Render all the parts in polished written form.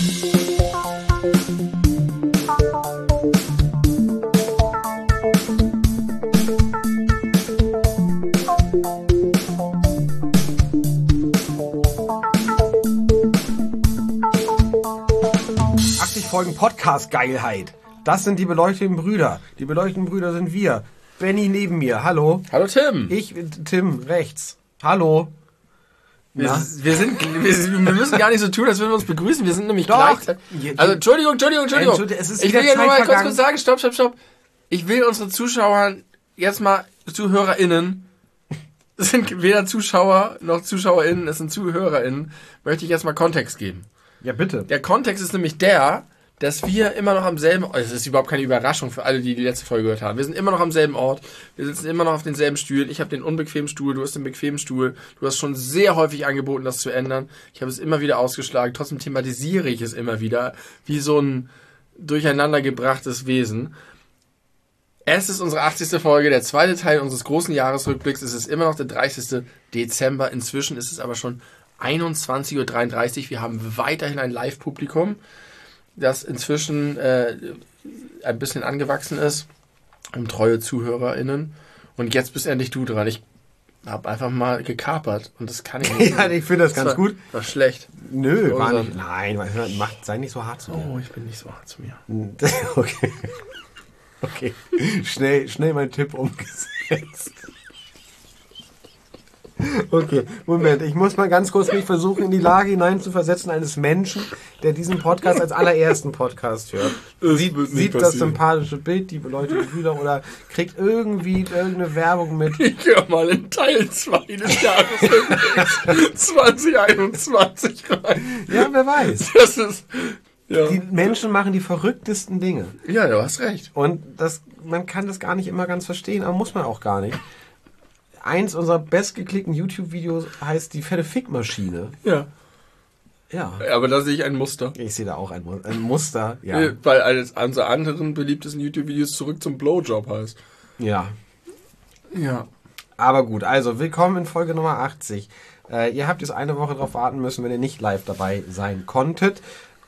Folgen Podcast-Geilheit. Das sind die beleuchteten Brüder. Die beleuchteten Brüder sind wir. Benny neben mir. Hallo. Hallo Tim. Ich, Tim, rechts. Hallo. Wir müssen gar nicht so tun, als würden wir uns begrüßen. Wir sind nämlich gleichzeitig. Also, Entschuldigung. Es ist Ich will ja nur mal kurz sagen, stopp. Ich will unsere Zuschauern jetzt mal, ZuhörerInnen, es sind weder Zuschauer noch ZuschauerInnen, es sind ZuhörerInnen, möchte ich jetzt mal Kontext geben. Ja, bitte. Der Kontext ist nämlich der, dass wir immer noch am selben Ort, es ist überhaupt keine Überraschung für alle, die die letzte Folge gehört haben. Wir sind immer noch am selben Ort, wir sitzen immer noch auf denselben Stühlen. Ich habe den unbequemen Stuhl, du hast den bequemen Stuhl. Du hast schon sehr häufig angeboten, das zu ändern. Ich habe es immer wieder ausgeschlagen. Trotzdem thematisiere ich es immer wieder, wie so ein durcheinandergebrachtes Wesen. Es ist unsere 80. Folge, der zweite Teil unseres großen Jahresrückblicks. Es ist immer noch der 30. Dezember. Inzwischen ist es aber schon 21:33 Uhr. Wir haben weiterhin ein Live-Publikum, das inzwischen ein bisschen angewachsen ist, um treue ZuhörerInnen. Und jetzt bist endlich du dran. Ich habe einfach mal gekapert und das kann ich nicht. Ja, ich finde das ganz gut. War schlecht. Nö, war nicht. Nein, sei nicht so hart zu mir. Oh, ich bin nicht so hart zu mir. Okay. Schnell mein Tipp umgesetzt. Okay, Moment, ich muss mal ganz kurz mich versuchen, in die Lage hineinzuversetzen eines Menschen, der diesen Podcast als allerersten Podcast hört. Sieht das sympathische Bild, die beleuchteten Brüder, oder kriegt irgendwie irgendeine Werbung mit. Ich höre mal in Teil 2 des Jahres 2021 rein. Ja, wer weiß. Das ist... Ja. Die Menschen machen die verrücktesten Dinge. Ja, du hast recht. Und man kann das gar nicht immer ganz verstehen, aber muss man auch gar nicht. Eins unserer bestgeklickten YouTube-Videos heißt die fette Fickmaschine. Ja. Ja. Aber da sehe ich ein Muster. Ich sehe da auch ein Muster. Ja. Weil eines unserer anderen beliebtesten YouTube-Videos zurück zum Blowjob heißt. Ja. Ja. Aber gut, also willkommen in Folge Nummer 80. Ihr habt jetzt eine Woche drauf warten müssen, wenn ihr nicht live dabei sein konntet.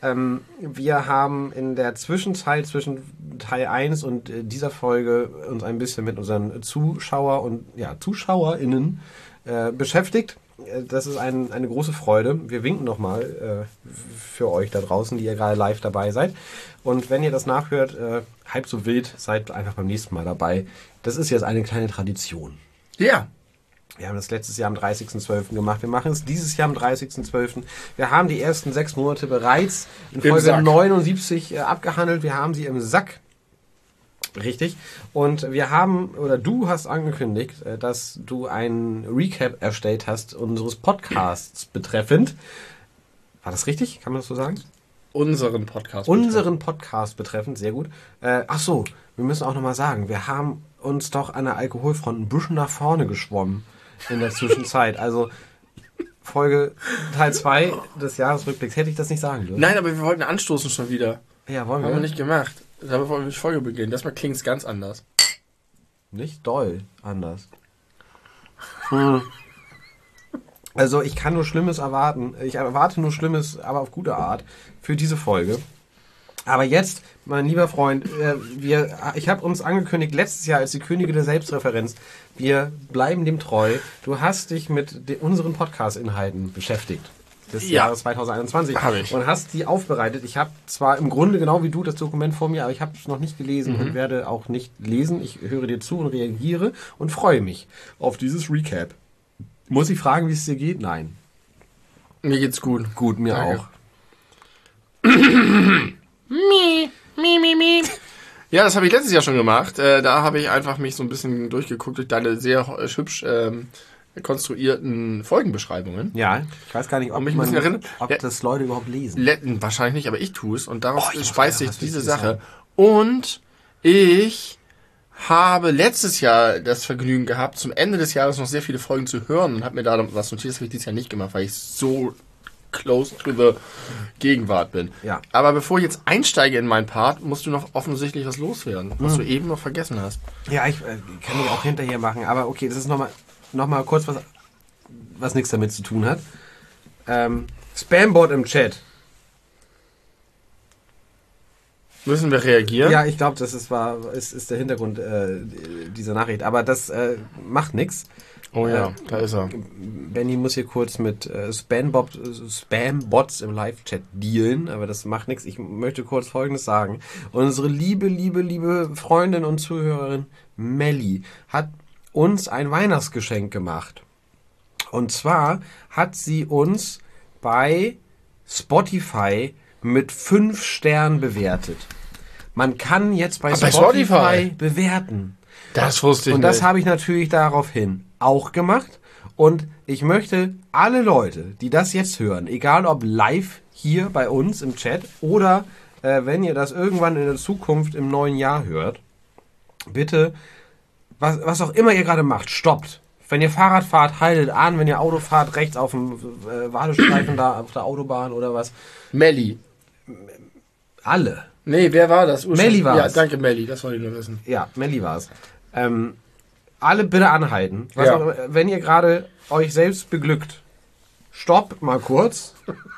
Wir haben in der Zwischenzeit zwischen Teil 1 und dieser Folge uns ein bisschen mit unseren ZuschauerInnen beschäftigt. Das ist eine große Freude. Wir winken nochmal für euch da draußen, die ihr gerade live dabei seid. Und wenn ihr das nachhört, halb so wild, seid einfach beim nächsten Mal dabei. Das ist jetzt eine kleine Tradition. Ja. Wir haben das letztes Jahr am 30.12. gemacht. Wir machen es dieses Jahr am 30.12. Wir haben die ersten 6 Monate bereits in Folge 79 abgehandelt. Wir haben sie im Sack. Richtig. Und du hast angekündigt, dass du ein Recap erstellt hast unseres Podcasts betreffend. War das richtig? Kann man das so sagen? Unseren Podcast betreffend, sehr gut. Ach so, wir müssen auch nochmal sagen, wir haben uns doch an der Alkoholfront ein bisschen nach vorne geschwommen in der Zwischenzeit. Also Folge Teil 2 des Jahresrückblicks. Hätte ich das nicht sagen dürfen? Nein, aber wir wollten anstoßen schon wieder. Ja, wollen wir. Haben wir nicht gemacht. Da wollen wir die Folge beginnen. Das mal klingt es ganz anders. Nicht doll anders. Also ich kann nur Schlimmes erwarten. Ich erwarte nur Schlimmes, aber auf gute Art für diese Folge. Aber jetzt, mein lieber Freund, ich habe uns angekündigt, letztes Jahr als die Könige der Selbstreferenz, wir bleiben dem treu. Du hast dich mit unseren Podcast-Inhalten beschäftigt des Jahres 2021 und hast die aufbereitet. Ich habe zwar im Grunde genau wie du das Dokument vor mir, aber ich habe es noch nicht gelesen und werde auch nicht lesen. Ich höre dir zu und reagiere und freue mich auf dieses Recap. Muss ich fragen, wie es dir geht? Nein. Mir geht's gut. Gut, mir Danke. auch. Ja, das habe ich letztes Jahr schon gemacht. Da habe ich einfach mich so ein bisschen durchgeguckt durch deine sehr hübsch konstruierten Folgenbeschreibungen. Ja, ich weiß gar nicht, ob das Leute überhaupt lesen. Wahrscheinlich nicht, aber ich tue es und daraus speist sich diese Sache. Und ich habe letztes Jahr das Vergnügen gehabt, zum Ende des Jahres noch sehr viele Folgen zu hören und habe mir da was notiert. Das habe ich dieses Jahr nicht gemacht, weil ich so close to the Gegenwart bin. Ja. Aber bevor ich jetzt einsteige in meinen Part, musst du noch offensichtlich was loswerden, was du eben noch vergessen hast. Ja, ich kann dich auch hinterher machen, aber okay, das ist noch mal kurz was nichts damit zu tun hat. Spambot im Chat. Müssen wir reagieren? Ja, ich glaube, das ist der Hintergrund dieser Nachricht. Aber das macht nichts. Oh ja, da ist er. Benny muss hier kurz mit Spam-Bots im Live-Chat dealen, aber das macht nichts. Ich möchte kurz Folgendes sagen. Unsere liebe Freundin und Zuhörerin Melli hat uns ein Weihnachtsgeschenk gemacht. Und zwar hat sie uns bei Spotify mit 5 Sternen bewertet. Man kann jetzt bei Spotify bewerten. Das wusste ich nicht. Und das habe ich natürlich daraufhin auch gemacht. Und ich möchte alle Leute, die das jetzt hören, egal ob live hier bei uns im Chat oder wenn ihr das irgendwann in der Zukunft im neuen Jahr hört, bitte, was auch immer ihr gerade macht, stoppt. Wenn ihr Fahrrad fahrt, haltet an. Wenn ihr Auto fahrt, rechts auf dem Wartestreifen da auf der Autobahn oder was. Melli. Alle. Nee, wer war das? Melli war es. Ja, danke Melli, das wollte ich nur wissen. Ja, Melli war es. Alle bitte anhalten. Wenn ihr gerade euch selbst beglückt, stopp mal kurz.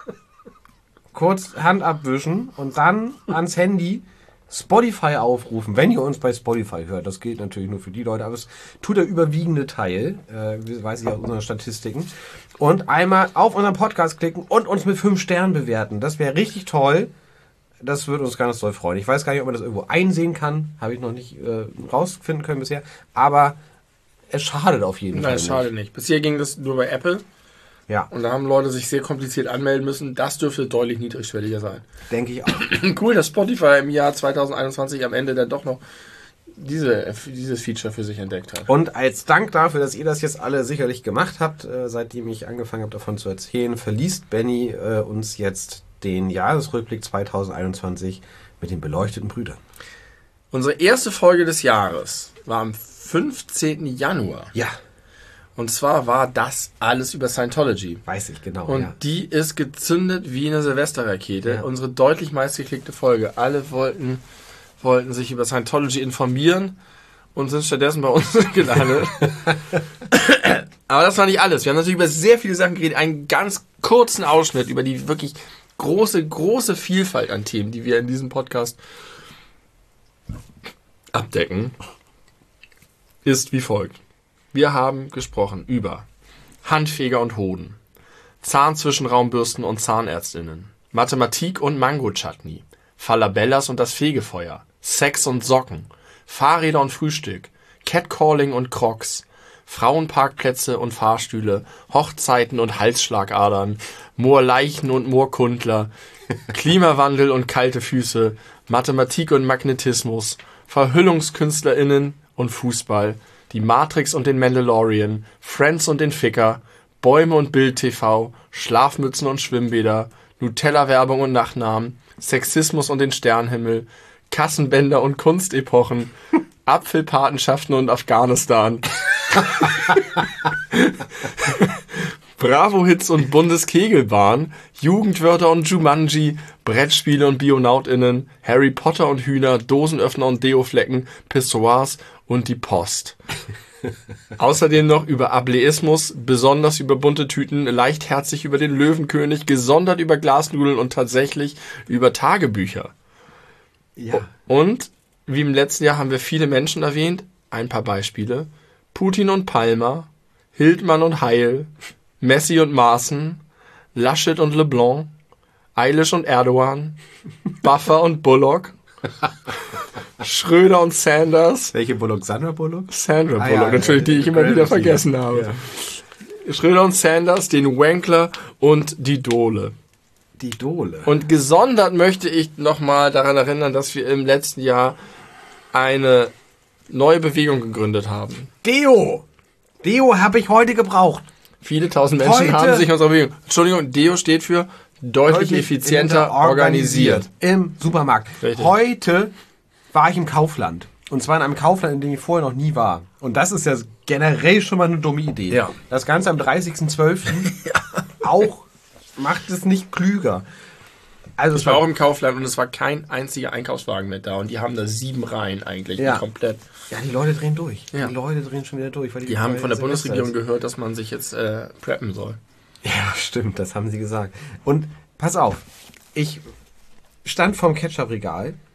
Kurz Hand abwischen und dann ans Handy Spotify aufrufen, wenn ihr uns bei Spotify hört. Das gilt natürlich nur für die Leute, aber es tut der überwiegende Teil, weiß ich aus unseren Statistiken. Und einmal auf unseren Podcast klicken und uns mit 5 Sternen bewerten. Das wäre richtig toll. Das würde uns ganz doll freuen. Ich weiß gar nicht, ob man das irgendwo einsehen kann. Habe ich noch nicht rausfinden können bisher. Aber es schadet auf jeden Fall nicht. Nein, es schadet nicht. Bisher ging das nur bei Apple. Ja. Und da haben Leute sich sehr kompliziert anmelden müssen. Das dürfte deutlich niedrigschwelliger sein. Denke ich auch. Cool, dass Spotify im Jahr 2021 am Ende dann doch noch dieses Feature für sich entdeckt hat. Und als Dank dafür, dass ihr das jetzt alle sicherlich gemacht habt, seitdem ich angefangen habe davon zu erzählen, verliest Benny uns jetzt den Jahresrückblick 2021 mit den beleuchteten Brüdern. Unsere erste Folge des Jahres war am 15. Januar. Ja. Und zwar war das alles über Scientology. Weiß ich, genau. Und die ist gezündet wie eine Silvesterrakete. Ja. Unsere deutlich meistgeklickte Folge. Alle wollten sich über Scientology informieren und sind stattdessen bei uns gelandet. Aber das war nicht alles. Wir haben natürlich über sehr viele Sachen geredet. Einen ganz kurzen Ausschnitt über die wirklich große Vielfalt an Themen, die wir in diesem Podcast abdecken, ist wie folgt. Wir haben gesprochen über Handfeger und Hoden, Zahnzwischenraumbürsten und Zahnärztinnen, Mathematik und Mango-Chutney, Falabellas und das Fegefeuer, Sex und Socken, Fahrräder und Frühstück, Catcalling und Crocs, Frauenparkplätze und Fahrstühle, Hochzeiten und Halsschlagadern, Moorleichen und Moorkundler, Klimawandel und kalte Füße, Mathematik und Magnetismus, VerhüllungskünstlerInnen und Fußball, die Matrix und den Mandalorian, Friends und den Ficker, Bäume und Bild-TV, Schlafmützen und Schwimmbäder, Nutella-Werbung und Nachnamen, Sexismus und den Sternenhimmel, Kassenbänder und Kunstepochen, Apfelpatenschaften und Afghanistan, Bravo-Hits und Bundeskegelbahn, Jugendwörter und Jumanji, Brettspiele und BionautInnen, Harry Potter und Hühner, Dosenöffner und Deoflecken, Pissoirs und die Post. Außerdem noch über Ableismus, besonders über bunte Tüten, leichtherzig über den Löwenkönig, gesondert über Glasnudeln und tatsächlich über Tagebücher. Ja. Und wie im letzten Jahr haben wir viele Menschen erwähnt, ein paar Beispiele. Putin und Palmer, Hildmann und Heil, Messi und Maaßen, Laschet und LeBlanc, Eilish und Erdogan, Buffer und Bullock, Schröder und Sanders. Welche Bullock? Sandra Bullock? Sandra Bullock, natürlich, die ich immer wieder vergessen habe. Ja. Schröder und Sanders, den Wankler und die Dole. Die Dole. Und gesondert möchte ich nochmal daran erinnern, dass wir im letzten Jahr eine neue Bewegung gegründet haben. Deo habe ich heute gebraucht. Viele tausend Menschen haben sich unserer Bewegung. Entschuldigung, Deo steht für deutlich effizienter organisiert. Im Supermarkt. Richtig. Heute war ich im Kaufland. Und zwar in einem Kaufland, in dem ich vorher noch nie war. Und das ist ja generell schon mal eine dumme Idee. Ja. Das Ganze am 30.12. auch macht es nicht klüger. Also ich war auch im Kaufland und es war kein einziger Einkaufswagen mehr da. Und die haben da 7 Reihen eigentlich. Komplett. Ja, die Leute drehen durch. Ja. Die Leute drehen schon wieder durch. Weil die haben von der Bundesregierung gehört, dass man sich jetzt preppen soll. Ja, stimmt. Das haben sie gesagt. Und pass auf. Ich stand vorm Ketchup-Regal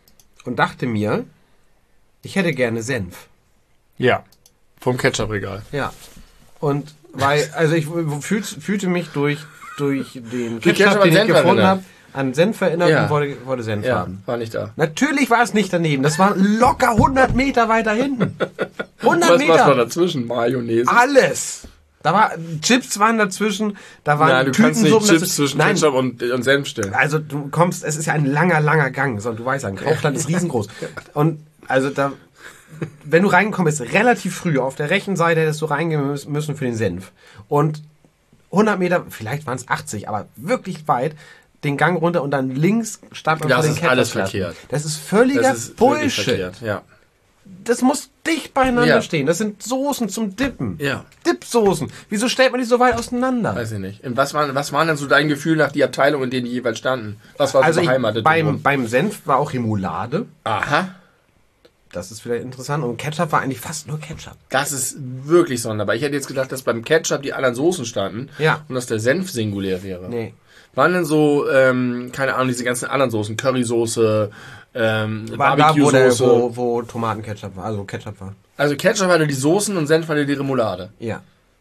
und dachte mir, ich hätte gerne Senf. Ja. Vom Ketchup-Regal. Ja. Und also ich fühlte mich durch den Ketchup Ketchup, an den ich Senf gefunden erinnert. habe, an Senf erinnert Ja. und wollte Senf haben. war nicht da. Natürlich war es nicht daneben. Das war locker 100 Meter weiter hinten. 100 Was Meter. war dazwischen? Mayonnaise? Alles. Da war Chips waren dazwischen, da waren Nein, du kannst nicht Tütensuppen Chips zwischen Nein, Ketchup und Senf stellen. also du kommst, es ist ja ein langer Gang, so, du weißt ja, ein Kaufland ist riesengroß. Und also da, wenn du reinkommst, relativ früh, auf der rechten Seite hättest du reingehen müssen für den Senf. Und 100 Meter, vielleicht waren es 80, aber wirklich weit, den Gang runter und dann links stand man Das vor den ist alles Ketchupflaschen. verkehrt. Das ist völliger Das ist wirklich Bullshit. verkehrt, ja. Das muss dicht beieinander Ja. stehen. Das sind Soßen zum Dippen. Ja. Dipsoßen. Wieso stellt man die so weit auseinander? Weiß ich nicht. Und was waren denn so dein Gefühl nach die Abteilung, in denen die jeweils standen? Was war so beheimatet? beim Senf war auch Remoulade. Aha. Das ist vielleicht interessant. Und Ketchup war eigentlich fast nur Ketchup. Das ist wirklich sonderbar. Ich hätte jetzt gedacht, dass beim Ketchup die anderen Soßen standen. Ja. Und dass der Senf singulär wäre. Nee. Waren denn so, keine Ahnung, diese ganzen anderen Soßen, Currysoße, War da, Barbecue-Soße. wo Tomatenketchup war, also Ketchup war. Also Ketchup hatte die Soßen und Senf hatte die Remoulade. Ja.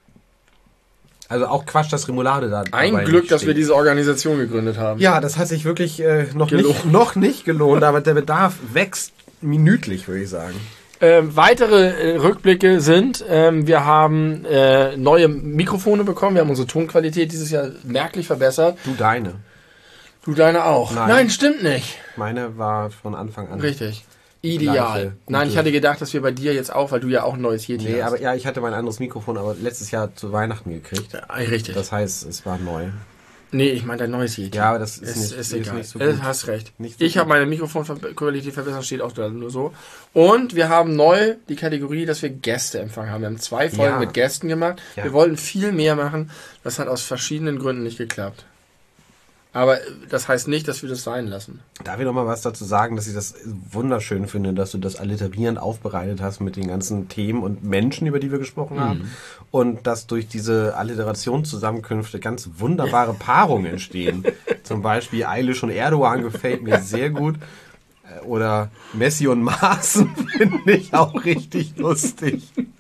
Also auch Quatsch, dass Remoulade da Ein dabei Glück, nicht dass steht. wir diese Organisation gegründet haben. Ja, das hat sich wirklich noch Gelohnt. nicht gelohnt, aber der Bedarf wächst minütlich, würde ich sagen. Weitere Rückblicke sind, wir haben neue Mikrofone bekommen, wir haben unsere Tonqualität dieses Jahr merklich verbessert. Du deine. Du deine auch. Nein. Stimmt nicht. Meine war von Anfang an. Richtig. Ideal. Gleiche, Nein, gute. ich hatte gedacht, dass wir bei dir jetzt auch, weil du ja auch ein neues Yeti Nee, hast. aber ja, ich hatte mein anderes Mikrofon, aber letztes Jahr zu Weihnachten gekriegt. Ja, richtig. Das heißt, es war neu. Nee, ich meine dein neues Yeti. Ja, aber das ist ist nicht egal. so gut. Hast recht. Nicht so Ich habe gut. meine Mikrofonqualität verbessert, steht auch da nur so. Und wir haben neu die Kategorie, dass wir Gäste empfangen haben. Wir haben 2 Folgen Ja. mit Gästen gemacht. Ja. Wir wollten viel mehr machen. Das hat aus verschiedenen Gründen nicht geklappt. Aber das heißt nicht, dass wir das sein lassen. Darf ich noch mal was dazu sagen, dass ich das wunderschön finde, dass du das alliterierend aufbereitet hast mit den ganzen Themen und Menschen, über die wir gesprochen haben. Und dass durch diese Alliterationszusammenkünfte ganz wunderbare Paarungen entstehen. Zum Beispiel Eilish und Erdogan gefällt mir sehr gut. Oder Messi und Maaßen finde ich auch richtig lustig.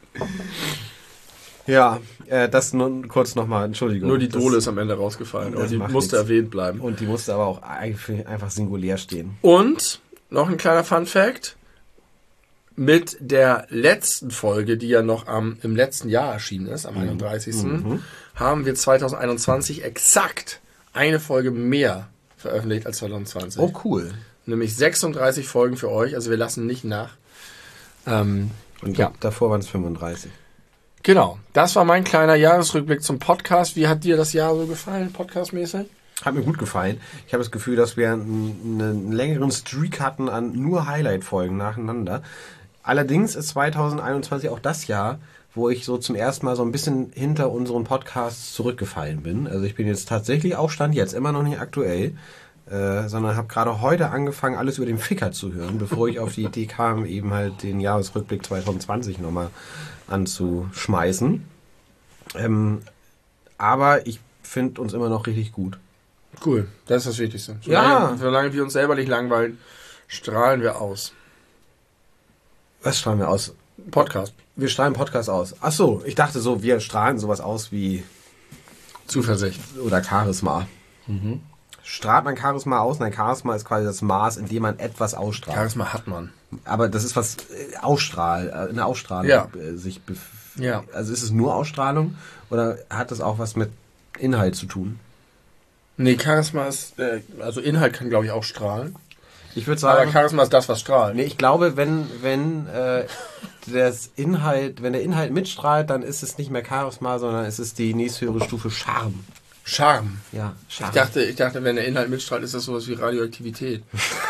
Ja, das nur kurz nochmal, Entschuldigung. Nur die Das- Dole ist am Ende rausgefallen. Aber das die macht musste nichts. erwähnt bleiben. Und die musste aber auch einfach singulär stehen. Und noch ein kleiner Fun-Fact. Mit der letzten Folge, die ja noch im letzten Jahr erschienen ist, am 31. haben wir 2021 exakt eine Folge mehr veröffentlicht als 2020. Oh, cool. Nämlich 36 Folgen für euch, also wir lassen nicht nach. Und Ja. davor waren es 35. Genau, das war mein kleiner Jahresrückblick zum Podcast. Wie hat dir das Jahr so gefallen, podcastmäßig? Hat mir gut gefallen. Ich habe das Gefühl, dass wir einen längeren Streak hatten an nur Highlight-Folgen nacheinander. Allerdings ist 2021 auch das Jahr, wo ich so zum ersten Mal so ein bisschen hinter unseren Podcasts zurückgefallen bin. Also ich bin jetzt tatsächlich auch Stand jetzt immer noch nicht aktuell, sondern habe gerade heute angefangen, alles über den Ficker zu hören, bevor ich auf die Idee kam, eben halt den Jahresrückblick 2020 nochmal anzuschmeißen. Aber ich finde uns immer noch richtig gut. Cool, das ist das Wichtigste. Ja. Solange wir uns selber nicht langweilen, strahlen wir aus. Was strahlen wir aus? Podcast. Wir strahlen Podcast aus. Ach so, ich dachte so, wir strahlen sowas aus wie Zuversicht. oder Charisma. Strahlt man Charisma aus? Nein, Charisma ist quasi das Maß, in dem man etwas ausstrahlt. Charisma hat man. Aber das ist was eine Ausstrahlung Ja. Ja. Also ist es nur Ausstrahlung oder hat das auch was mit Inhalt zu tun? Nee, Charisma ist, also Inhalt kann, glaube ich, auch strahlen. Ich würde Aber sagen, Charisma ist das, was strahlt. nee, ich glaube, wenn der Inhalt mitstrahlt, dann ist es nicht mehr Charisma, sondern es ist die nächsthöhere Stufe Charme. Charme. Ja, Ich Charme. dachte, wenn der Inhalt mitstrahlt, ist das sowas wie Radioaktivität.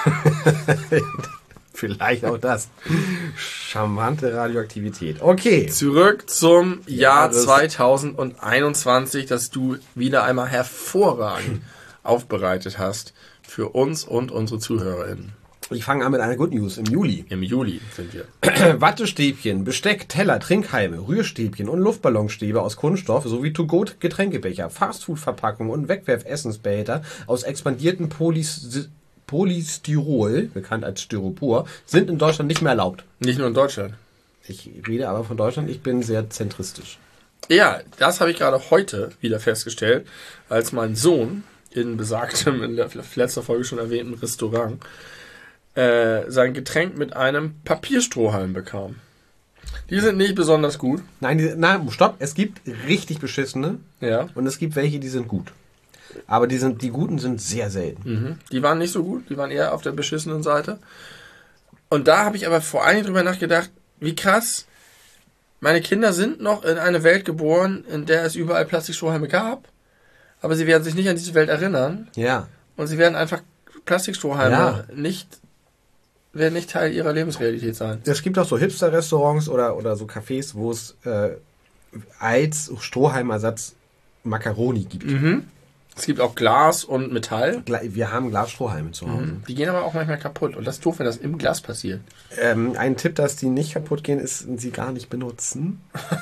Vielleicht auch das. Charmante Radioaktivität. Okay. Zurück zum Jahr das- 2021, das du wieder einmal hervorragend aufbereitet hast für uns und unsere ZuhörerInnen. Ich fange an mit einer Good News im Juli. Im Juli sind wir. Wattestäbchen, Besteck, Teller, Trinkhalme, Rührstäbchen und Luftballonstäbe aus Kunststoff sowie To-Go-Getränkebecher, Fastfood-Verpackungen und Wegwerfessensbehälter aus expandierten Polystyrol, bekannt als Styropor, sind in Deutschland nicht mehr erlaubt. Nicht nur in Deutschland. Ich rede aber von Deutschland, ich bin sehr zentristisch. Ja, das habe ich gerade heute wieder festgestellt, als mein Sohn in besagtem, in der letzter Folge schon erwähnten Restaurant, sein Getränk mit einem Papierstrohhalm bekam. Die sind nicht besonders gut. Nein, stopp, es gibt richtig beschissene Ja. und es gibt welche, die sind gut. Aber die guten sind sehr selten. Mhm. Die waren nicht so gut, die waren eher auf der beschissenen Seite. Und da habe ich aber vor allen Dingen drüber nachgedacht, wie krass, meine Kinder sind noch in eine Welt geboren, in der es überall Plastikstrohhalme gab, aber sie werden sich nicht an diese Welt erinnern Ja. und sie werden einfach Plastikstrohhalme werden nicht Teil ihrer Lebensrealität sein. Es gibt auch so Hipster-Restaurants oder so Cafés, wo es als Strohhalmersatz Macaroni gibt. Mhm. Es gibt auch Glas und Metall. Wir haben Glasstrohhalme zu Hause. Die gehen aber auch manchmal kaputt. Und das ist doof, wenn das im Glas passiert. Ein Tipp, dass die nicht kaputt gehen, ist, sie gar nicht benutzen.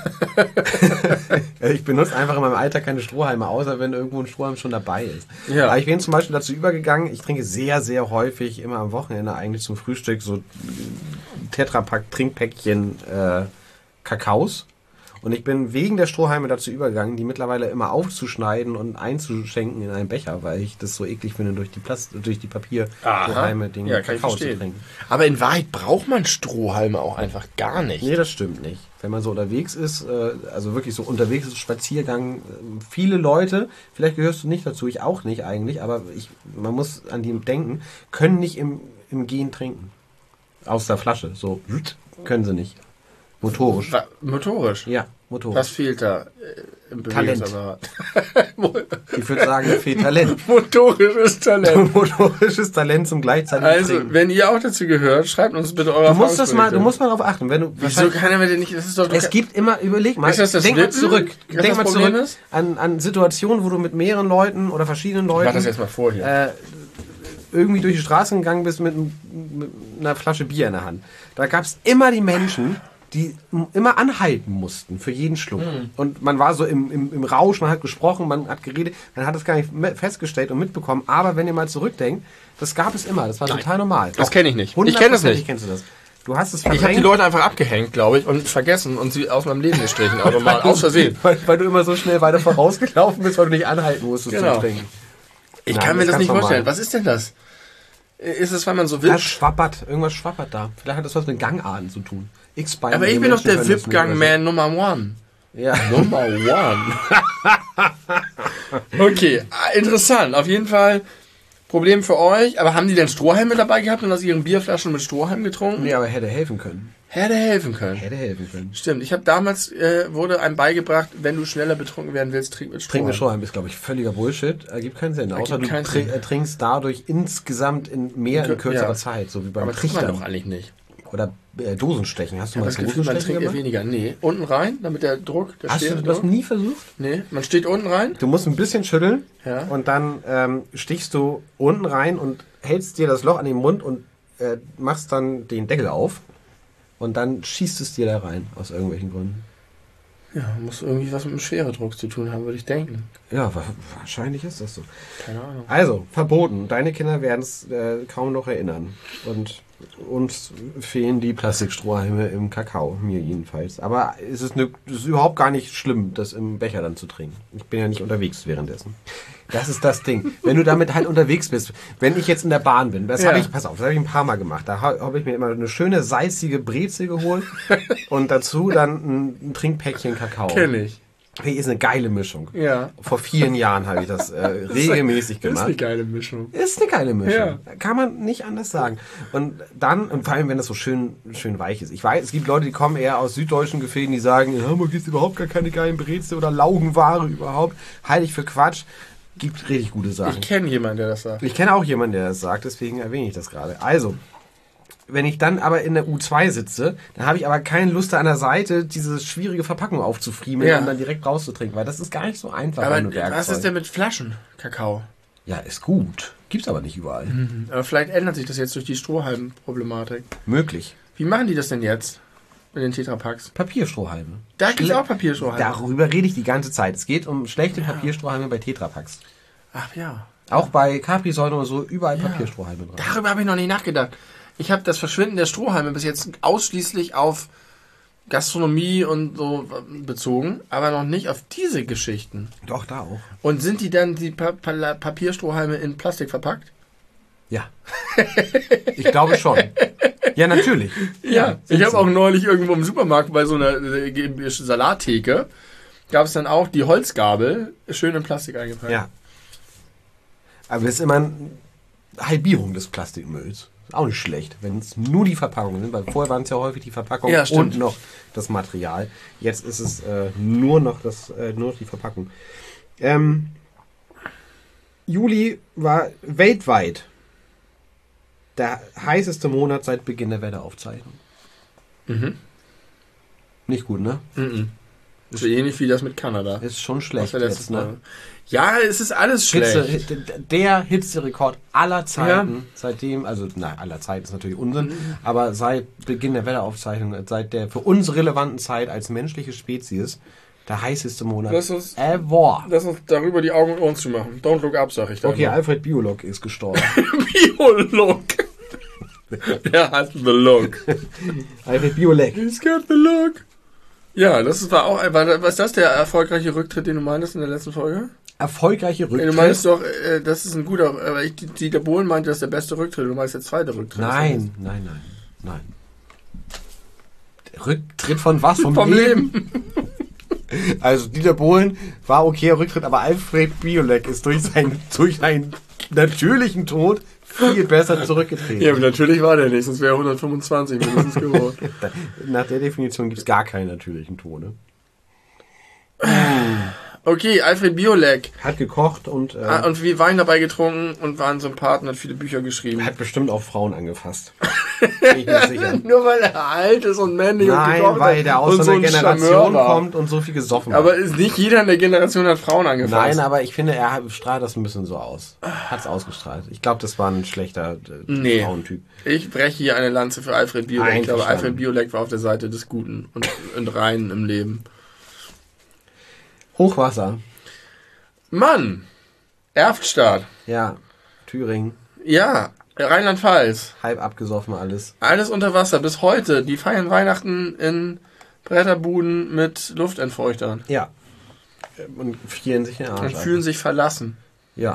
Ich benutze einfach in meinem Alltag keine Strohhalme, außer wenn irgendwo ein Strohhalm schon dabei ist. Ja. Aber ich bin zum Beispiel dazu übergegangen, ich trinke sehr, sehr häufig, immer am Wochenende eigentlich zum Frühstück, so Tetrapack, Trinkpäckchen Kakaos. Und ich bin wegen der Strohhalme dazu übergegangen, die mittlerweile immer aufzuschneiden und einzuschenken in einen Becher, weil ich das so eklig finde, durch die Papierstrohhalme den Kakao zu trinken. Aber in Wahrheit braucht man Strohhalme auch einfach gar nicht. Nee, das stimmt nicht. Wenn man so unterwegs ist, also wirklich so unterwegs ist, Spaziergang, viele Leute, vielleicht gehörst du nicht dazu, ich auch nicht eigentlich, aber man muss an die denken, können nicht im Gehen trinken. Aus der Flasche, so können sie nicht. Motorisch. Motorisch? Ja, motorisch. Was fehlt da im Bewegungsapparat? Ich würde sagen, da fehlt Talent. Motorisches Talent. Motorisches Talent zum gleichzeitigen Also, Trinken. wenn ihr auch dazu gehört, schreibt uns bitte eure Du musst Erfahrungsberichte. mal darauf achten. Wieso kann er mir denn nicht, das ist doch... Es gibt immer, überleg mal, Ist das denk mal Wippen? zurück. Was Denk mal das Problem zurück ist? an Situationen, wo du mit mehreren Leuten oder verschiedenen Ich mach Leuten das jetzt mal vor hier. irgendwie durch die Straßen gegangen bist mit einer Flasche Bier in der Hand. Da gab es immer die Menschen, die immer anhalten mussten für jeden Schluck. Und man war so im Rausch, man hat gesprochen, man hat geredet, man hat das gar nicht festgestellt und mitbekommen. Aber wenn ihr mal zurückdenkt, das gab es immer, das war total normal. Das kenne ich nicht. Ich kenne das nicht. Kennst du das? Du hast es Ich habe verdrängt. die Leute einfach abgehängt, glaube ich, und vergessen und sie aus meinem Leben gestrichen. Aber mal aus Versehen. Weil du immer so schnell weiter vorausgelaufen bist, weil du nicht anhalten musstest Genau. zum Trinken. Ich Nein, kann mir das das nicht ganz vorstellen. normal. Was ist denn das? Ist es, weil man so Da will? schwappert, irgendwas schwappert da. Vielleicht hat das was mit Gangarten zu tun. Aber ich bin doch der VIP-Gang-Man Nummer One. Ja. Number One. Okay, interessant. Auf jeden Fall Problem für euch. Aber haben die denn Strohhalme dabei gehabt und aus ihren Bierflaschen mit Strohhalm getrunken? Nee, aber hätte helfen können. Hätte helfen können. Hätte helfen können. Stimmt, ich habe damals, wurde einem beigebracht, wenn du schneller betrunken werden willst, trink mit Strohhalm. Trinken mit Strohhalm ist, glaube ich, völliger Bullshit. Ergibt keinen Sinn. Außer du keinen Sinn. trinkst dadurch insgesamt in kürzerer Zeit. So wie beim Aber trinkt man Trichtern. doch eigentlich nicht. Oder Dosenstechen. Hast du mal Das Gefühl, man Dosenstechen trinkt eher gemacht? weniger. Nee, unten rein, damit der Druck, der Hast du steht. das nie versucht? Nee, man steht unten rein. Du musst ein bisschen schütteln Ja. und dann stichst du unten rein und hältst dir das Loch an den Mund und machst dann den Deckel auf und dann schießt es dir da rein, aus irgendwelchen Gründen. Ja, muss irgendwie was mit dem Schweredruck zu tun haben, würde ich denken. Ja, wahrscheinlich ist das so. Keine Ahnung. Also, verboten. Deine Kinder werden es kaum noch erinnern. Und uns fehlen die Plastikstrohhalme im Kakao, mir jedenfalls. Aber es ist überhaupt gar nicht schlimm, das im Becher dann zu trinken. Ich bin ja nicht unterwegs währenddessen. Das ist das Ding. Wenn du damit halt unterwegs bist, wenn ich jetzt in der Bahn bin, das habe ich ein paar Mal gemacht. Da habe ich mir immer eine schöne salzige Brezel geholt und dazu dann ein Trinkpäckchen Kakao. Kenn ich. Hey, ist eine geile Mischung. Ja. Vor vielen Jahren habe ich das regelmäßig Das ist gemacht. eine geile Mischung. Ist eine geile Mischung. Ja. Kann man nicht anders sagen. Und vor allem, wenn das so schön weich ist. Ich weiß, es gibt Leute, die kommen eher aus süddeutschen Gefilden, die sagen, in Hamburg gibt es überhaupt gar keine geilen Brezel oder Laugenware überhaupt. Halte ich für Quatsch. Gibt richtig gute Sachen. Ich kenne jemanden, der das sagt. Ich kenne auch jemanden, der das sagt, deswegen erwähne ich das gerade. Also, wenn ich dann aber in der U2 sitze, dann habe ich aber keine Lust, da an der Seite diese schwierige Verpackung aufzufriemeln und dann direkt rauszutrinken, weil das ist gar nicht so einfach. Aber ohne Werkzeug. was ist denn mit Flaschen Kakao? Ja, ist gut. Gibt's aber nicht überall. Aber vielleicht ändert sich das jetzt durch die Strohhalm-Problematik. Möglich. Wie machen die das denn jetzt mit den Tetrapacks? Papierstrohhalme. Da gibt es auch Papierstrohhalme. Darüber rede ich die ganze Zeit. Es geht um schlechte Papierstrohhalme bei Tetrapacks. Ach ja. Auch bei Capri-Säulen oder so, überall Papierstrohhalme dran. Darüber habe ich noch nicht nachgedacht. Ich habe das Verschwinden der Strohhalme bis jetzt ausschließlich auf Gastronomie und so bezogen, aber noch nicht auf diese Geschichten. Doch, da auch. Und sind die dann, die Papierstrohhalme in Plastik verpackt? Ja. Ich glaube schon. Ja, natürlich. Ja, ich habe auch neulich irgendwo im Supermarkt bei so einer Salattheke, gab es dann auch die Holzgabel, schön in Plastik eingepackt. Ja. Aber es ist immer eine Halbierung des Plastikmülls. Auch nicht schlecht, wenn es nur die Verpackungen sind, weil vorher waren es ja häufig die Verpackungen und noch das Material. Jetzt ist es nur noch die Verpackung. Juli war weltweit der heißeste Monat seit Beginn der Wetteraufzeichnung. Mhm. Nicht gut, ne? Mhm. So ähnlich wie das mit Kanada. Ist schon schlecht jetzt, ne? Ja, es ist alles schlecht. Der Hitzerekord aller Zeiten, seitdem, also aller Zeiten ist natürlich Unsinn, aber seit Beginn der Wetteraufzeichnung, seit der für uns relevanten Zeit als menschliche Spezies, der heißeste Monat ever. Lass uns darüber die Augen und Ohren zu machen. Don't look up, sag ich da. Okay, immer. Alfred Biolog ist gestorben. Biolog. Der hat the look. Alfred Biolog. He's got the look. Ja, das war auch, was ist das, der erfolgreiche Rücktritt, den du meintest in der letzten Folge? Erfolgreiche Rücktritt? Du meinst doch, das ist ein guter, aber Dieter Bohlen meinte, das ist der beste Rücktritt, du meinst der zweite Rücktritt. Nein. Der Rücktritt von was? Vom Leben. Also Dieter Bohlen war okay Rücktritt, aber Alfred Biolek ist durch seinen natürlichen Tod viel besser zurückgetreten. Ja, aber natürlich war der nicht, sonst wäre er 125 mindestens geworden. Nach der Definition gibt es gar keinen natürlichen Tode. Okay, Alfred Biolek. Hat gekocht und viel Wein dabei getrunken und war ein Sympath und hat viele Bücher geschrieben. Hat bestimmt auch Frauen angefasst. Bin ich mir sicher. Nur weil er alt ist und männlich und gekocht hat. Nein, weil der aus so einer Generation kommt und so viel gesoffen hat. Aber nicht jeder in der Generation hat Frauen angefasst. Nein, aber ich finde, er strahlt das ein bisschen so aus. Hat es ausgestrahlt. Ich glaube, das war ein schlechter Frauentyp. Ich breche hier eine Lanze für Alfred Biolek. Ich glaube, Alfred Biolek war auf der Seite des Guten und Reinen im Leben. Hochwasser. Mann! Erftstadt. Ja. Thüringen. Ja. Rheinland-Pfalz. Halb abgesoffen alles. Alles unter Wasser. Bis heute. Die feiern Weihnachten in Bretterbuden mit Luftentfeuchtern. Ja. Und frieren sich den Arsch. Und fühlen sich verlassen. Ja.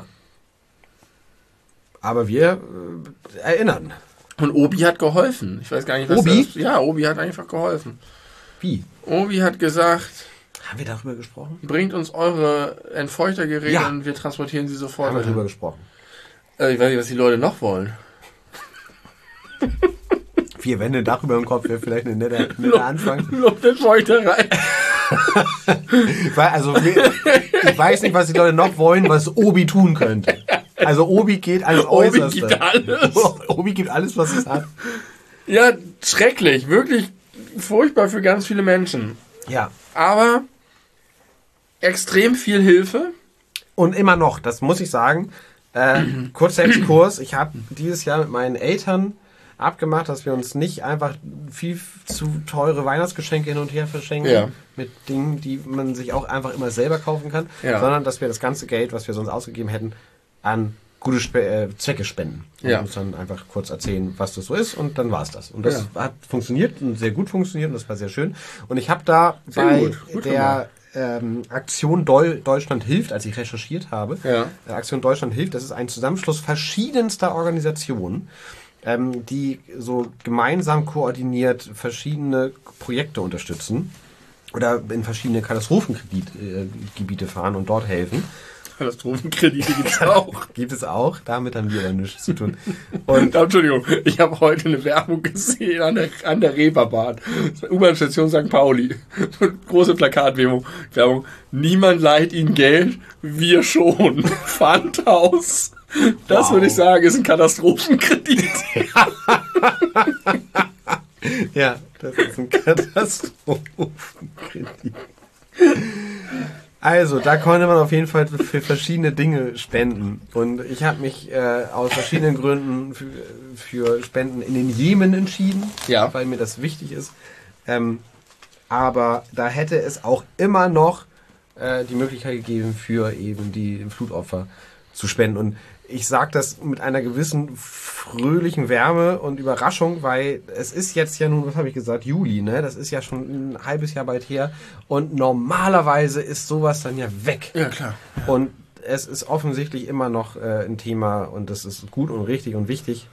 Aber wir erinnern. Und Obi hat geholfen. Ich weiß gar nicht, was Obi? das ist. Ja, Obi hat einfach geholfen. Wie? Obi hat gesagt... Haben wir darüber gesprochen? Bringt uns eure Entfeuchtergeräte und wir transportieren sie sofort. Haben wir darüber gesprochen. Ich weiß nicht, was die Leute noch wollen. 4 Wände Dach über dem Kopf wäre vielleicht eine nette Anfang. Luftentfeuchterei. Also, ich weiß nicht, was die Leute noch wollen, was Obi tun könnte. Also Obi geht ans Äußerste. Obi gibt alles. Obi gibt alles, was es hat. Ja, schrecklich. Wirklich furchtbar für ganz viele Menschen. Ja. Aber extrem viel Hilfe. Und immer noch, das muss ich sagen, kurzer Exkurs, ich habe dieses Jahr mit meinen Eltern abgemacht, dass wir uns nicht einfach viel zu teure Weihnachtsgeschenke hin und her verschenken, mit Dingen, die man sich auch einfach immer selber kaufen kann, sondern dass wir das ganze Geld, was wir sonst ausgegeben hätten, an gute Zwecke spenden. Und uns dann einfach kurz erzählen, was das so ist, und dann war es das. Und das hat funktioniert und sehr gut funktioniert und das war sehr schön. Und ich habe da bei der Aktion Deutschland hilft, als ich recherchiert habe, Aktion Deutschland hilft, das ist ein Zusammenschluss verschiedenster Organisationen, die so gemeinsam koordiniert verschiedene Projekte unterstützen oder in verschiedene Katastrophengebiete fahren und dort helfen. Katastrophenkredite gibt es auch. Gibt es auch, damit haben wir dann nichts zu tun. Und Entschuldigung, ich habe heute eine Werbung gesehen an der Reeperbahn. U-Bahn-Station St. Pauli. Große Plakatwerbung. Niemand leiht ihnen Geld, wir schon. Pfandhaus. Das würde ich sagen, ist ein Katastrophenkredit. Ja, das ist ein Katastrophenkredit. Also, da konnte man auf jeden Fall für verschiedene Dinge spenden. Und ich habe mich aus verschiedenen Gründen für Spenden in den Jemen entschieden, weil mir das wichtig ist. Aber da hätte es auch immer noch die Möglichkeit gegeben, für eben die Flutopfer zu spenden. Und ich sage das mit einer gewissen fröhlichen Wärme und Überraschung, weil es ist jetzt ja nun, was habe ich gesagt, Juli, ne? Das ist ja schon ein halbes Jahr bald her. Und normalerweise ist sowas dann ja weg. Ja, klar. Ja. Und es ist offensichtlich immer noch ein Thema und das ist gut und richtig und wichtig.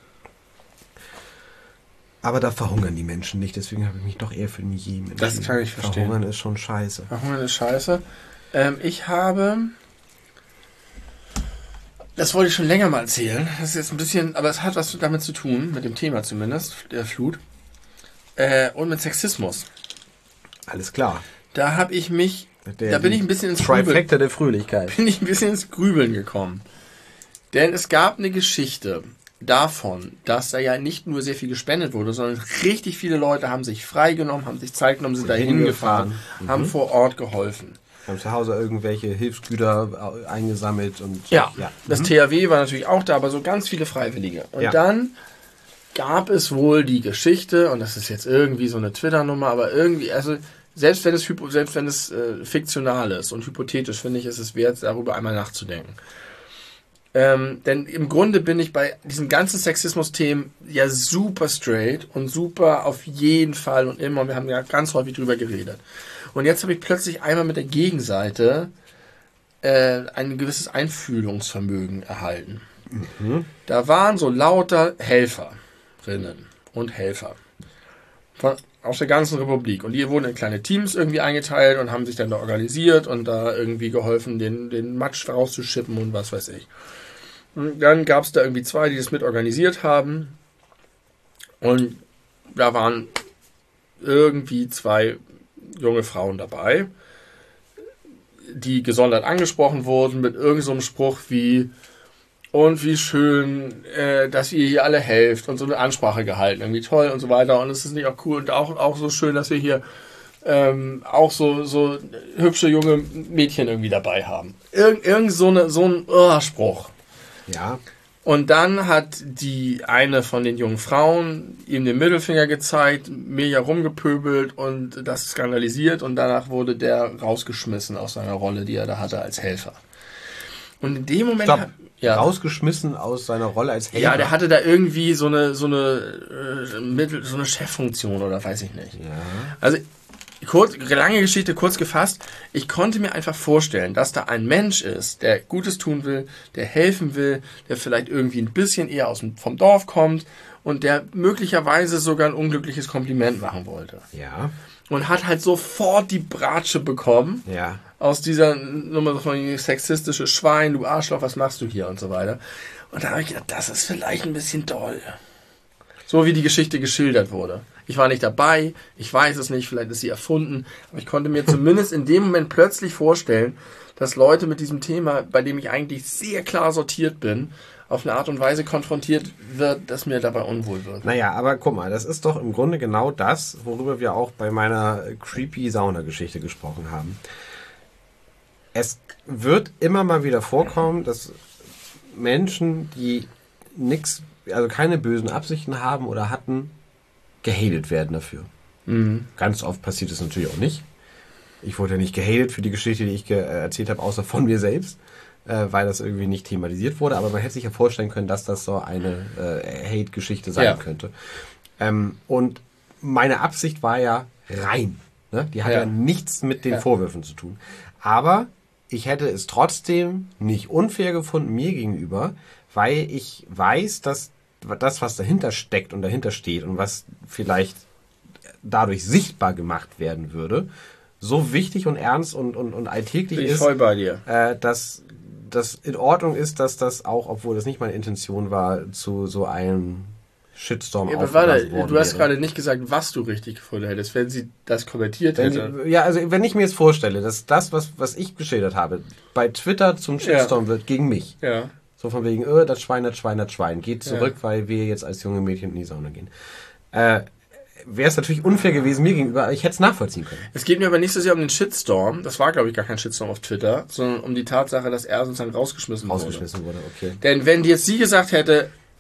Aber da verhungern die Menschen nicht, deswegen habe ich mich doch eher für den Jemen entschieden. Das kann ich verstehen. Verhungern ist schon scheiße. Verhungern ist scheiße. Ich habe... Das wollte ich schon länger mal erzählen. Das ist jetzt ein bisschen... Aber es hat was damit zu tun, mit dem Thema zumindest, der Flut. Und mit Sexismus. Alles klar. Da habe ich mich... Da bin ich ein bisschen ins Trifecta der Fröhlichkeit. Bin ich ein bisschen ins Grübeln gekommen. Denn es gab eine Geschichte davon, dass da ja nicht nur sehr viel gespendet wurde, sondern richtig viele Leute haben sich freigenommen, haben sich Zeit genommen, sind da hingefahren, haben vor Ort geholfen. Haben zu Hause irgendwelche Hilfsgüter eingesammelt und das THW war natürlich auch da, aber so ganz viele Freiwillige. Und dann gab es wohl die Geschichte, und das ist jetzt irgendwie so eine Twitter-Nummer, aber irgendwie, also selbst wenn es fiktional ist und hypothetisch, finde ich, ist es wert, darüber einmal nachzudenken. Denn im Grunde bin ich bei diesen ganzen Sexismus-Themen ja super straight und super auf jeden Fall und immer. Wir haben ja ganz häufig drüber geredet. Und jetzt habe ich plötzlich einmal mit der Gegenseite ein gewisses Einfühlungsvermögen erhalten. Mhm. Da waren so lauter Helferinnen und Helfer aus der ganzen Republik. Und die wurden in kleine Teams irgendwie eingeteilt und haben sich dann da organisiert und da irgendwie geholfen, den Matsch rauszuschippen und was weiß ich. Und dann gab es da irgendwie 2, die das mit organisiert haben. Und da waren irgendwie 2 junge Frauen dabei, die gesondert angesprochen wurden mit irgend so einem Spruch wie: Und wie schön, dass ihr hier alle helft, und so eine Ansprache gehalten, irgendwie toll und so weiter. Und es ist nicht auch cool und auch so schön, dass wir hier auch so hübsche junge Mädchen irgendwie dabei haben. Irgend so ein Spruch. Ja. Und dann hat die eine von den jungen Frauen ihm den Mittelfinger gezeigt, mega rumgepöbelt und das skandalisiert, und danach wurde der rausgeschmissen aus seiner Rolle, die er da hatte als Helfer. Und in dem Moment... Rausgeschmissen aus seiner Rolle als Helfer? Ja, der hatte da irgendwie so eine Cheffunktion oder weiß ich nicht. Ja. Also, lange Geschichte, kurz gefasst. Ich konnte mir einfach vorstellen, dass da ein Mensch ist, der Gutes tun will, der helfen will, der vielleicht irgendwie ein bisschen eher vom Dorf kommt und der möglicherweise sogar ein unglückliches Kompliment machen wollte. Ja. Und hat halt sofort die Bratsche bekommen. Ja. Aus dieser Nummer von sexistische Schwein, du Arschloch, was machst du hier und so weiter. Und da habe ich gedacht, das ist vielleicht ein bisschen doll. So wie die Geschichte geschildert wurde. Ich war nicht dabei, ich weiß es nicht, vielleicht ist sie erfunden, aber ich konnte mir zumindest in dem Moment plötzlich vorstellen, dass Leute mit diesem Thema, bei dem ich eigentlich sehr klar sortiert bin, auf eine Art und Weise konfrontiert wird, dass mir dabei unwohl wird. Naja, aber guck mal, das ist doch im Grunde genau das, worüber wir auch bei meiner creepy Sauna-Geschichte gesprochen haben. Es wird immer mal wieder vorkommen, dass Menschen, die also keine bösen Absichten haben oder hatten, gehatet werden dafür. Mhm. Ganz oft passiert es natürlich auch nicht. Ich wurde ja nicht gehatet für die Geschichte, die ich erzählt habe, außer von mir selbst, weil das irgendwie nicht thematisiert wurde. Aber man hätte sich ja vorstellen können, dass das so eine Hate-Geschichte sein könnte. Und meine Absicht war ja rein. Ne? Die hat ja nichts mit den Vorwürfen zu tun. Aber ich hätte es trotzdem nicht unfair gefunden mir gegenüber, weil ich weiß, dass das, was dahinter steckt und dahinter steht und was vielleicht dadurch sichtbar gemacht werden würde, so wichtig und ernst und alltäglich ist, voll bei dir. Dass das in Ordnung ist, dass das auch, obwohl das nicht meine Intention war, zu so einem Shitstorm aufgelassen worden du hast gerade nicht gesagt, was du richtig gefunden hättest, wenn sie das kommentiert hätte. Also wenn ich mir jetzt vorstelle, dass das, was ich geschildert habe, bei Twitter zum Shitstorm wird gegen mich. Ja. So von wegen, das Schwein, geht zurück, weil wir jetzt als junge Mädchen in die Sauna gehen. Wäre es natürlich unfair gewesen mir gegenüber, aber ich hätte es nachvollziehen können. Es geht mir aber nicht so sehr um den Shitstorm, das war glaube ich gar kein Shitstorm auf Twitter, sondern um die Tatsache, dass er sozusagen rausgeschmissen wurde. Okay. Denn wenn jetzt sie gesagt hätte,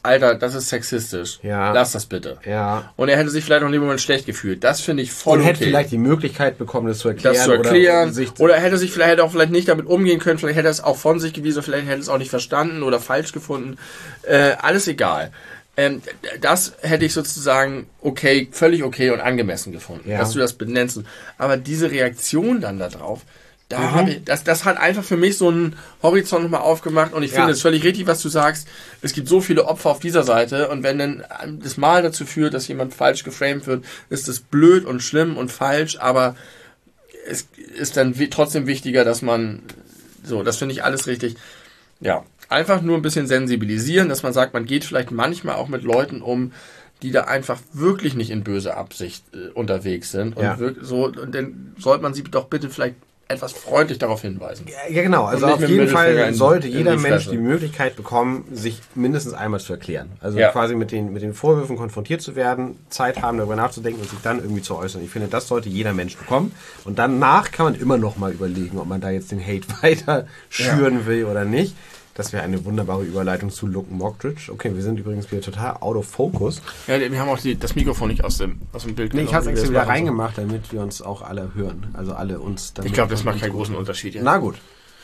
Alter, das ist sexistisch. Ja. Lass das bitte. Ja. Und er hätte sich vielleicht auch in dem Moment schlecht gefühlt. Das finde ich voll Und okay. hätte vielleicht die Möglichkeit bekommen, das zu erklären. Das zu erklären. Oder Hätte sich vielleicht auch nicht damit umgehen können. Vielleicht hätte er es auch von sich gewiesen. Vielleicht hätte er es auch nicht verstanden oder falsch gefunden. Alles egal. Das hätte ich sozusagen völlig okay und angemessen gefunden, dass du das benennst. Aber diese Reaktion dann darauf, das hat einfach für mich so einen Horizont nochmal aufgemacht und ich finde es völlig richtig, was du sagst. Es gibt so viele Opfer auf dieser Seite und wenn dann das mal dazu führt, dass jemand falsch geframed wird, ist das blöd und schlimm und falsch, aber es ist dann trotzdem wichtiger, dass man, das finde ich alles richtig. Ja, einfach nur ein bisschen sensibilisieren, dass man sagt, man geht vielleicht manchmal auch mit Leuten um, die da einfach wirklich nicht in böse Absicht unterwegs sind und und dann sollte man sie doch bitte vielleicht etwas freundlich darauf hinweisen. Ja, genau. Also auf jeden Fall sollte jeder Mensch die Möglichkeit bekommen, sich mindestens einmal zu erklären. Also quasi mit den Vorwürfen konfrontiert zu werden, Zeit haben, darüber nachzudenken und sich dann irgendwie zu äußern. Ich finde, das sollte jeder Mensch bekommen. Und danach kann man immer noch mal überlegen, ob man da jetzt den Hate weiter schüren will oder nicht. Das wäre eine wunderbare Überleitung zu Luke Mockridge. Okay, wir sind übrigens wieder total out of focus. Ja, wir haben auch das Mikrofon nicht aus dem Bild genommen. Ich habe es extra wieder reingemacht, damit wir uns auch alle hören. Also alle uns. Ich glaube, das macht keinen großen Unterschied. Ja. Na gut.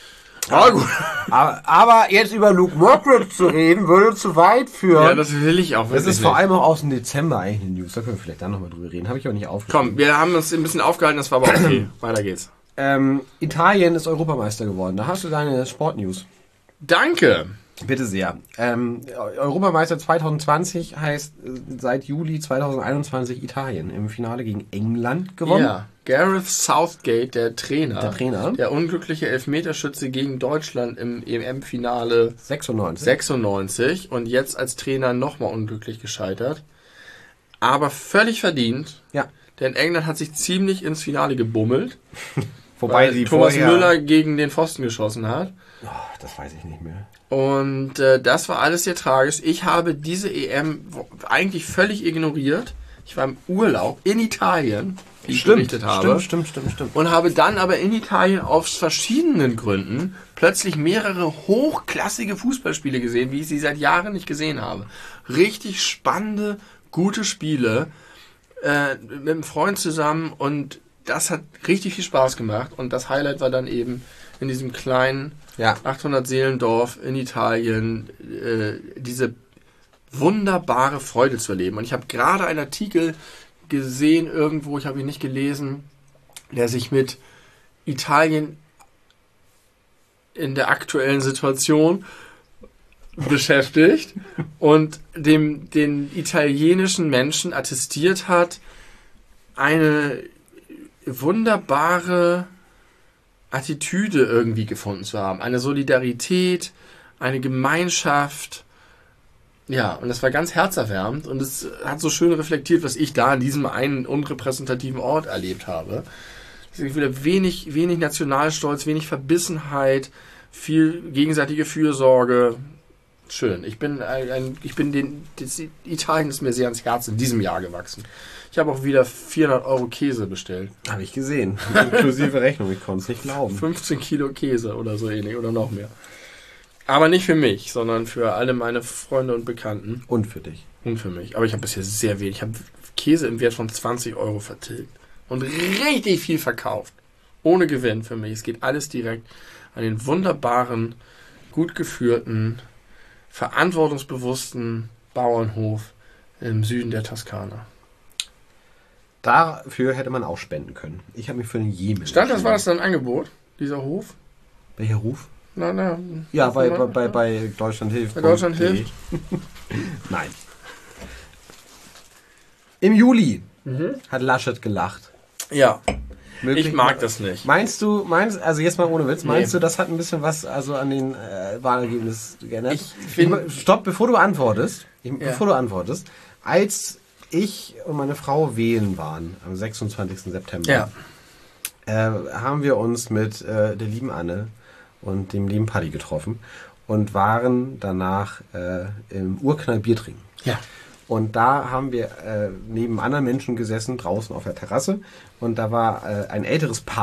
Aber jetzt über Luke Mockridge zu reden, würde zu weit führen. Ja, das will ich auch. Das ist vor allem auch aus dem Dezember eigentlich eine News. Da können wir vielleicht dann nochmal drüber reden. Habe ich auch nicht aufgeschrieben. Komm, wir haben uns ein bisschen aufgehalten, das war aber okay. Weiter geht's. Italien ist Europameister geworden. Da hast du deine Sportnews. Danke. Bitte sehr. Europameister 2020 heißt seit Juli 2021 Italien. Im Finale gegen England gewonnen. Ja, Gareth Southgate, der Trainer. Der unglückliche Elfmeterschütze gegen Deutschland im EM-Finale 96 und jetzt als Trainer nochmal unglücklich gescheitert. Aber völlig verdient. Ja. Denn England hat sich ziemlich ins Finale gebummelt. Wobei sie Thomas Müller gegen den Pfosten geschossen hat. Oh, das weiß ich nicht mehr. Und das war alles sehr tragisch. Ich habe diese EM eigentlich völlig ignoriert. Ich war im Urlaub in Italien, wie ich berichtet habe. Stimmt. Und habe dann aber in Italien aus verschiedenen Gründen plötzlich mehrere hochklassige Fußballspiele gesehen, wie ich sie seit Jahren nicht gesehen habe. Richtig spannende, gute Spiele mit einem Freund zusammen und das hat richtig viel Spaß gemacht. Und das Highlight war dann eben in diesem kleinen 800-Seelendorf in Italien diese wunderbare Freude zu erleben. Und ich habe gerade einen Artikel gesehen irgendwo, ich habe ihn nicht gelesen, der sich mit Italien in der aktuellen Situation beschäftigt und den italienischen Menschen attestiert hat, eine wunderbare Attitüde irgendwie gefunden zu haben. Eine Solidarität, eine Gemeinschaft. Ja, und das war ganz herzerwärmend und es hat so schön reflektiert, was ich da an diesem einen unrepräsentativen Ort erlebt habe. Es ist wieder wenig Nationalstolz, wenig Verbissenheit, viel gegenseitige Fürsorge. Schön. Italien ist mir sehr ans Herz in diesem Jahr gewachsen. Ich habe auch wieder 400 € Käse bestellt. Habe ich gesehen. Inklusive Rechnung. Ich konnte es nicht glauben. 15 Kilo Käse oder so ähnlich oder noch mehr. Aber nicht für mich, sondern für alle meine Freunde und Bekannten. Und für dich. Und für mich. Aber ich habe bisher sehr wenig. Ich habe Käse im Wert von 20 € vertilgt. Und richtig viel verkauft. Ohne Gewinn für mich. Es geht alles direkt an den wunderbaren, gut geführten, verantwortungsbewussten Bauernhof im Süden der Toskana. Dafür hätte man auch spenden können. Ich habe mich für den Jemen entschieden. War das dann ein Angebot, dieser Hof? Welcher Hof? Ja, bei Deutschland hilft. Bei Deutschland hilft? Nein. Im Juli hat Laschet gelacht. Ja. Ich mag das nicht. Meinst du, also jetzt mal ohne Witz, meinst du, das hat ein bisschen was also an den Wahlergebnissen geändert? Stopp, bevor du antwortest, als ich und meine Frau wählen waren, am 26. September, haben wir uns mit der lieben Anne und dem lieben Paddy getroffen und waren danach im Urknall Bier trinken. Ja. Und da haben wir neben anderen Menschen gesessen, draußen auf der Terrasse. Und da war ein älteres Paar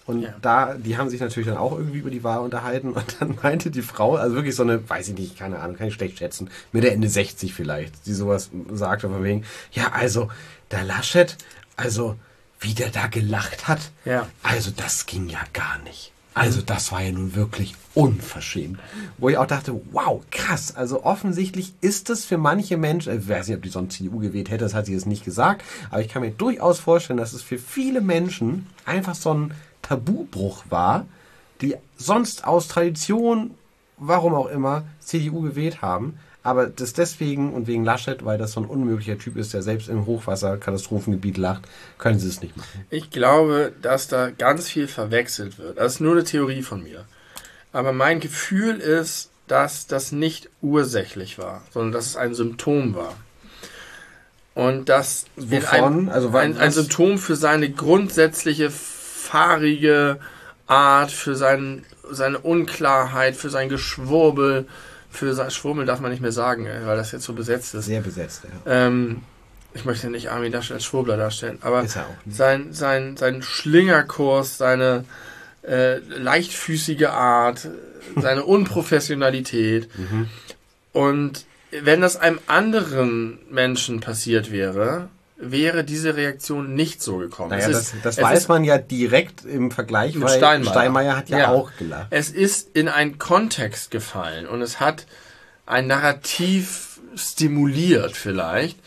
Und die haben sich natürlich dann auch irgendwie über die Wahl unterhalten. Und dann meinte die Frau, also wirklich so eine, weiß ich nicht, keine Ahnung, kann ich schlecht schätzen, Mitte, Ende 60 vielleicht, die sowas sagte von wegen, ja, also, der Laschet, also, wie der da gelacht hat, also, das ging ja gar nicht. Also, das war ja nun wirklich unverschämt. Wo ich auch dachte, wow, krass. Also, offensichtlich ist es für manche Menschen, ich weiß nicht, ob die sonst CDU gewählt hätte, das hat sie jetzt nicht gesagt, aber ich kann mir durchaus vorstellen, dass es für viele Menschen einfach so ein Tabubruch war, die sonst aus Tradition, warum auch immer, CDU gewählt haben, aber das deswegen und wegen Laschet, weil das so ein unmöglicher Typ ist, der selbst im Hochwasserkatastrophengebiet lacht, können sie es nicht machen. Ich glaube, dass da ganz viel verwechselt wird. Das ist nur eine Theorie von mir. Aber mein Gefühl ist, dass das nicht ursächlich war, sondern dass es ein Symptom war. Und dass ein Symptom für seine grundsätzliche fahrige Art, für seine Unklarheit, für sein Geschwurbel, Schwurbel darf man nicht mehr sagen, weil das jetzt so besetzt ist. Sehr besetzt, ja. Ich möchte nicht Armin Laschet als Schwurbler darstellen, aber ist er auch nicht. Sein Schlingerkurs, seine leichtfüßige Art, seine Unprofessionalität. Und wenn das einem anderen Menschen passiert wäre diese Reaktion nicht so gekommen. Naja, das weiß man ja direkt im Vergleich, weil Steinmeier hat ja auch gelacht. Es ist in einen Kontext gefallen und es hat ein Narrativ stimuliert vielleicht,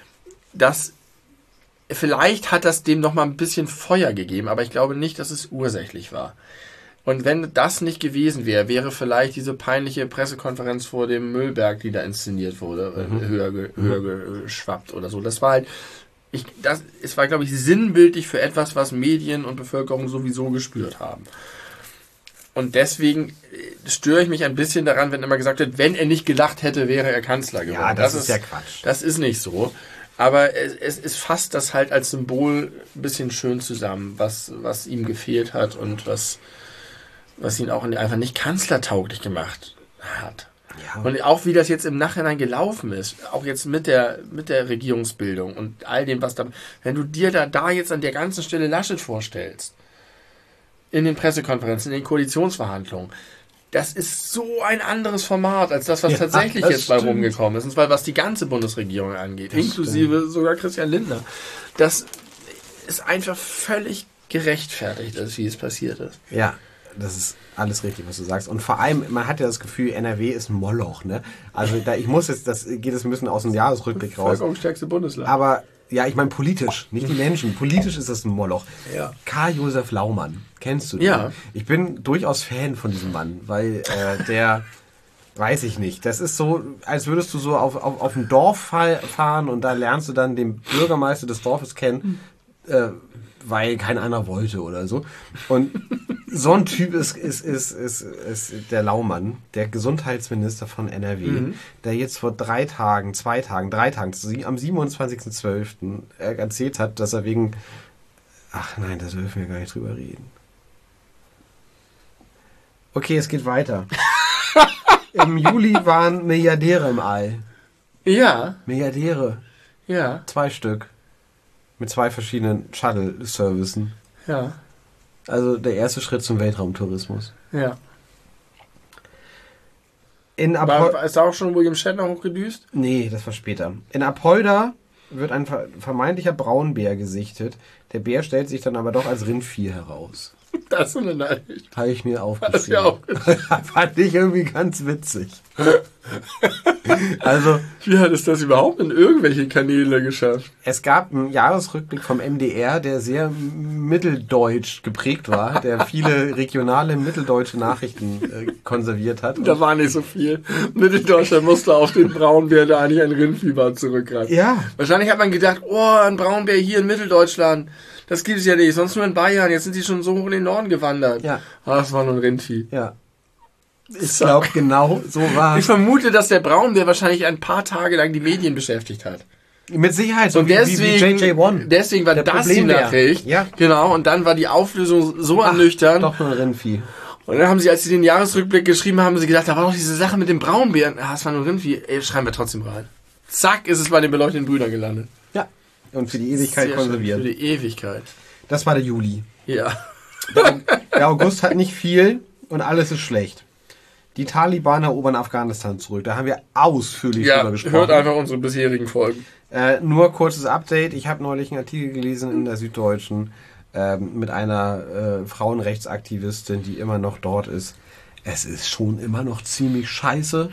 vielleicht hat das dem noch mal ein bisschen Feuer gegeben, aber ich glaube nicht, dass es ursächlich war. Und wenn das nicht gewesen wäre, wäre vielleicht diese peinliche Pressekonferenz vor dem Müllberg, die da inszeniert wurde, höher geschwappt oder so. Das war halt, es war, glaube ich, sinnbildlich für etwas, was Medien und Bevölkerung sowieso gespürt haben. Und deswegen störe ich mich ein bisschen daran, wenn immer gesagt wird, wenn er nicht gelacht hätte, wäre er Kanzler geworden. Ja, das ist ja Quatsch. Das ist nicht so. Aber es fasst das halt als Symbol ein bisschen schön zusammen, was ihm gefehlt hat und was ihn auch einfach nicht kanzlertauglich gemacht hat. Ja. Und auch wie das jetzt im Nachhinein gelaufen ist, auch jetzt mit der Regierungsbildung und all dem, was da, wenn du dir da jetzt an der ganzen Stelle Laschet vorstellst, in den Pressekonferenzen, in den Koalitionsverhandlungen, das ist so ein anderes Format als das, was tatsächlich jetzt bei rumgekommen ist. Und zwar was die ganze Bundesregierung angeht, inklusive sogar Christian Lindner. Das ist einfach völlig gerechtfertigt, wie es passiert ist. Ja, das ist alles richtig, was du sagst. Und vor allem, man hat ja das Gefühl, NRW ist ein Moloch, ne? Also das geht jetzt ein bisschen aus dem Jahresrückblick raus. Bevölkerungsstärkste Bundesland. Aber, ja, ich meine politisch, nicht die Menschen. Politisch ist das ein Moloch. Ja. Karl-Josef Laumann, kennst du den? Ja. Ich bin durchaus Fan von diesem Mann, weil der, weiß ich nicht, das ist so, als würdest du so auf ein Dorf fahren und da lernst du dann den Bürgermeister des Dorfes kennen, weil kein einer wollte oder so. Und so ein Typ ist der Laumann, der Gesundheitsminister von NRW, der jetzt vor 3 Tagen, am 27.12. erzählt hat, dass er wegen... Ach nein, da dürfen wir gar nicht drüber reden. Okay, es geht weiter. Im Juli waren Milliardäre im All. Ja. Milliardäre. Ja. 2 Stück. Mit 2 verschiedenen Shuttle-Servicen. Ja. Also der erste Schritt zum Weltraumtourismus. Ja. Ist da auch schon William Shatner hochgedüst? Nee, das war später. In Apolda wird ein vermeintlicher Braunbär gesichtet. Der Bär stellt sich dann aber doch als Rindvieh heraus. Das ist so eine Nachricht. Habe ich mir aufgeschrieben. Fand ich irgendwie ganz witzig. Also, wie hat es das überhaupt in irgendwelche Kanäle geschafft? Es gab einen Jahresrückblick vom MDR, der sehr mitteldeutsch geprägt war, der viele regionale mitteldeutsche Nachrichten konserviert hat. Da war nicht so viel. Mitteldeutschland musste auf den Braunbär, der eigentlich ein Rindvieh war, zurückgreifen. Ja. Wahrscheinlich hat man gedacht, ein Braunbär hier in Mitteldeutschland. Das gibt es ja nicht, sonst nur in Bayern. Jetzt sind die schon so hoch in den Norden gewandert. Ja. Das war nur ein Rindvieh. Ja. Ich glaube, genau so war es. Ich vermute, dass der Braunbär wahrscheinlich ein paar Tage lang die Medien beschäftigt hat. Mit Sicherheit, so und deswegen, wie JJ1. Deswegen war das die Nachricht. Ja. Genau, und dann war die Auflösung so ernüchternd. Doch nur ein Rindvieh. Und dann haben sie, als sie den Jahresrückblick geschrieben haben, sie gedacht, da war doch diese Sache mit dem Braunbären. Es war nur ein Rindvieh. Schreiben wir trotzdem rein. Zack, ist es bei den beleuchteten Brüdern gelandet. Ja. Und für die Ewigkeit konserviert. Für die Ewigkeit. Das war der Juli. Ja. Der August hat nicht viel und alles ist schlecht. Die Taliban erobern Afghanistan zurück. Da haben wir ausführlich drüber gesprochen. Hört einfach unsere bisherigen Folgen. Nur kurzes Update. Ich habe neulich einen Artikel gelesen in der Süddeutschen mit einer Frauenrechtsaktivistin, die immer noch dort ist. Es ist schon immer noch ziemlich scheiße.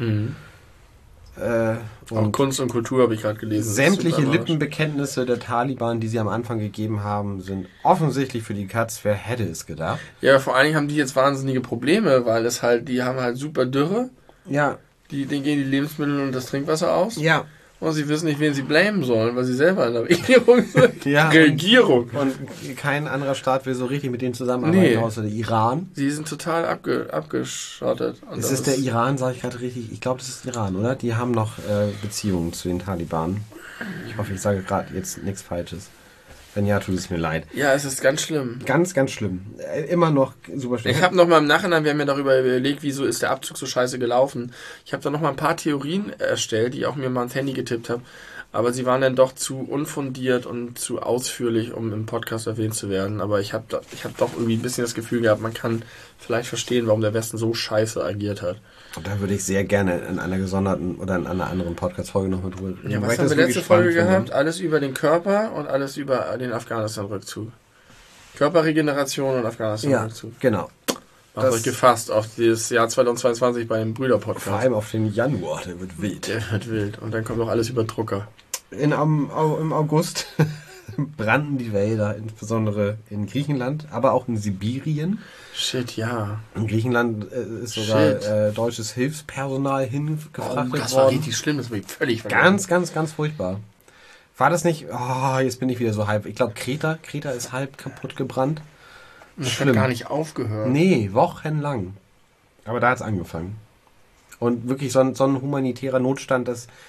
Auch Kunst und Kultur habe ich gerade gelesen. Sämtliche Lippenbekenntnisse der Taliban, die sie am Anfang gegeben haben, sind offensichtlich für die Katz. Wer hätte es gedacht? Ja, vor allen Dingen haben die jetzt wahnsinnige Probleme, weil die haben halt super Dürre. Ja. Denen gehen die Lebensmittel und das Trinkwasser aus. Ja. Und sie wissen nicht, wen sie blamen sollen, weil sie selber in der Regierung sind. Ja, Regierung. Und kein anderer Staat will so richtig mit denen zusammenarbeiten, außer der Iran. Sie sind total abgeschottet. Es ist der Iran, sage ich gerade richtig. Ich glaube, das ist Iran, oder? Die haben noch Beziehungen zu den Taliban. Ich hoffe, ich sage gerade jetzt nichts Falsches. Wenn ja, tut es mir leid. Ja, es ist ganz schlimm. Ganz, ganz schlimm. Immer noch super schlimm. Ich habe noch mal im Nachhinein, wir haben ja darüber überlegt, wieso ist der Abzug so scheiße gelaufen. Ich habe da noch mal ein paar Theorien erstellt, die ich auch mir mal ins Handy getippt habe. Aber sie waren dann doch zu unfundiert und zu ausführlich, um im Podcast erwähnt zu werden. Aber ich hab doch irgendwie ein bisschen das Gefühl gehabt, man kann vielleicht verstehen, warum der Westen so scheiße agiert hat. Und da würde ich sehr gerne in einer gesonderten oder in einer anderen Podcast-Folge nochmal drüber reden. Ja, was haben wir letzte Folge gehabt? Alles über den Körper und alles über den Afghanistan-Rückzug. Körperregeneration und Afghanistan-Rückzug. Ja, genau. Macht euch gefasst auf das Jahr 2022 bei dem Brüder-Podcast. Vor allem auf den Januar, der wird wild. Der wird wild. Und dann kommt noch alles über Drucker. Im August brannten die Wälder, insbesondere in Griechenland, aber auch in Sibirien. Shit, ja. In Griechenland ist sogar deutsches Hilfspersonal hingefrachtet worden. Das war richtig schlimm, das war völlig vergessen. Ganz, ganz, ganz furchtbar. War das nicht... Oh, jetzt bin ich wieder so halb... Ich glaube, Kreta ist halb kaputt gebrannt. Das hat gar nicht aufgehört. Nee, wochenlang. Aber da hat es angefangen. Und wirklich so ein humanitärer Notstand,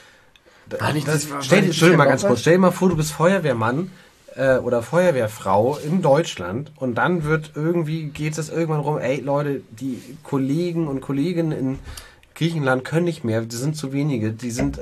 stell dir mal vor, du bist Feuerwehrmann oder Feuerwehrfrau in Deutschland und dann geht es irgendwann rum, ey Leute, die Kollegen und Kolleginnen in Griechenland können nicht mehr, die sind zu wenige, die sind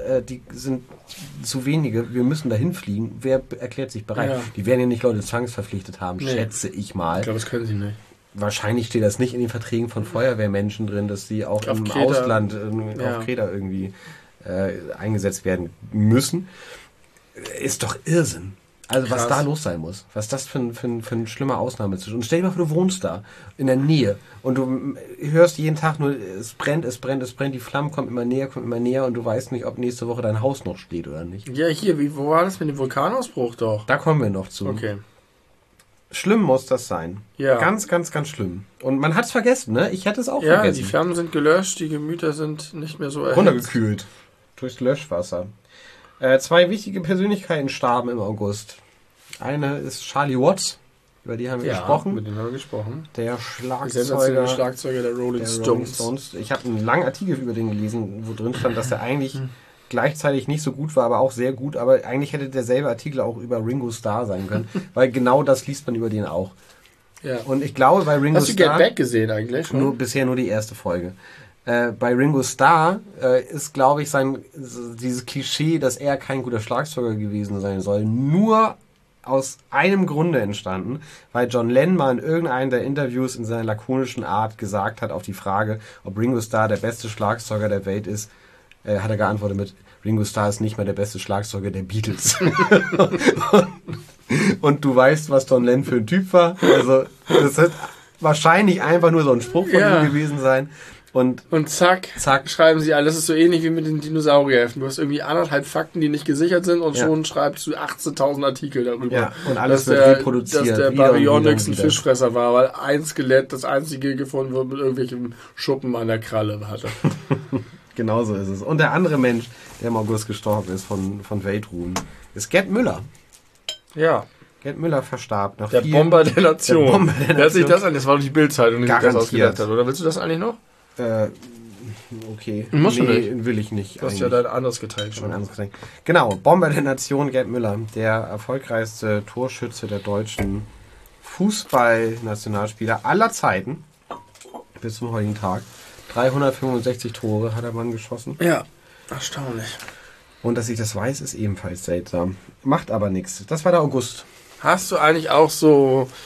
zu wenige, wir müssen dahin fliegen. Wer erklärt sich bereit? Ja. Die werden ja nicht Leute zwangsverpflichtet haben, schätze ich mal. Ich glaube, das können sie nicht. Wahrscheinlich steht das nicht in den Verträgen von Feuerwehrmenschen drin, dass sie auch im Ausland auf Kreta irgendwie eingesetzt werden müssen. Ist doch Irrsinn. Also krass. Was da los sein muss. Was das für ein schlimmer Ausnahmezustand. Und stell dir mal vor, du wohnst da in der Nähe und du hörst jeden Tag nur, es brennt, die Flammen kommen immer näher und du weißt nicht, ob nächste Woche dein Haus noch steht oder nicht. Ja, wo war das mit dem Vulkanausbruch doch? Da kommen wir noch zu. Okay. Schlimm muss das sein. Ja. Ganz, ganz, ganz schlimm. Und man hat es vergessen, ne? Ich hätte es auch vergessen. Ja, die Flammen sind gelöscht, die Gemüter sind nicht mehr so erhitzt. Runtergekühlt. Durchs Löschwasser. 2 wichtige Persönlichkeiten starben im August. Eine ist Charlie Watts, über die haben wir gesprochen. Mit dem haben wir gesprochen. Der Schlagzeuger der Rolling Stones. Ich habe einen langen Artikel über den gelesen, wo drin stand, dass er eigentlich gleichzeitig nicht so gut war, aber auch sehr gut. Aber eigentlich hätte derselbe Artikel auch über Ringo Starr sein können, weil genau das liest man über den auch. Ja. Und ich glaube, bei Ringo Starr... Hast du Get Back gesehen eigentlich? Bisher nur die erste Folge. Bei Ringo Starr ist, glaube ich, dieses Klischee, dass er kein guter Schlagzeuger gewesen sein soll, nur aus einem Grunde entstanden, weil John Lennon mal in irgendeinem der Interviews in seiner lakonischen Art gesagt hat auf die Frage, ob Ringo Starr der beste Schlagzeuger der Welt ist, hat er geantwortet mit, Ringo Starr ist nicht mehr der beste Schlagzeuger der Beatles. Und du weißt, was John Lennon für ein Typ war. Also das wird wahrscheinlich einfach nur so ein Spruch von ihm gewesen sein. Und zack, schreiben sie alles. Das ist so ähnlich wie mit den Dinosaurierheften. Du hast irgendwie 1,5 Fakten, die nicht gesichert sind und schon schreibst du 18.000 Artikel darüber. Ja, und alles wird reproduziert. Dass der Baryonyx ein Fischfresser war, weil ein Skelett das einzige gefunden wird mit irgendwelchen Schuppen an der Kralle hatte. Genauso ist es. Und der andere Mensch, der im August gestorben ist von Weltruhm, ist Gerd Müller. Ja. Gerd Müller verstarb nach der Bomber der Nation. Wer hat sich das an? Das war doch die Bildzeitung, die sich das ausgedacht hat. Oder willst du das eigentlich noch? Okay. Musst du nicht. Will ich nicht. Du hast ja dein anderes Getränk schon. Genau, Bomber der Nation, Gerd Müller, der erfolgreichste Torschütze der deutschen Fußballnationalspieler aller Zeiten. Bis zum heutigen Tag. 365 Tore hat der Mann geschossen. Ja, erstaunlich. Und dass ich das weiß, ist ebenfalls seltsam. Macht aber nichts. Das war der August. Hast du eigentlich auch so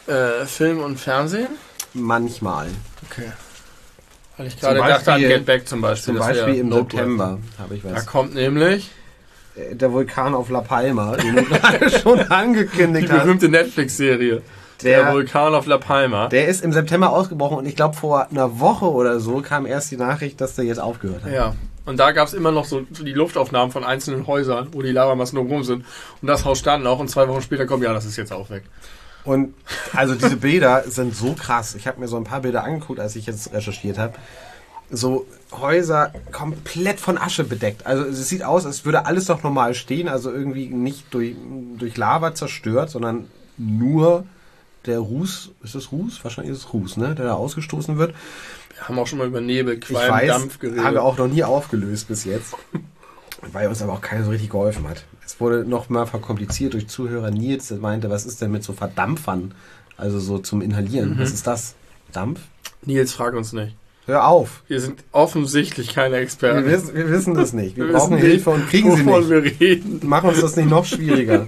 Film und Fernsehen? Manchmal. Okay. Weil ich gerade dachte an Get Back zum Beispiel. Zum Beispiel im September habe ich was. Da kommt nämlich der Vulkan auf La Palma, den du gerade schon angekündigt die hast. berühmte Netflix-Serie. Der Vulkan auf La Palma. Der ist im September ausgebrochen und ich glaube vor einer Woche oder so kam erst die Nachricht, dass der jetzt aufgehört hat. Ja. Und da gab es immer noch so die Luftaufnahmen von einzelnen Häusern, wo die Lavamassen rum sind. Und das Haus stand auch und 2 Wochen später kommt, ja, das ist jetzt auch weg. Und also diese Bilder sind so krass. Ich habe mir so ein paar Bilder angeguckt, als ich jetzt recherchiert habe. So Häuser komplett von Asche bedeckt. Also es sieht aus, als würde alles doch normal stehen. Also irgendwie nicht durch Lava zerstört, sondern nur der Ruß. Ist es Ruß? Wahrscheinlich ist es Ruß, ne? Der da ausgestoßen wird. Wir haben auch schon mal über Nebel, Qualm, Dampf geredet. Haben wir auch noch nie aufgelöst bis jetzt. Weil uns aber auch keiner so richtig geholfen hat. Es wurde noch mal verkompliziert durch Zuhörer Nils, der meinte, was ist denn mit so Verdampfern? Also so zum Inhalieren. Was ist das? Dampf? Nils, frag uns nicht. Hör auf. Wir sind offensichtlich keine Experten. Wir wissen das nicht. Wir brauchen Hilfe und kriegen sie nicht. Wir reden. Mach uns das nicht noch schwieriger.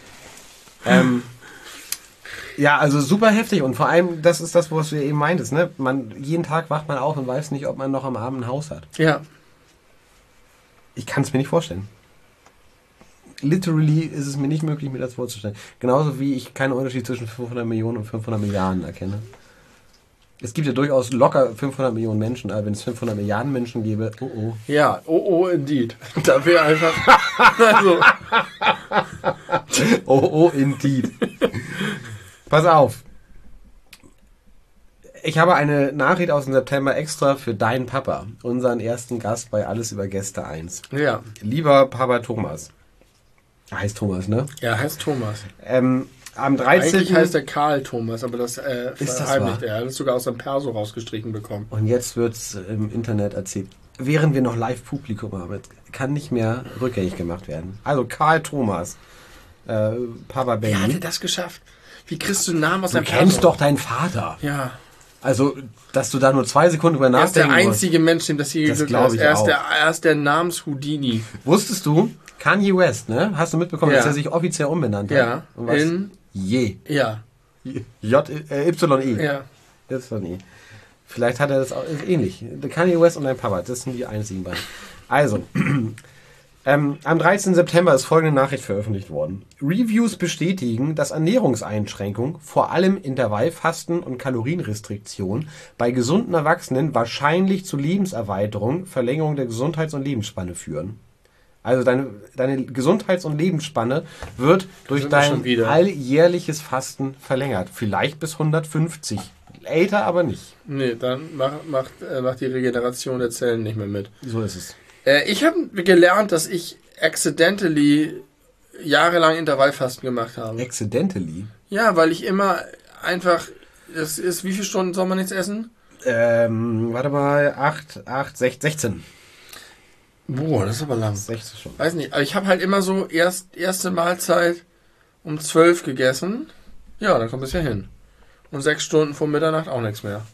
Ja, also super heftig und vor allem, das ist das, was du eben meintest, ne? Jeden Tag wacht man auf und weiß nicht, ob man noch am Abend ein Haus hat. Ja. Ich kann es mir nicht vorstellen. Literally ist es mir nicht möglich, mir das vorzustellen. Genauso wie ich keinen Unterschied zwischen 500 Millionen und 500 Milliarden erkenne. Es gibt ja durchaus locker 500 Millionen Menschen, aber wenn es 500 Milliarden Menschen gäbe, oh. Ja, oh, indeed. Da wäre einfach... Also. Oh, indeed. Pass auf. Ich habe eine Nachricht aus dem September extra für deinen Papa, unseren ersten Gast bei Alles über Gäste 1. Ja. Lieber Papa Thomas. Er heißt Thomas, ne? Ja, heißt Thomas. Am 13. Eigentlich heißt er Karl Thomas, aber das verheimlicht er. Er hat es sogar aus seinem Perso rausgestrichen bekommen. Und jetzt wird es im Internet erzählt. Während wir noch Live-Publikum haben, kann nicht mehr rückgängig gemacht werden. Also Karl Thomas, Papa Benny. Wie hat er das geschafft? Wie kriegst du einen Namen aus Du deinem Perso? kennst doch deinen Vater. Ja. Also, dass du da nur 2 Sekunden drüber Er ist der nachdenken einzige Mensch, dem das hier Das geglückt glaube ist. ich auch. Er ist der Namens-Houdini. Wusstest du, Kanye West, ne? Hast du mitbekommen, Ja. dass er sich offiziell umbenannt hat? Ja. Und was? In... Je. Ja. Y-E. Ja. Y-E. Vielleicht hat er das auch ist ähnlich. Kanye West und dein Papa, das sind die einzigen beiden. Also, am 13. September ist folgende Nachricht veröffentlicht worden. Reviews bestätigen, dass Ernährungseinschränkungen, vor allem Intervallfasten und Kalorienrestriktion, bei gesunden Erwachsenen wahrscheinlich zu Lebenserweiterung, Verlängerung der Gesundheits- und Lebensspanne führen. Also deine Gesundheits- und Lebensspanne wird durch dein alljährliches Fasten verlängert. Vielleicht bis 150. Älter aber nicht. Nee, dann macht die Regeneration der Zellen nicht mehr mit. So ist es. Ich habe gelernt, dass ich accidentally jahrelang Intervallfasten gemacht habe. Accidentally? Ja, weil ich immer einfach... Das ist, wie viele Stunden soll man jetzt essen? Warte mal, 16. Boah, das ist aber lang. 16 schon. Weiß nicht, aber ich habe halt immer so erste Mahlzeit um 12 gegessen. Ja, dann kommt es ja hin. Und 6 Stunden vor Mitternacht auch nichts mehr.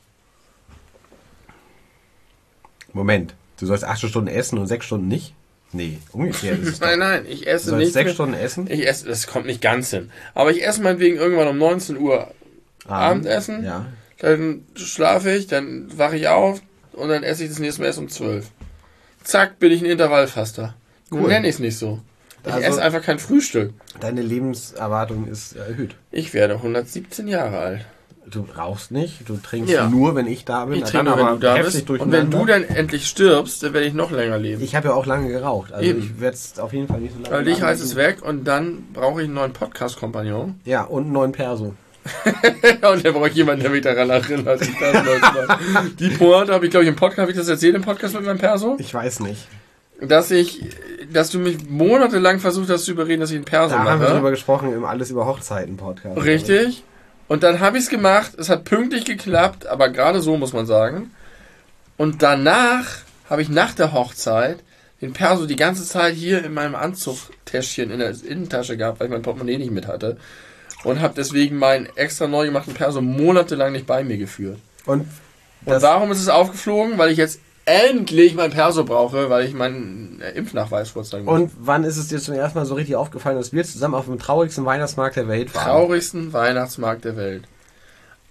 Moment, du sollst 8 Stunden essen und 6 Stunden nicht? Nee, umgekehrt ist es doch. Nein, ich esse Du sollst nicht 6 mehr. Stunden essen? Ich esse, das kommt nicht ganz hin. Aber ich esse meinetwegen irgendwann um 19 Uhr Abendessen. Ja. Dann schlafe ich, dann wache ich auf und dann esse ich das nächste Mal erst um 12. Zack, bin ich ein Intervallfaster. Cool. Nenne ich es nicht so. Ich Also- esse einfach kein Frühstück. Deine Lebenserwartung ist erhöht. Ich werde 117 Jahre alt. Du rauchst nicht, du trinkst Ja. nur, wenn ich da bin. Ich Na, trinke, dann wenn aber du da heftig bist. Und wenn du durcheinander. dann endlich stirbst, dann werde ich noch länger leben. Ich habe ja auch lange geraucht, also Eben. ich werde es auf jeden Fall nicht so lange Weil dich machen. heißt es weg und dann brauche ich einen neuen Podcast-Kompagnon. Ja, und einen neuen Perso. Und dann brauche ich jemanden, der mich daran erinnert. Die Pointe habe ich, glaube ich, im Podcast, habe ich das erzählt im Podcast mit meinem Perso? Ich weiß nicht. Dass du mich monatelang versucht hast zu überreden, dass ich einen Perso Da haben wir mache. drüber gesprochen im Alles über Hochzeiten Podcast. Richtig. Und dann habe ich es gemacht. Es hat pünktlich geklappt, aber gerade so muss man sagen. Und danach habe ich nach der Hochzeit den Perso die ganze Zeit hier in meinem Anzugtäschchen in der Innentasche gehabt, weil ich mein Portemonnaie nicht mit hatte. Und habe deswegen meinen extra neu gemachten Perso monatelang nicht bei mir geführt. Und Und warum ist es aufgeflogen? Weil ich jetzt endlich mein Perso brauche, weil ich meinen Impfnachweis vorzeigen muss. Und wann ist es dir zum ersten Mal so richtig aufgefallen, dass wir zusammen auf dem traurigsten Weihnachtsmarkt der Welt waren? Traurigsten Weihnachtsmarkt der Welt.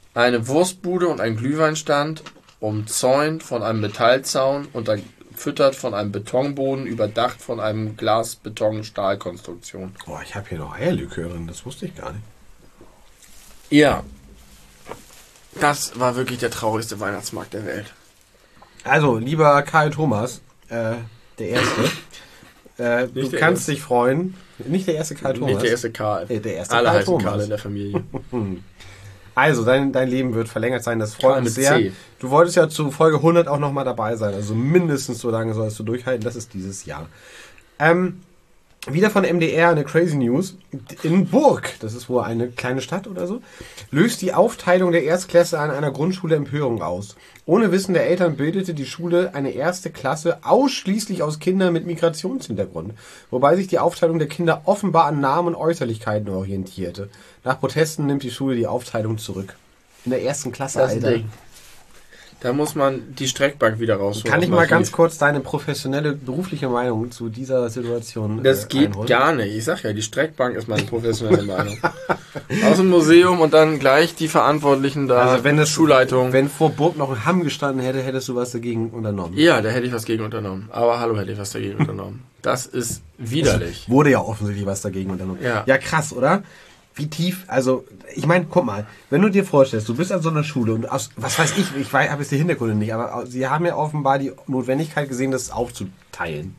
eine Wurstbude und ein Glühweinstand, umzäunt von einem Metallzaun, unterfüttert von einem Betonboden, überdacht von einem Glas-Beton-Stahlkonstruktion. Boah, ich habe hier noch Eierlikör drin, das wusste ich gar nicht. Ja, das war wirklich der traurigste Weihnachtsmarkt der Welt. Also, lieber Karl Thomas, der Erste, du kannst dich freuen. Nicht der erste Karl Thomas. Nicht der erste Karl. Der erste Alle Karl heißen Thomas. Karl in der Familie. Also, dein Leben wird verlängert sein, das freut Karl uns mit sehr. C. Du wolltest ja zu Folge 100 auch nochmal dabei sein, also mindestens so lange sollst du durchhalten, das ist dieses Jahr. Wieder von MDR eine Crazy News. In Burg, das ist wohl eine kleine Stadt oder so, löst die Aufteilung der Erstklässe an einer Grundschule Empörung aus. Ohne Wissen der Eltern bildete die Schule eine erste Klasse ausschließlich aus Kindern mit Migrationshintergrund, wobei sich die Aufteilung der Kinder offenbar an Namen und Äußerlichkeiten orientierte. Nach Protesten nimmt die Schule die Aufteilung zurück. In der ersten Klasse, Das ist ein Alter. Ding. Da muss man die Streckbank wieder rausholen. Kann ich mal ganz kurz deine professionelle, berufliche Meinung zu dieser Situation Das geht einholen? gar nicht. Ich sag ja, die Streckbank ist meine professionelle Meinung. Aus dem Museum und dann gleich die Verantwortlichen da. Also wenn das Schulleitung. Wenn vor Burg noch ein Hamm gestanden hätte, hättest du was dagegen unternommen. Ja, da hätte ich was gegen unternommen. Aber hallo, hätte ich was dagegen unternommen. Das ist widerlich. Wurde ja offensichtlich was dagegen unternommen. Ja. Krass, oder? Wie tief, also, ich meine, guck mal, wenn du dir vorstellst, du bist an so einer Schule und aus, was weiß ich habe jetzt die Hintergründe nicht, aber sie haben ja offenbar die Notwendigkeit gesehen, das aufzuteilen.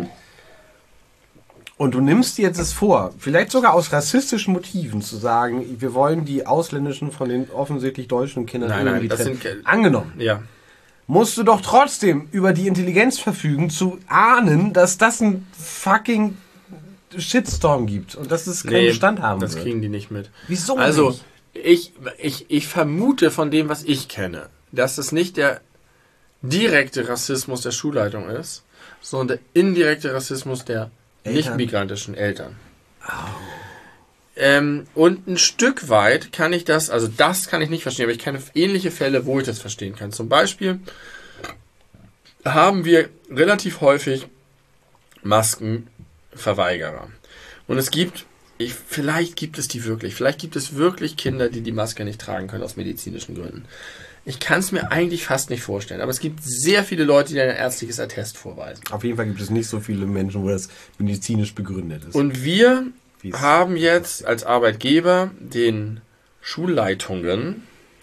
Und du nimmst dir jetzt es vor, vielleicht sogar aus rassistischen Motiven zu sagen, wir wollen die ausländischen von den offensichtlich deutschen Kindern Nein, irgendwie das trennen. sind Angenommen. Ja. Musst du doch trotzdem über die Intelligenz verfügen, zu ahnen, dass das ein fucking Shitstorm gibt und dass es keinen Bestand haben das wird. kriegen die nicht mit. Wieso Also, nicht? ich vermute von dem, was ich kenne, dass es nicht der direkte Rassismus der Schulleitung ist, sondern der indirekte Rassismus der nicht-migrantischen Eltern. Und ein Stück weit kann ich das kann ich nicht verstehen, aber ich kenne ähnliche Fälle, wo ich das verstehen kann. Zum Beispiel haben wir relativ häufig Maskenverweigerer. Und vielleicht gibt es wirklich Kinder, die die Maske nicht tragen können aus medizinischen Gründen. Ich kann es mir eigentlich fast nicht vorstellen, aber es gibt sehr viele Leute, die ein ärztliches Attest vorweisen. Auf jeden Fall gibt es nicht so viele Menschen, wo das medizinisch begründet ist. Und wir haben jetzt als Arbeitgeber den Schulleitungen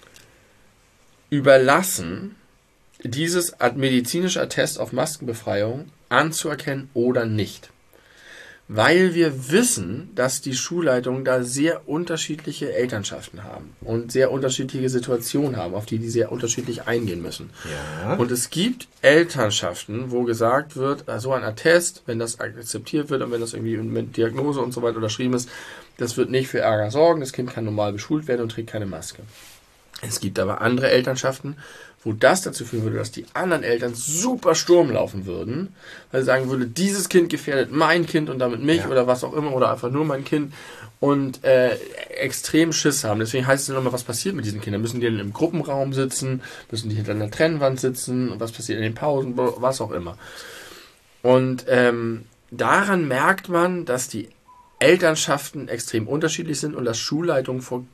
überlassen, dieses medizinische Attest auf Maskenbefreiung anzuerkennen oder nicht. Weil wir wissen, dass die Schulleitungen da sehr unterschiedliche Elternschaften haben und sehr unterschiedliche Situationen haben, auf die sehr unterschiedlich eingehen müssen. Ja. Und es gibt Elternschaften, wo gesagt wird, so ein Attest, wenn das akzeptiert wird und wenn das irgendwie mit Diagnose und so weiter unterschrieben ist, das wird nicht für Ärger sorgen, das Kind kann normal beschult werden und trägt keine Maske. Es gibt aber andere Elternschaften, wo das dazu führen würde, dass die anderen Eltern super Sturm laufen würden, weil sie sagen würde, dieses Kind gefährdet mein Kind und damit mich oder was auch immer oder einfach nur mein Kind und extrem Schiss haben. Deswegen heißt es dann nochmal, was passiert mit diesen Kindern? Müssen die im Gruppenraum sitzen? Müssen die hinter einer Trennwand sitzen? Und was passiert in den Pausen? Was auch immer. Und daran merkt man, dass die Elternschaften extrem unterschiedlich sind und dass Schulleitungen vor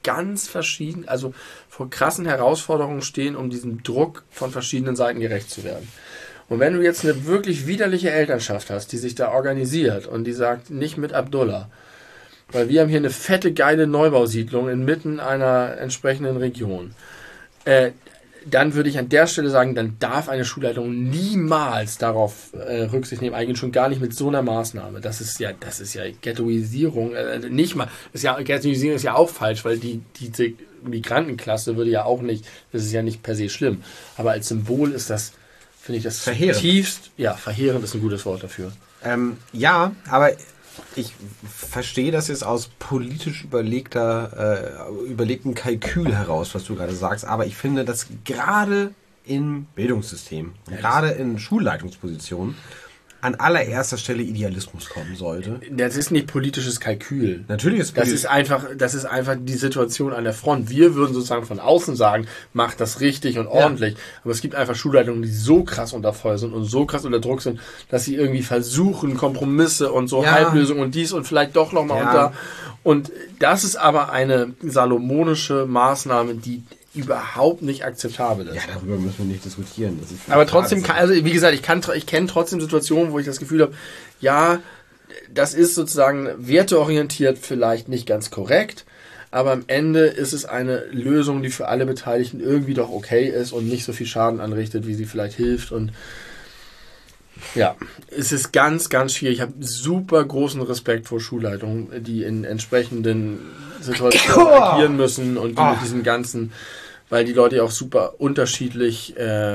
vor krassen Herausforderungen stehen, um diesem Druck von verschiedenen Seiten gerecht zu werden. Und wenn du jetzt eine wirklich widerliche Elternschaft hast, die sich da organisiert und die sagt, nicht mit Abdullah, weil wir haben hier eine fette, geile Neubausiedlung inmitten einer entsprechenden Region, dann würde ich an der Stelle sagen, dann darf eine Schulleitung niemals darauf Rücksicht nehmen, eigentlich schon gar nicht mit so einer Maßnahme. Das ist ja Ghettoisierung, nicht mal. Ghettoisierung ist ja auch falsch, weil diese Migrantenklasse würde ja auch nicht, das ist ja nicht per se schlimm. Aber als Symbol ist das, finde ich das verheerend. Verheerend ist ein gutes Wort dafür. Ja, aber ich verstehe das jetzt aus politisch überlegtem Kalkül heraus, was du gerade sagst, aber ich finde, dass gerade im Bildungssystem, gerade in Schulleitungspositionen, an allererster Stelle Idealismus kommen sollte. Das ist nicht politisches Kalkül. Natürlich ist das ist einfach die Situation an der Front. Wir würden sozusagen von außen sagen, macht das richtig und ordentlich. Aber es gibt einfach Schulleitungen, die so krass unter Feuer sind und so krass unter Druck sind, dass sie irgendwie versuchen, Kompromisse und so Halblösungen und dies und vielleicht doch nochmal und da. Und das ist aber eine salomonische Maßnahme, die überhaupt nicht akzeptabel ist. Ja, darüber müssen wir nicht diskutieren. Das ist Aber trotzdem, also wie gesagt, ich kenne trotzdem Situationen, wo ich das Gefühl habe, ja, das ist sozusagen werteorientiert vielleicht nicht ganz korrekt, aber am Ende ist es eine Lösung, die für alle Beteiligten irgendwie doch okay ist und nicht so viel Schaden anrichtet, wie sie vielleicht hilft. Und ja, es ist ganz, ganz schwierig. Ich habe super großen Respekt vor Schulleitungen, die in entsprechenden Situationen agieren müssen und die mit diesem ganzen, weil die Leute ja auch super unterschiedlich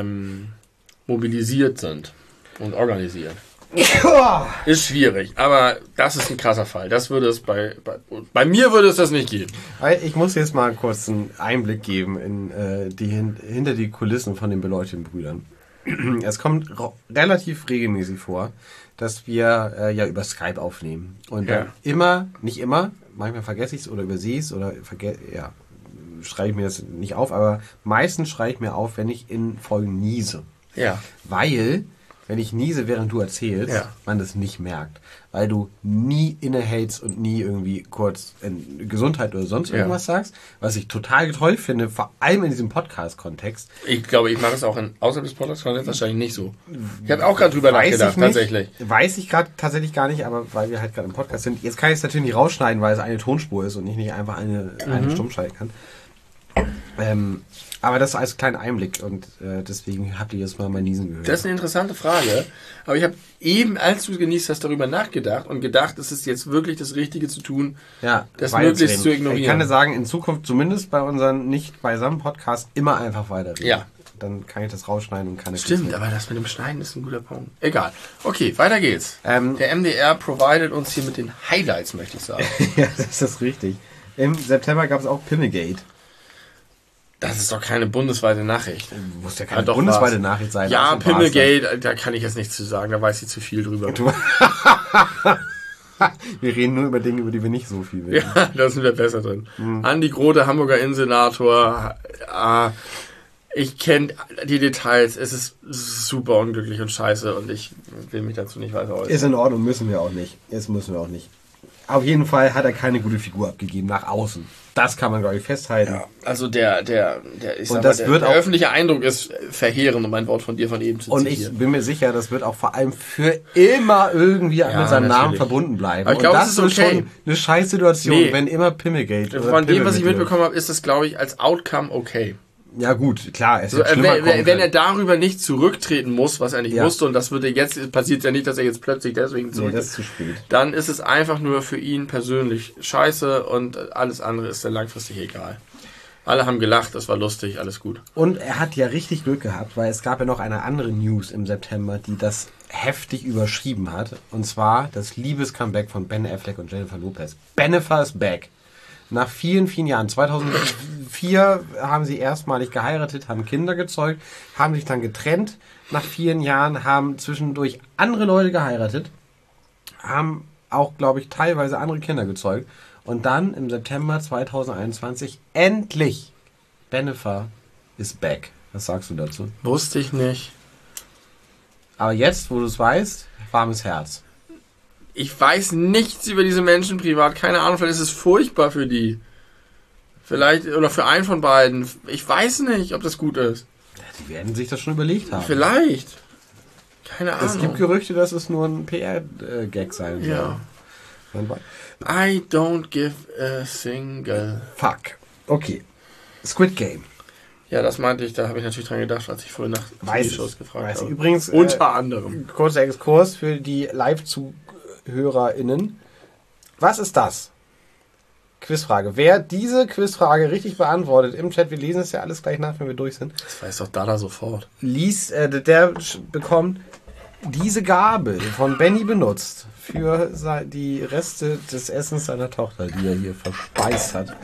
mobilisiert sind und organisiert. Ist schwierig, aber das ist ein krasser Fall. Das würde es bei mir würde es das nicht geben. Ich muss jetzt mal kurz einen Einblick geben in hinter die Kulissen von den beleuchteten Brüdern. Es kommt relativ regelmäßig vor, dass wir ja über Skype aufnehmen. Und dann nicht immer, manchmal vergesse ich es oder übersehe es oder schreibe ich mir das nicht auf, aber meistens schreibe ich mir auf, wenn ich in Folgen niese. Ja. Weil, wenn ich niese, während du erzählst, man das nicht merkt. Weil du nie innehältst und nie irgendwie kurz in Gesundheit oder sonst irgendwas sagst. Was ich total toll finde, vor allem in diesem Podcast-Kontext. Ich glaube, ich mache es auch außerhalb des Podcast-Kontexts wahrscheinlich nicht so. Ich habe auch gerade drüber nachgedacht, tatsächlich. Weiß ich gerade tatsächlich gar nicht, aber weil wir halt gerade im Podcast sind. Jetzt kann ich es natürlich nicht rausschneiden, weil es eine Tonspur ist und ich nicht einfach eine stumm schalten kann. Aber das als kleiner Einblick und deswegen habt ihr jetzt mal mein Niesen gehört. Das ist eine interessante Frage. Aber ich habe eben, als du es genießt hast, darüber nachgedacht und gedacht, es ist jetzt wirklich das Richtige zu tun, das möglichst zu ignorieren. Ich kann dir sagen, in Zukunft zumindest bei unseren nicht beisammen Podcasts immer einfach weiterreden. Ja. Dann kann ich das rausschneiden und kann es. Stimmt, aber das mit dem Schneiden ist ein guter Punkt. Egal. Okay, weiter geht's. Der MDR provided uns hier mit den Highlights, möchte ich sagen. Ja, das ist richtig. Im September gab es auch Pimmelgate. Das ist doch keine bundesweite Nachricht. Muss ja keine bundesweite Nachricht sein. Ja, Pimmelgate, da kann ich jetzt nichts zu sagen, da weiß ich zu viel drüber. Wir reden nur über Dinge, über die wir nicht so viel wissen. Ja, da sind wir besser drin. Andi Grote, Hamburger Innensenator. Ich kenne die Details. Es ist super unglücklich und scheiße und ich will mich dazu nicht weiter äußern. Ist in Ordnung, müssen wir auch nicht. Das müssen wir auch nicht. Auf jeden Fall hat er keine gute Figur abgegeben nach außen. Das kann man, glaube ich, festhalten. Ja, also der der öffentliche Eindruck ist verheerend, um ein Wort von dir von eben zu zitieren. Und ich bin mir sicher, das wird auch vor allem für immer irgendwie mit seinem Namen verbunden bleiben. Aber ich glaube, das ist okay. Schon eine Scheißsituation, wenn immer Pimmelgate oder von dem, was ich mitbekommen habe, ist das, glaube ich, als Outcome okay. Ja gut, klar. Es wird wenn er darüber nicht zurücktreten muss, was er nicht musste, und das würde jetzt, passiert ja nicht, dass er jetzt plötzlich deswegen zurücktritt. Das ist zu spät. Dann ist es einfach nur für ihn persönlich scheiße und alles andere ist dann langfristig egal. Alle haben gelacht, das war lustig, alles gut. Und er hat ja richtig Glück gehabt, weil es gab ja noch eine andere News im September, die das heftig überschrieben hat. Und zwar das Liebes-Comeback von Ben Affleck und Jennifer Lopez. Bennifer is back. Nach vielen, vielen Jahren. 2004 haben sie erstmalig geheiratet, haben Kinder gezeugt, haben sich dann getrennt. Nach vielen Jahren haben zwischendurch andere Leute geheiratet, haben auch, glaube ich, teilweise andere Kinder gezeugt. Und dann im September 2021 endlich Bennifer is back. Was sagst du dazu? Wusste ich nicht. Aber jetzt, wo du es weißt, warmes Herz. Ich weiß nichts über diese Menschen privat. Keine Ahnung, vielleicht ist es furchtbar für die. Vielleicht, oder für einen von beiden. Ich weiß nicht, ob das gut ist. Die werden sich das schon überlegt haben. Vielleicht. Keine Ahnung. Es gibt Gerüchte, dass es nur ein PR-Gag sein soll. Ja. I don't give a single fuck. Okay. Squid Game. Ja, das meinte ich, da habe ich natürlich dran gedacht, als ich vorhin nach TV-Shows gefragt habe. Übrigens, unter anderem. Kurzer Exkurs für die Live-ZuhörerInnen. Was ist das? Quizfrage. Wer diese Quizfrage richtig beantwortet im Chat, wir lesen es ja alles gleich nach, wenn wir durch sind. Das weiß doch Dada sofort. Der bekommt diese Gabel von Benny benutzt für die Reste des Essens seiner Tochter, die er hier verspeist hat.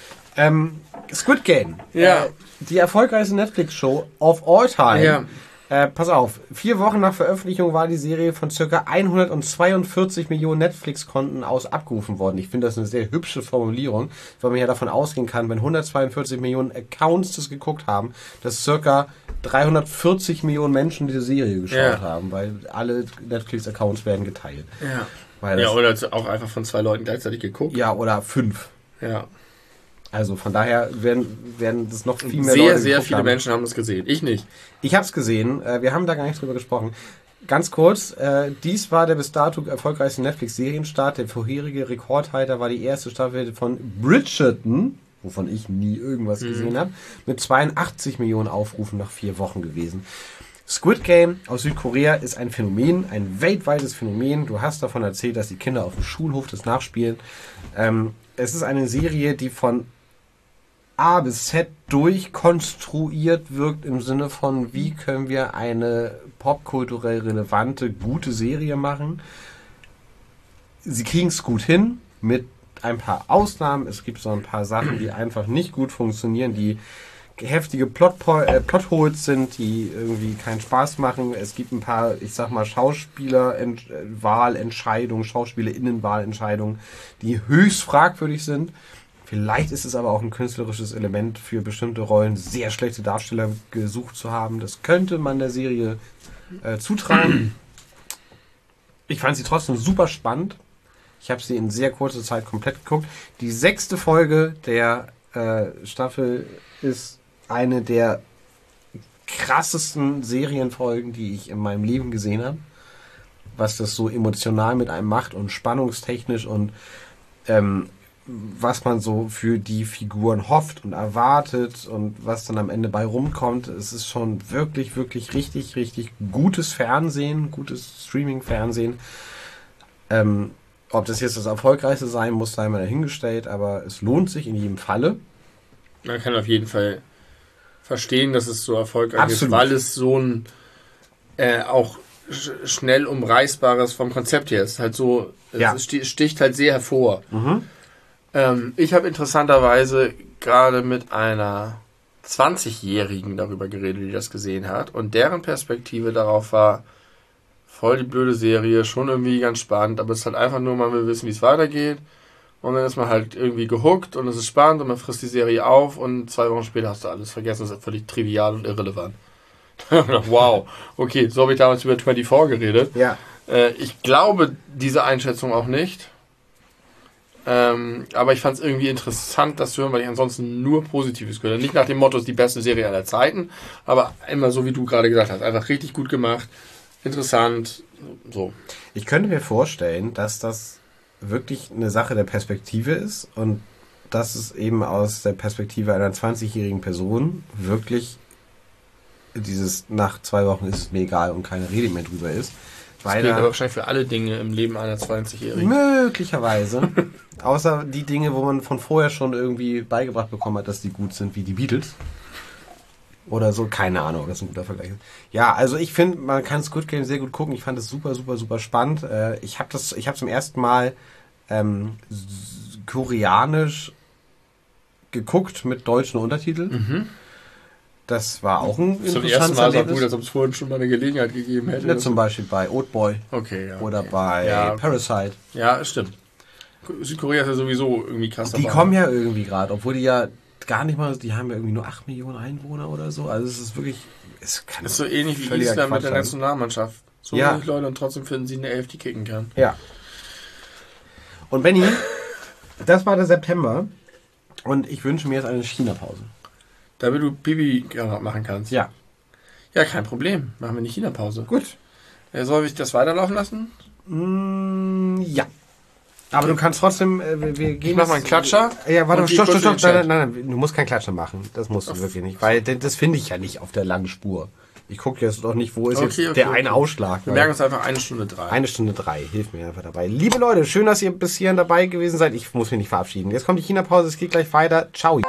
Squid Game. Ja. Die erfolgreichste Netflix-Show of all time. Ja. Pass auf, 4 Wochen nach Veröffentlichung war die Serie von ca. 142 Millionen Netflix-Konten aus abgerufen worden. Ich finde das eine sehr hübsche Formulierung, weil man ja davon ausgehen kann, wenn 142 Millionen Accounts das geguckt haben, dass ca. 340 Millionen Menschen diese Serie geschaut haben, weil alle Netflix-Accounts werden geteilt. Ja. Oder auch einfach von 2 Leuten gleichzeitig geguckt. Ja, oder 5. Ja. Also von daher werden das noch viel mehr Sehr, Leute sehr geguckt viele haben. Menschen haben das gesehen. Ich nicht. Ich habe es gesehen. Wir haben da gar nicht drüber gesprochen. Ganz kurz, dies war der bis dato erfolgreichste Netflix-Serienstart. Der vorherige Rekordhalter war die erste Staffel von Bridgerton, wovon ich nie irgendwas gesehen habe, mit 82 Millionen Aufrufen nach 4 Wochen gewesen. Squid Game aus Südkorea ist ein Phänomen, ein weltweites Phänomen. Du hast davon erzählt, dass die Kinder auf dem Schulhof das nachspielen. Es ist eine Serie, die von A bis Z durchkonstruiert wirkt im Sinne von, wie können wir eine popkulturell relevante, gute Serie machen. Sie kriegen es gut hin, mit ein paar Ausnahmen. Es gibt so ein paar Sachen, die einfach nicht gut funktionieren, die heftige Plotholes sind, die irgendwie keinen Spaß machen. Es gibt ein paar, ich sag mal, Schauspielerwahlentscheidungen, Schauspielerinnenwahlentscheidungen, die höchst fragwürdig sind. Vielleicht ist es aber auch ein künstlerisches Element für bestimmte Rollen, sehr schlechte Darsteller gesucht zu haben. Das könnte man der Serie zutrauen. Ich fand sie trotzdem super spannend. Ich habe sie in sehr kurzer Zeit komplett geguckt. Die 6. Folge der Staffel ist eine der krassesten Serienfolgen, die ich in meinem Leben gesehen habe. Was das so emotional mit einem macht und spannungstechnisch und was man so für die Figuren hofft und erwartet und was dann am Ende bei rumkommt. Es ist schon wirklich, wirklich richtig, richtig gutes Fernsehen, gutes Streaming-Fernsehen. Ob das jetzt das Erfolgreichste sein muss, sei mal dahingestellt, aber es lohnt sich in jedem Falle. Man kann auf jeden Fall verstehen, dass es so erfolgreich Absolut. ist, weil es so ein auch schnell umreißbares vom Konzept her ist. Halt so, es sticht halt sehr hervor. Ich habe interessanterweise gerade mit einer 20-Jährigen darüber geredet, die das gesehen hat. Und deren Perspektive darauf war, voll die blöde Serie, schon irgendwie ganz spannend, aber es ist halt einfach nur, man will wissen, wie es weitergeht. Und dann ist man halt irgendwie gehuckt und es ist spannend und man frisst die Serie auf und 2 Wochen später hast du alles vergessen. Das ist völlig trivial und irrelevant. Wow, okay, so habe ich damals über 24 geredet. Ja. Ich glaube diese Einschätzung auch nicht. Aber ich fand es irgendwie interessant, das zu hören, weil ich ansonsten nur Positives gehört habe. Nicht nach dem Motto, es ist die beste Serie aller Zeiten, aber immer so, wie du gerade gesagt hast. Einfach richtig gut gemacht, interessant, so. Ich könnte mir vorstellen, dass das wirklich eine Sache der Perspektive ist und dass es eben aus der Perspektive einer 20-jährigen Person wirklich dieses nach 2 Wochen ist es mir egal und keine Rede mehr drüber ist. Das gilt aber wahrscheinlich für alle Dinge im Leben einer 20-Jährigen. Möglicherweise. Außer die Dinge, wo man von vorher schon irgendwie beigebracht bekommen hat, dass die gut sind, wie die Beatles. Oder so, keine Ahnung, ob das ein guter Vergleich ist. Ja, also ich finde, man kann Squid Game sehr gut gucken. Ich fand es super, super, super spannend. Ich habe zum ersten Mal koreanisch geguckt mit deutschen Untertiteln. Das war auch ein Zum interessantes ersten Mal war Erlebnis. gut, als ob es vorhin schon mal eine Gelegenheit gegeben hätte. Ja, zum Beispiel bei Oldboy Okay, ja. oder okay. bei Ja. Parasite. Ja, stimmt. Südkorea ist ja sowieso irgendwie krass Die dabei. kommen ja irgendwie gerade, obwohl die ja gar nicht mal, die haben ja irgendwie nur 8 Millionen Einwohner oder so. Also es ist wirklich, es kann ist so ähnlich wie völliger Island mit Quatsch der sein. Nationalmannschaft. So Ja. wenig Leute und trotzdem finden sie eine Elf, die kicken kann. Ja. Und Benni, das war der September und ich wünsche mir jetzt eine China-Pause. Damit du Pipi machen kannst. Ja. Ja, kein Problem. Machen wir eine China-Pause. Gut. Soll ich das weiterlaufen lassen? Ja. Aber du kannst trotzdem, wir gehen. Ich mach mal einen Klatscher. Ja, warte, und geh stopp. kurz in den Chat. Nein, du musst keinen Klatscher machen. Das musst du wirklich nicht. Weil das finde ich ja nicht auf der langen Spur. Ich gucke jetzt doch nicht, wo ist jetzt der eine Ausschlag. Wir merken uns einfach 1:03. 1:03. Hilf mir einfach dabei. Liebe Leute, schön, dass ihr bis hierhin dabei gewesen seid. Ich muss mich nicht verabschieden. Jetzt kommt die China-Pause. Es geht gleich weiter. Ciao.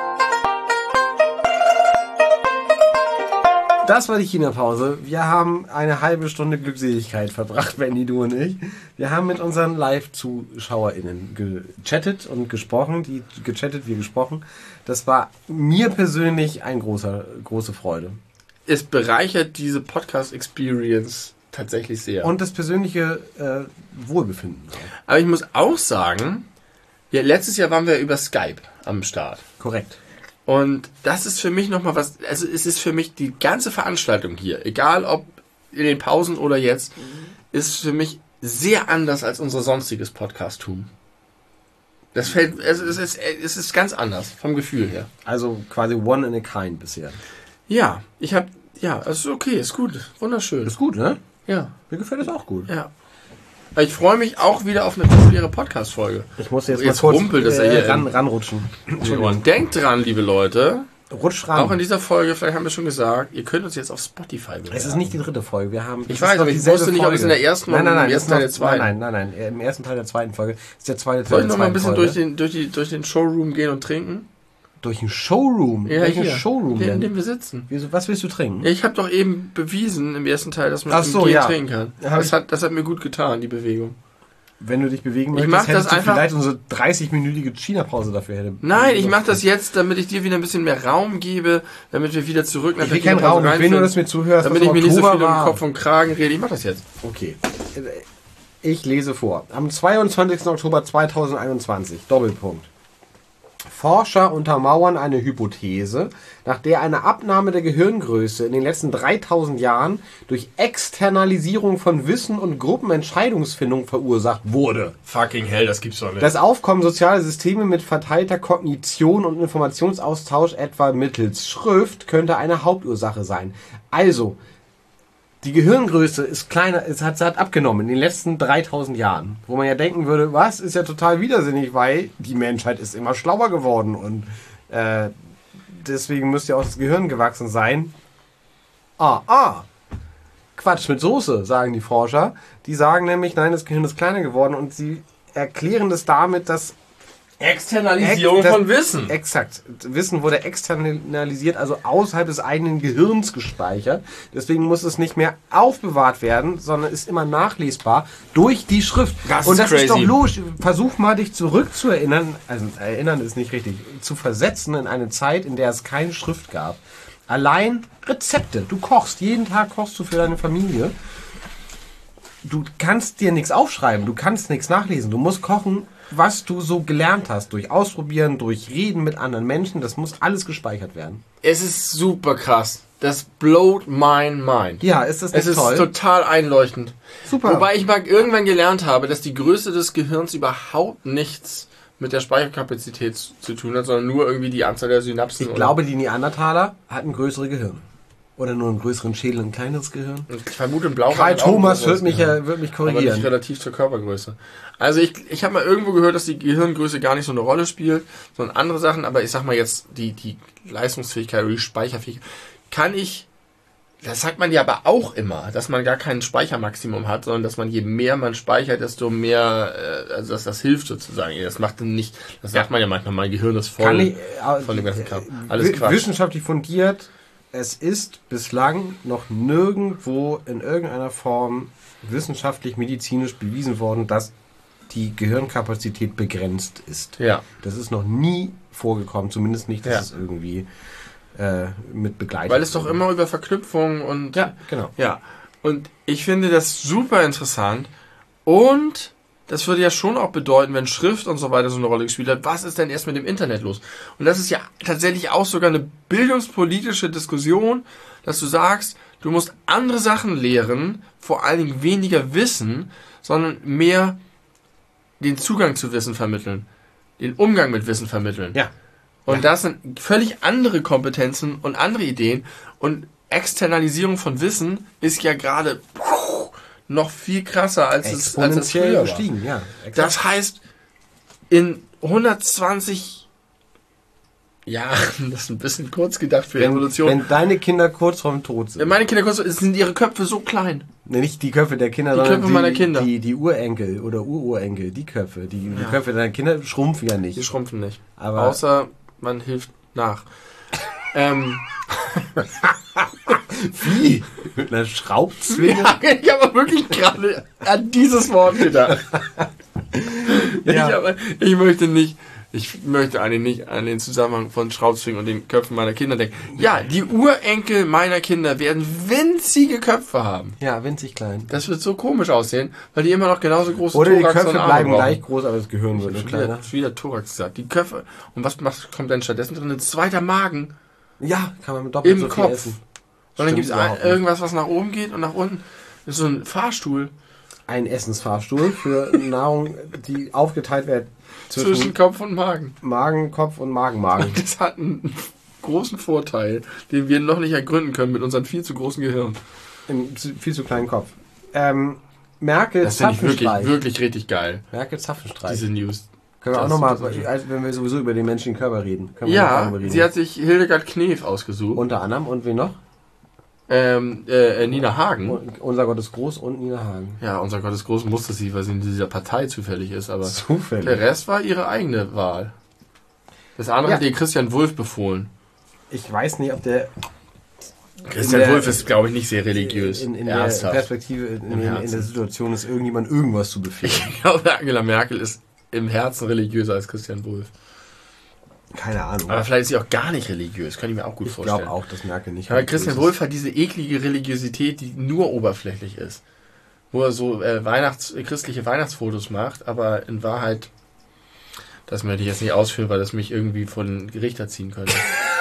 Das war die China-Pause. Wir haben eine halbe Stunde Glückseligkeit verbracht, Benni, du und ich. Wir haben mit unseren Live-ZuschauerInnen gechattet und gesprochen. Die gechattet, wir gesprochen. Das war mir persönlich eine große Freude. Es bereichert diese Podcast-Experience tatsächlich sehr. Und das persönliche Wohlbefinden. Aber ich muss auch sagen, letztes Jahr waren wir über Skype am Start. Korrekt. Und das ist für mich nochmal was, also es ist für mich die ganze Veranstaltung hier, egal ob in den Pausen oder jetzt, ist für mich sehr anders als unser sonstiges Podcast-Tum. Es ist ganz anders vom Gefühl her. Also quasi one in a kind bisher. Ja, es ist okay, ist gut, wunderschön. Ist gut, ne? Ja. Mir gefällt das auch gut. Ja. Ich freue mich auch wieder auf eine populäre Podcast-Folge. Ich muss jetzt Jetzt mal kurz rumpelt es hier ranrutschen. Und denkt dran, liebe Leute, Rutsch ran. auch in dieser Folge, vielleicht haben wir schon gesagt, ihr könnt uns jetzt auf Spotify bewerten. Es ist nicht die dritte Folge. Ich weiß, aber ich wusste nicht, ob es in der ersten oder im ersten Teil der zweiten. Nein. Im ersten Teil der zweiten Folge ist der zweite Teil Soll der ich noch mal ein bisschen Folge. durch den Showroom gehen und trinken? Durch den Showroom? Ja, Welchen hier, Showroom in denn? dem wir sitzen. Was willst du trinken? Ich habe doch eben bewiesen im ersten Teil, dass man Ach so, ja. trinken kann. Das hat mir gut getan, die Bewegung. Wenn du dich bewegen Ich möchtest, mach das hättest du einfach- vielleicht unsere 30-minütige China-Pause dafür hätte. Nein, ich mache das jetzt, damit ich dir wieder ein bisschen mehr Raum gebe, damit wir wieder zurück nach Ich will keinen Kinopause Raum, ich will nur, reinfinden, dass du mir zuhörst, damit was ich im mir nicht so Oktober viel um war. Kopf und Kragen rede. Ich mache das jetzt. Okay. Ich lese vor. Am 22. Oktober 2021, Doppelpunkt. Forscher untermauern eine Hypothese, nach der eine Abnahme der Gehirngröße in den letzten 3000 Jahren durch Externalisierung von Wissen und Gruppenentscheidungsfindung verursacht wurde. Fucking hell, das gibt's doch nicht. Das Aufkommen sozialer Systeme mit verteilter Kognition und Informationsaustausch etwa mittels Schrift könnte eine Hauptursache sein. Also, die Gehirngröße ist kleiner, es hat abgenommen in den letzten 3000 Jahren. Wo man ja denken würde, was, ist ja total widersinnig, weil die Menschheit ist immer schlauer geworden und deswegen müsste ja auch das Gehirn gewachsen sein. Quatsch mit Soße, sagen die Forscher. Die sagen nämlich, nein, das Gehirn ist kleiner geworden und sie erklären das damit, dass Externalisierung von Wissen. Exakt. Wissen wurde externalisiert, also außerhalb des eigenen Gehirns gespeichert. Deswegen muss es nicht mehr aufbewahrt werden, sondern ist immer nachlesbar durch die Schrift. Das Und ist das crazy. ist doch logisch. Versuch mal, dich zurückzuerinnern. Also erinnern ist nicht richtig. Zu versetzen in eine Zeit, in der es keine Schrift gab. Allein Rezepte. Du kochst. Jeden Tag kochst du für deine Familie. Du kannst dir nichts aufschreiben. Du kannst nichts nachlesen. Du musst kochen, was du so gelernt hast. Durch Ausprobieren, durch Reden mit anderen Menschen. Das muss alles gespeichert werden. Es ist super krass. Das blowed my mind. Ja, ist das nicht Es ist toll? total einleuchtend. Super. Wobei ich mal irgendwann gelernt habe, dass die Größe des Gehirns überhaupt nichts mit der Speicherkapazität zu tun hat, sondern nur irgendwie die Anzahl der Synapsen. Ich glaube, die Neandertaler hatten größere Gehirne. Oder nur einen größeren Schädel, ein kleineres Gehirn. Ich vermute, ein Blau Karl hat auch ein Thomas größeres wird Gehirn. mich Aber nicht korrigieren. relativ zur Körpergröße. Also ich habe mal irgendwo gehört, dass die Gehirngröße gar nicht so eine Rolle spielt, sondern andere Sachen, aber ich sag mal jetzt, die Leistungsfähigkeit oder die Speicherfähigkeit, das sagt man ja aber auch immer, dass man gar kein Speichermaximum hat, sondern dass man je mehr man speichert, desto mehr, also dass das hilft sozusagen. Das macht dann nicht, das sagt man ja manchmal, mein Gehirn ist voll von dem ganzen Kram. Alles Quatsch. Wissenschaftlich fundiert, es ist bislang noch nirgendwo in irgendeiner Form wissenschaftlich, medizinisch bewiesen worden, dass die Gehirnkapazität begrenzt ist. Ja. Das ist noch nie vorgekommen, zumindest nicht, dass Ja. es irgendwie mit begleitet Weil es doch wurde. immer über Verknüpfungen und... Ja, genau. Ja, und ich finde das super interessant und das würde ja schon auch bedeuten, wenn Schrift und so weiter so eine Rolle gespielt hat, was ist denn erst mit dem Internet los? Und das ist ja tatsächlich auch sogar eine bildungspolitische Diskussion, dass du sagst, du musst andere Sachen lehren, vor allen Dingen weniger Wissen, sondern mehr den Zugang zu Wissen vermitteln, den Umgang mit Wissen vermitteln. Ja. Und das sind völlig andere Kompetenzen und andere Ideen. Und Externalisierung von Wissen ist ja gerade noch viel krasser, als es früher Exponentiell war. gestiegen, ja. Exakt. Das heißt, in 120 Jahren, das ist ein bisschen kurz gedacht für Evolution. Wenn deine Kinder kurz vorm Tod sind. Wenn meine Kinder kurz sind ihre Köpfe so klein. Nee, nicht die Köpfe der Kinder, Die sondern Köpfe meiner Kinder. Die Urenkel oder Ururenkel, die Köpfe. Die Köpfe deiner Kinder schrumpfen ja Die nicht. schrumpfen nicht. Aber- Außer man hilft nach. Wie? Mit einer Schraubzwinge? Ja, ich habe wirklich gerade an dieses Wort gedacht. Ja. Ich möchte eigentlich nicht an den Zusammenhang von Schraubzwingen und den Köpfen meiner Kinder denken. Ja, die Urenkel meiner Kinder werden winzige Köpfe haben. Ja, winzig klein. Das wird so komisch aussehen, weil die immer noch genauso große Oder die Thorax Köpfe und Arme bleiben brauchen. gleich groß, aber das Gehirn wird nur kleiner. Wieder Thorax gesagt. Die Köpfe. Und was kommt denn stattdessen drin? Ein zweiter Magen Ja, kann man mit doppelt im so viel Kopf. essen. Und dann Stimmt gibt es überhaupt nicht. irgendwas, was nach oben geht und nach unten. Das ist so ein Fahrstuhl. ein Essensfahrstuhl für Nahrung, die aufgeteilt wird Zwischen Kopf und Magen. Magen, Kopf und Magen. Das hat einen großen Vorteil, den wir noch nicht ergründen können mit unserem viel zu großen Gehirn. Im viel zu kleinen Kopf. Merkel Das finde ich Zapfenstreich. wirklich richtig geil, Merkel Zapfenstreich. diese News. Können wir auch Das- nochmal, das- wenn wir sowieso über den menschlichen Körper reden. Können wir noch Ja, darüber reden. sie hat sich Hildegard Knef ausgesucht. Unter anderem, und wen noch? Nina Hagen. Unser Gott ist groß und Nina Hagen. Ja, unser Gott ist groß, musste sie, weil sie in dieser Partei zufällig ist, aber Zufällig. der Rest war ihre eigene Wahl. Das andere Ja. hat ihr Christian Wulff befohlen. Ich weiß nicht, ob der Christian der- Wulff ist, glaube ich, nicht sehr religiös. in der Ernsthaft. Perspektive, in Herzen. der Situation ist irgendjemand irgendwas zu befehlen. Ich glaube, Angela Merkel ist im Herzen religiöser als Christian Wulff. Keine Ahnung. Aber vielleicht ist sie auch gar nicht religiös. Kann ich mir auch gut Ich vorstellen. glaube auch, dass Merkel nicht. Aber Christian Wulff hat diese eklige Religiosität, die nur oberflächlich ist. Wo er so christliche Weihnachtsfotos macht, aber in Wahrheit, das möchte ich jetzt nicht ausführen, weil das mich irgendwie vor den Gericht ziehen könnte.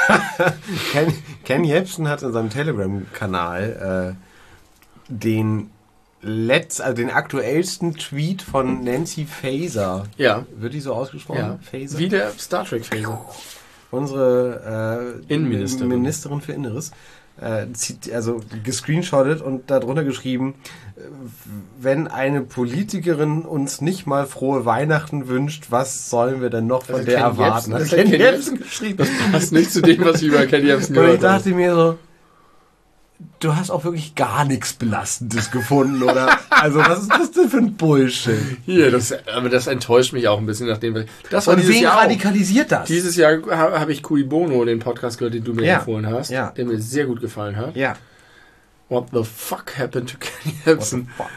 Ken Jebsen hat in seinem Telegram-Kanal den aktuellsten Tweet von Nancy Faeser. Ja, Wird die so ausgesprochen? ja. Faeser? Wie der Star Trek Phaser. Unsere Innenministerin. Ministerin für Inneres. Gescreenshottet und darunter geschrieben, wenn eine Politikerin uns nicht mal frohe Weihnachten wünscht, was sollen wir denn noch von der erwarten? Das Hat hat Ken Ken Jebsen Jebsen geschrieben. Das passt nicht zu dem, was ich über Ken Jebsen Und ich gehört habe. dachte mir so, du hast auch wirklich gar nichts Belastendes gefunden, oder? Also, was ist das denn für ein Bullshit? Hier, aber das enttäuscht mich auch ein bisschen, nachdem das war Und dieses wen Jahr auch. radikalisiert das? Dieses Jahr habe ich Cui Bono, den Podcast gehört, den du mir Ja. empfohlen hast, Ja. der mir sehr gut gefallen hat. Ja. What the fuck happened to Ken What the Jebsen? fuck?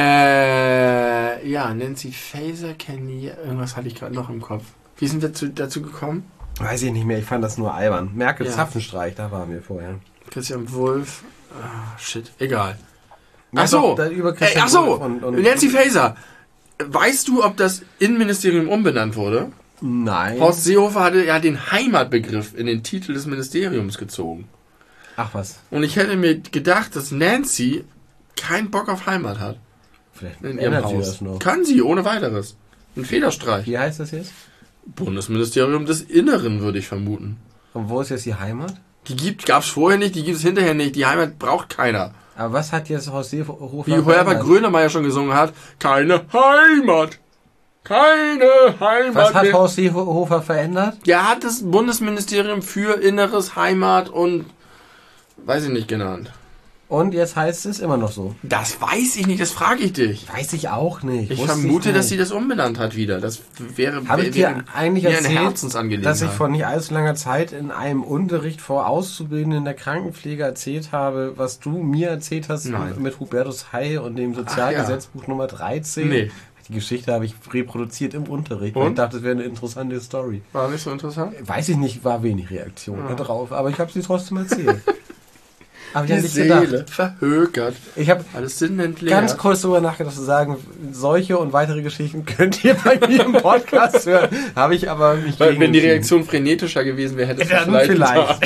Ja, Nancy Faeser, irgendwas hatte ich gerade noch im Kopf. Wie sind wir dazu gekommen? Weiß ich nicht mehr, ich fand das nur albern. Merkel Ja. Zapfenstreich, da waren wir vorher. Christian Wulff. Shit, egal. Ja, Ach so, doch, da über Christian ach so, Wulff und Nancy Faeser. Weißt du, ob das Innenministerium umbenannt wurde? Nein. Horst Seehofer hatte ja den Heimatbegriff in den Titel des Ministeriums gezogen. Ach was, Und ich hätte mir gedacht, dass Nancy keinen Bock auf Heimat hat vielleicht in ihrem ändert sie Haus. das noch. Kann sie, ohne weiteres. Ein Federstreich. Wie heißt das jetzt? Bundesministerium des Inneren, würde ich vermuten. Und wo ist jetzt die Heimat? Die gab's vorher nicht, die gibt es hinterher nicht. Die Heimat braucht keiner. Aber was hat jetzt Horst Seehofer Wie Herbert verändert? Grönemeyer schon gesungen hat, keine Heimat. Keine Heimat Was hat mehr. Horst Seehofer verändert? Der hat das Bundesministerium für Inneres, Heimat und weiß ich nicht genannt. Und jetzt heißt es immer noch so. Das weiß ich nicht, das frage ich dich. Weiß ich auch nicht. Ich Wusste vermute, dass nicht. sie das umbenannt hat wieder. Das wäre Habe ich dir eigentlich wäre eine erzählt, Herzensangelegenheit. dass ich vor nicht allzu langer Zeit in einem Unterricht vor Auszubildenden der Krankenpflege erzählt habe, was du mir erzählt hast Nein. mit Hubertus Heil und dem Sozialgesetzbuch Nummer 13? Nee. Die Geschichte habe ich reproduziert im Unterricht. Und? Und ich dachte, das wäre eine interessante Story. War nicht so interessant? Weiß ich nicht, war wenig Reaktion Ja. darauf, aber ich habe sie trotzdem erzählt. Aber ich Die habe nicht Seele gedacht. verhökert. Ich habe Alles Sinn entleert. ganz kurz darüber nachgedacht zu sagen, solche und weitere Geschichten könnt ihr bei mir im Podcast hören. Habe ich aber nicht Weil, gegen wenn die entschieden. Reaktion frenetischer gewesen wäre, hättest du Dann vielleicht.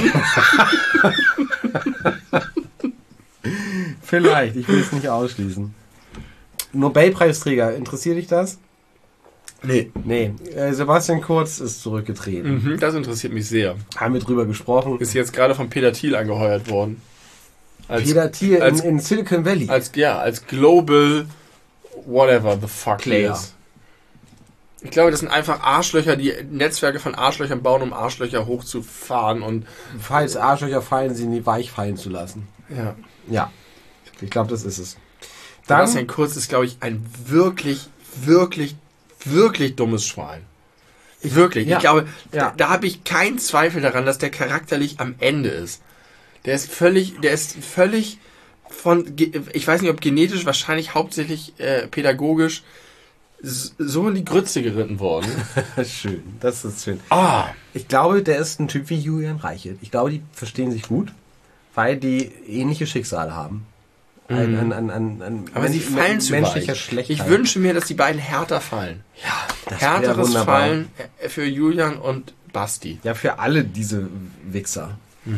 Vielleicht, ich will es nicht ausschließen. Nobelpreisträger, interessiert dich das? Nee. Nee, Sebastian Kurz ist zurückgetreten. Das interessiert mich sehr. Haben wir drüber gesprochen. Ist jetzt gerade von Peter Thiel angeheuert worden. Als, Peter Thiel als- in Silicon Valley. als Global whatever the fuck Player. is. Ich glaube, das sind einfach Arschlöcher, die Netzwerke von Arschlöchern bauen, um Arschlöcher hochzufahren und Falls Arschlöcher fallen, sie nie weich fallen zu lassen. ja. Ja, ich glaube, das ist es. Sebastian Kurz ist, glaube ich, ein wirklich, wirklich, wirklich dummes Schwein. Wirklich. ja, Ich glaube, ja. da habe ich keinen Zweifel daran, dass der charakterlich am Ende ist. Der ist völlig von, ich weiß nicht, ob genetisch, wahrscheinlich hauptsächlich pädagogisch, so in die Grütze geritten worden. Schön, das ist schön. Ah, Ich glaube, der ist ein Typ wie Julian Reichelt. Ich glaube, die verstehen sich gut, weil die ähnliche Schicksale haben. aber sie fallen zu menschlicher weich. Schlechtheit. Ich wünsche mir, dass die beiden härter fallen. ja, das wär Härteres wunderbar. Fallen für Julian und Basti. Ja, für alle diese Wichser.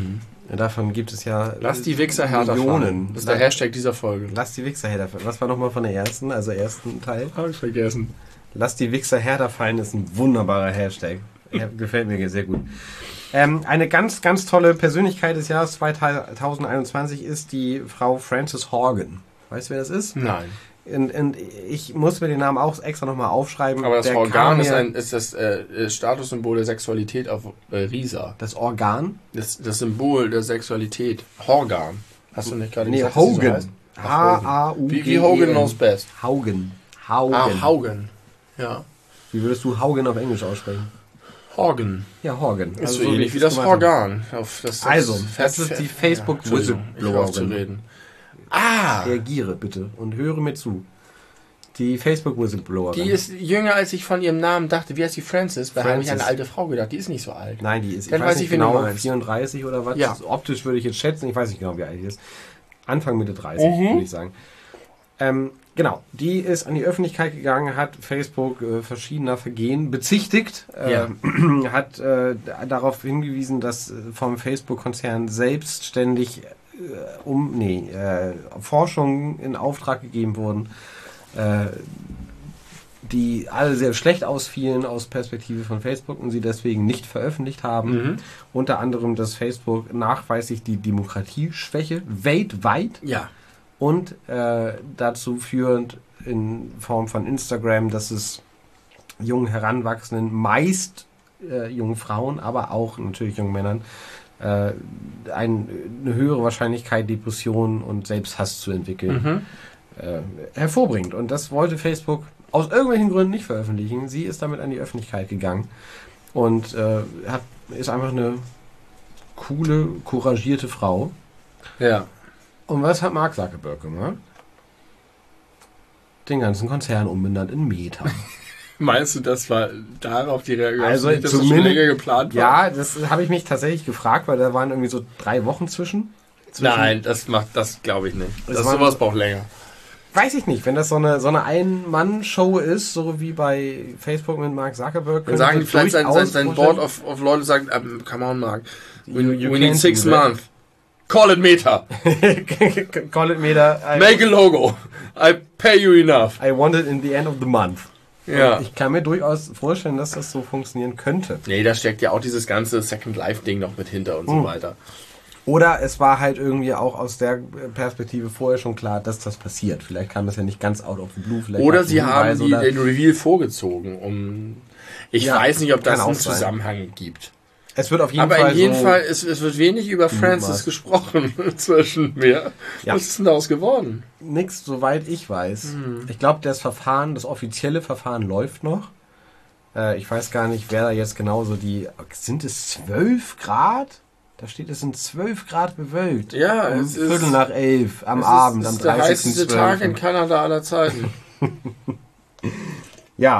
Davon gibt es ja Lass die Wichser härter Millionen. fahren. Das ist der Hashtag dieser Folge. Lass die Wichser härter fallen. Was war nochmal von der ersten Teil? Habe ich vergessen. Lass die Wichser härter fallen ist ein wunderbarer Hashtag. Gefällt mir sehr gut. Eine ganz, ganz tolle Persönlichkeit des Jahres 2021 ist die Frau Frances Horgan. Weißt du, wer das ist? Nein. Und ich muss mir den Namen auch extra nochmal aufschreiben. Aber das Organ ist das Statussymbol der Sexualität auf Risa. Das Organ? Das Symbol der Sexualität. Horgan. Hast du nicht gerade gesagt, Hogan. dass die so heißt? H-A-U-G-E-N. Wie Hogan knows best. Haugen. Haugen. Ja. Wie würdest du Haugen auf Englisch aussprechen? Horgan. Ja, Horgan. Ist so ähnlich wie das Organ. Das ist die Facebook-Whistleblowerin. Reagiere bitte und höre mir zu. Die Facebook-Whistleblowerin. Die ist jünger, als ich von ihrem Namen dachte. Wie heißt die Frances? Da habe ich an eine alte Frau gedacht. Die ist nicht so alt. Nein, die ist, ich weiß nicht genau, 34 oder was. Ja. Optisch würde ich jetzt schätzen. Ich weiß nicht genau, wie alt die ist. Anfang Mitte 30, würde ich sagen. Genau, die ist an die Öffentlichkeit gegangen, hat Facebook verschiedener Vergehen bezichtigt, hat darauf hingewiesen, dass vom Facebook-Konzern selbstständig Forschungen in Auftrag gegeben wurden, die alle sehr schlecht ausfielen aus Perspektive von Facebook und sie deswegen nicht veröffentlicht haben. Unter anderem, dass Facebook nachweislich die Demokratieschwäche weltweit und dazu führend in Form von Instagram, dass es jungen Heranwachsenden, meist jungen Frauen, aber auch natürlich jungen Männern, eine höhere Wahrscheinlichkeit, Depressionen und Selbsthass zu entwickeln, hervorbringt. Und das wollte Facebook aus irgendwelchen Gründen nicht veröffentlichen. Sie ist damit an die Öffentlichkeit gegangen und ist einfach eine coole, couragierte Frau. Ja. Und was hat Mark Zuckerberg gemacht? Den ganzen Konzern umbenannt in Meta. Meinst du, das war darauf die Reaktion? Also nicht, dass zumindest, das schon länger geplant war? Ja, das habe ich mich tatsächlich gefragt, weil da waren irgendwie so 3 Wochen zwischen. Nein, das glaube ich nicht. Sowas braucht länger. Weiß ich nicht, wenn das so eine Ein-Mann-Show ist, so wie bei Facebook mit Mark Zuckerberg. Dann sagen die vielleicht sein Board of Leute sagt, come on Mark, we need 6 months. Call it Meta. Call it Meta. Make a logo. I pay you enough. I want it in the end of the month. Ja. Und ich kann mir durchaus vorstellen, dass das so funktionieren könnte. Nee, da steckt ja auch dieses ganze Second Life-Ding noch mit hinter und so weiter. Oder es war halt irgendwie auch aus der Perspektive vorher schon klar, dass das passiert. Vielleicht kam das ja nicht ganz out of the blue. Oder sie haben den Reveal vorgezogen. Ich weiß nicht, ob das einen Zusammenhang gibt. Es wird auf jeden Fall. Fall. Aber in jedem Fall, es wird wenig über Francis gesprochen zwischen mir. Ja. Was ist denn daraus geworden? Nix, soweit ich weiß. Ich glaube, das offizielle Verfahren läuft noch. Ich weiß gar nicht, wer da jetzt genauso sind es 12 Grad? Da steht, es sind 12 Grad bewölkt. Ja, es ist 11:15 am Abend, am 30.12. Der heißeste Tag in Kanada aller Zeiten. Ja,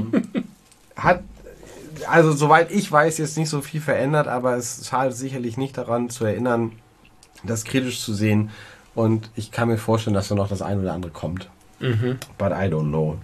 also soweit ich weiß, jetzt nicht so viel verändert, aber es schadet sicherlich nicht daran zu erinnern, das kritisch zu sehen. Und ich kann mir vorstellen, dass da noch das eine oder andere kommt. But I don't know.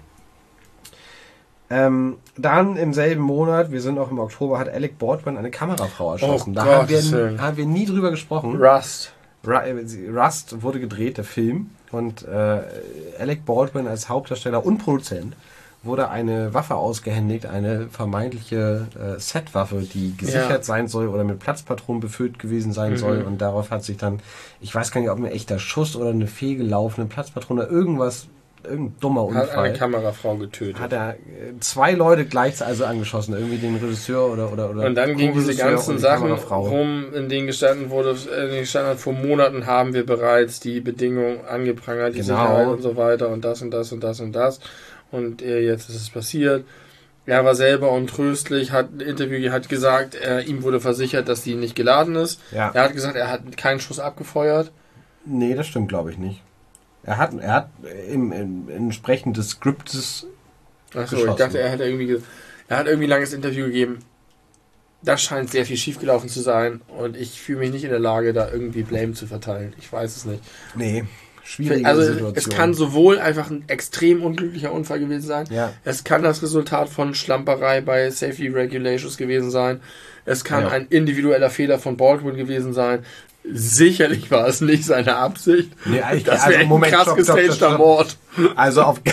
Dann im selben Monat, wir sind auch im Oktober, hat Alec Baldwin eine Kamerafrau erschossen. Da haben wir nie drüber gesprochen. Rust wurde gedreht, der Film. Und Alec Baldwin als Hauptdarsteller und Produzent wurde eine Waffe ausgehändigt, eine vermeintliche Setwaffe, die gesichert sein soll oder mit Platzpatronen befüllt gewesen sein soll. Und darauf hat sich dann, ich weiß gar nicht, ob ein echter Schuss oder eine fehlgelaufene Platzpatrone, irgendein dummer Unfall. Hat eine Kamerafrau getötet. Hat er 2 Leute gleichzeitig angeschossen, irgendwie den Regisseur oder und dann gingen diese ganzen Sachen rum, in denen gestanden hat, vor Monaten haben wir bereits die Bedingungen angeprangert, die Sicherheit und so weiter und das und das und das und das. Und jetzt ist es passiert. Er war selber untröstlich, hat ein Interview gesagt, ihm wurde versichert, dass die nicht geladen ist. Ja. Er hat gesagt, er hat keinen Schuss abgefeuert. Nee, das stimmt, glaube ich nicht. Er hat im entsprechend des Skriptes Achso, ich dachte, er hat irgendwie ein langes Interview gegeben. Da scheint sehr viel schiefgelaufen zu sein und ich fühle mich nicht in der Lage, da irgendwie Blame zu verteilen. Ich weiß es nicht. Nee, schwierige Also Situation. es kann sowohl einfach ein extrem unglücklicher Unfall gewesen sein, es kann das Resultat von Schlamperei bei Safety Regulations gewesen sein, es kann ein individueller Fehler von Baldwin gewesen sein. Sicherlich war es nicht seine Absicht. Nee, das wäre ein krass gestagter Mord. Also auf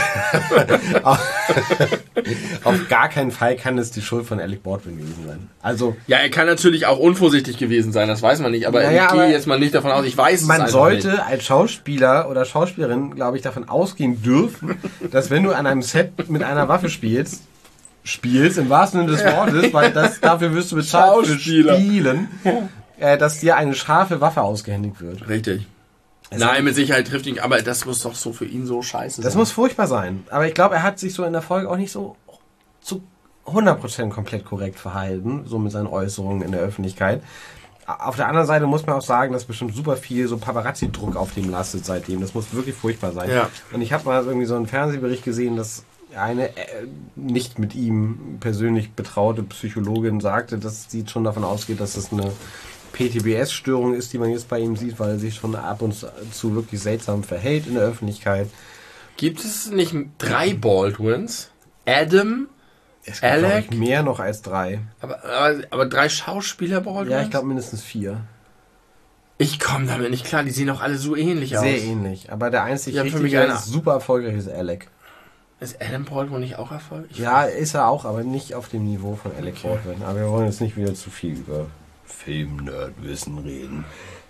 gar keinen Fall kann es die Schuld von Alec Baldwin gewesen sein. Also ja, er kann natürlich auch unvorsichtig gewesen sein, das weiß man nicht, aber ich gehe jetzt mal nicht davon aus, ich weiß es einfach nicht. Man sollte als Schauspieler oder Schauspielerin, glaube ich, davon ausgehen dürfen, dass wenn du an einem Set mit einer Waffe spielst, im wahrsten Sinne des Wortes, weil dafür wirst du bezahlt für Spielen, dass dir eine scharfe Waffe ausgehändigt wird. Richtig. Nein, mit Sicherheit trifft ihn, aber das muss doch so für ihn so scheiße sein. Das muss furchtbar sein. Aber ich glaube, er hat sich so in der Folge auch nicht so zu 100% komplett korrekt verhalten, so mit seinen Äußerungen in der Öffentlichkeit. Auf der anderen Seite muss man auch sagen, dass bestimmt super viel so Paparazzi-Druck auf dem lastet seitdem. Das muss wirklich furchtbar sein. Ja. Und ich habe mal irgendwie so einen Fernsehbericht gesehen, dass eine nicht mit ihm persönlich betraute Psychologin sagte, dass sie schon davon ausgeht, dass das eine PTBS-Störung ist, die man jetzt bei ihm sieht, weil er sich schon ab und zu wirklich seltsam verhält in der Öffentlichkeit. Gibt es nicht 3 Baldwins? Adam, es gibt, Alec? ich, mehr noch als 3. Aber 3 Schauspieler Baldwins? Ja, ich glaube mindestens 4. Ich komme damit nicht klar, die sehen auch alle so ähnlich aus. Sehr ähnlich, aber der einzige für mich super erfolgreich ist Alec. Ist Adam Baldwin nicht auch erfolgreich? Ja, ist er auch, aber nicht auf dem Niveau von Alec Baldwin. Aber wir wollen jetzt nicht wieder zu viel über Film-Nerd-Wissen reden.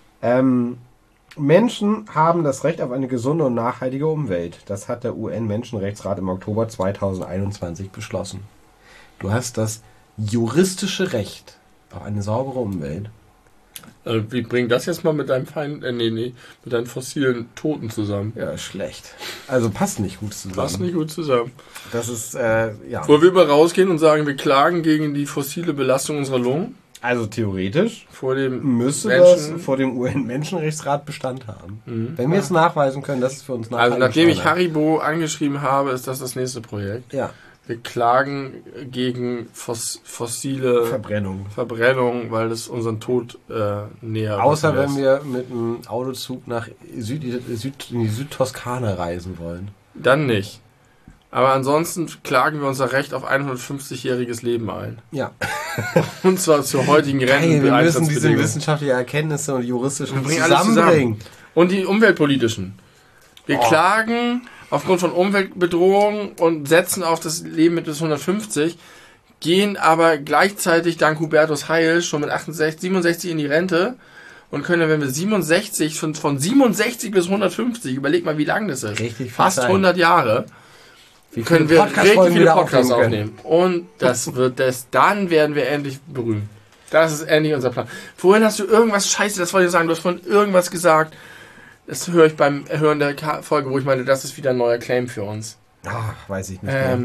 Menschen haben das Recht auf eine gesunde und nachhaltige Umwelt. Das hat der UN-Menschenrechtsrat im Oktober 2021 beschlossen. Du hast das juristische Recht auf eine saubere Umwelt. Wie bringt das jetzt mal mit deinem mit deinen fossilen Toten zusammen? Ja, schlecht. Also passt nicht gut zusammen. Passt nicht gut zusammen. Das ist, ja. Wollen wir über rausgehen und sagen, wir klagen gegen die fossile Belastung unserer Lungen? Also theoretisch müsste das vor dem UN-Menschenrechtsrat Bestand haben. Wenn wir es nachweisen können, dass es für uns nachhaltig ist. Also nachdem ich Haribo angeschrieben habe, ist das nächste Projekt. Ja. Wir klagen gegen fossile Verbrennung, weil das unseren Tod näher Außer wenn wir mit einem Autozug nach in die Südtoskana reisen wollen. Dann nicht. Aber ansonsten klagen wir unser Recht auf 150-jähriges Leben ein. Ja. Und zwar zur heutigen Renten. Wir müssen diese wissenschaftlichen Erkenntnisse und juristischen zusammenbringen. Und die umweltpolitischen. Wir klagen aufgrund von Umweltbedrohungen und setzen auf das Leben mit bis 150, gehen aber gleichzeitig dank Hubertus Heil schon mit 67 in die Rente und können, wenn wir 67, von 67 bis 150, überleg mal, wie lang das ist. Richtig fast Zeit. 100 Jahre. Können wir richtig viele Podcasts aufnehmen. Und dann werden wir endlich berühmt. Das ist endlich unser Plan. Vorhin hast du irgendwas Scheiße, das wollte ich sagen, du hast vorhin irgendwas gesagt. Das höre ich beim Hören der Folge, wo ich meinte, das ist wieder ein neuer Claim für uns. Ach, weiß ich nicht mehr.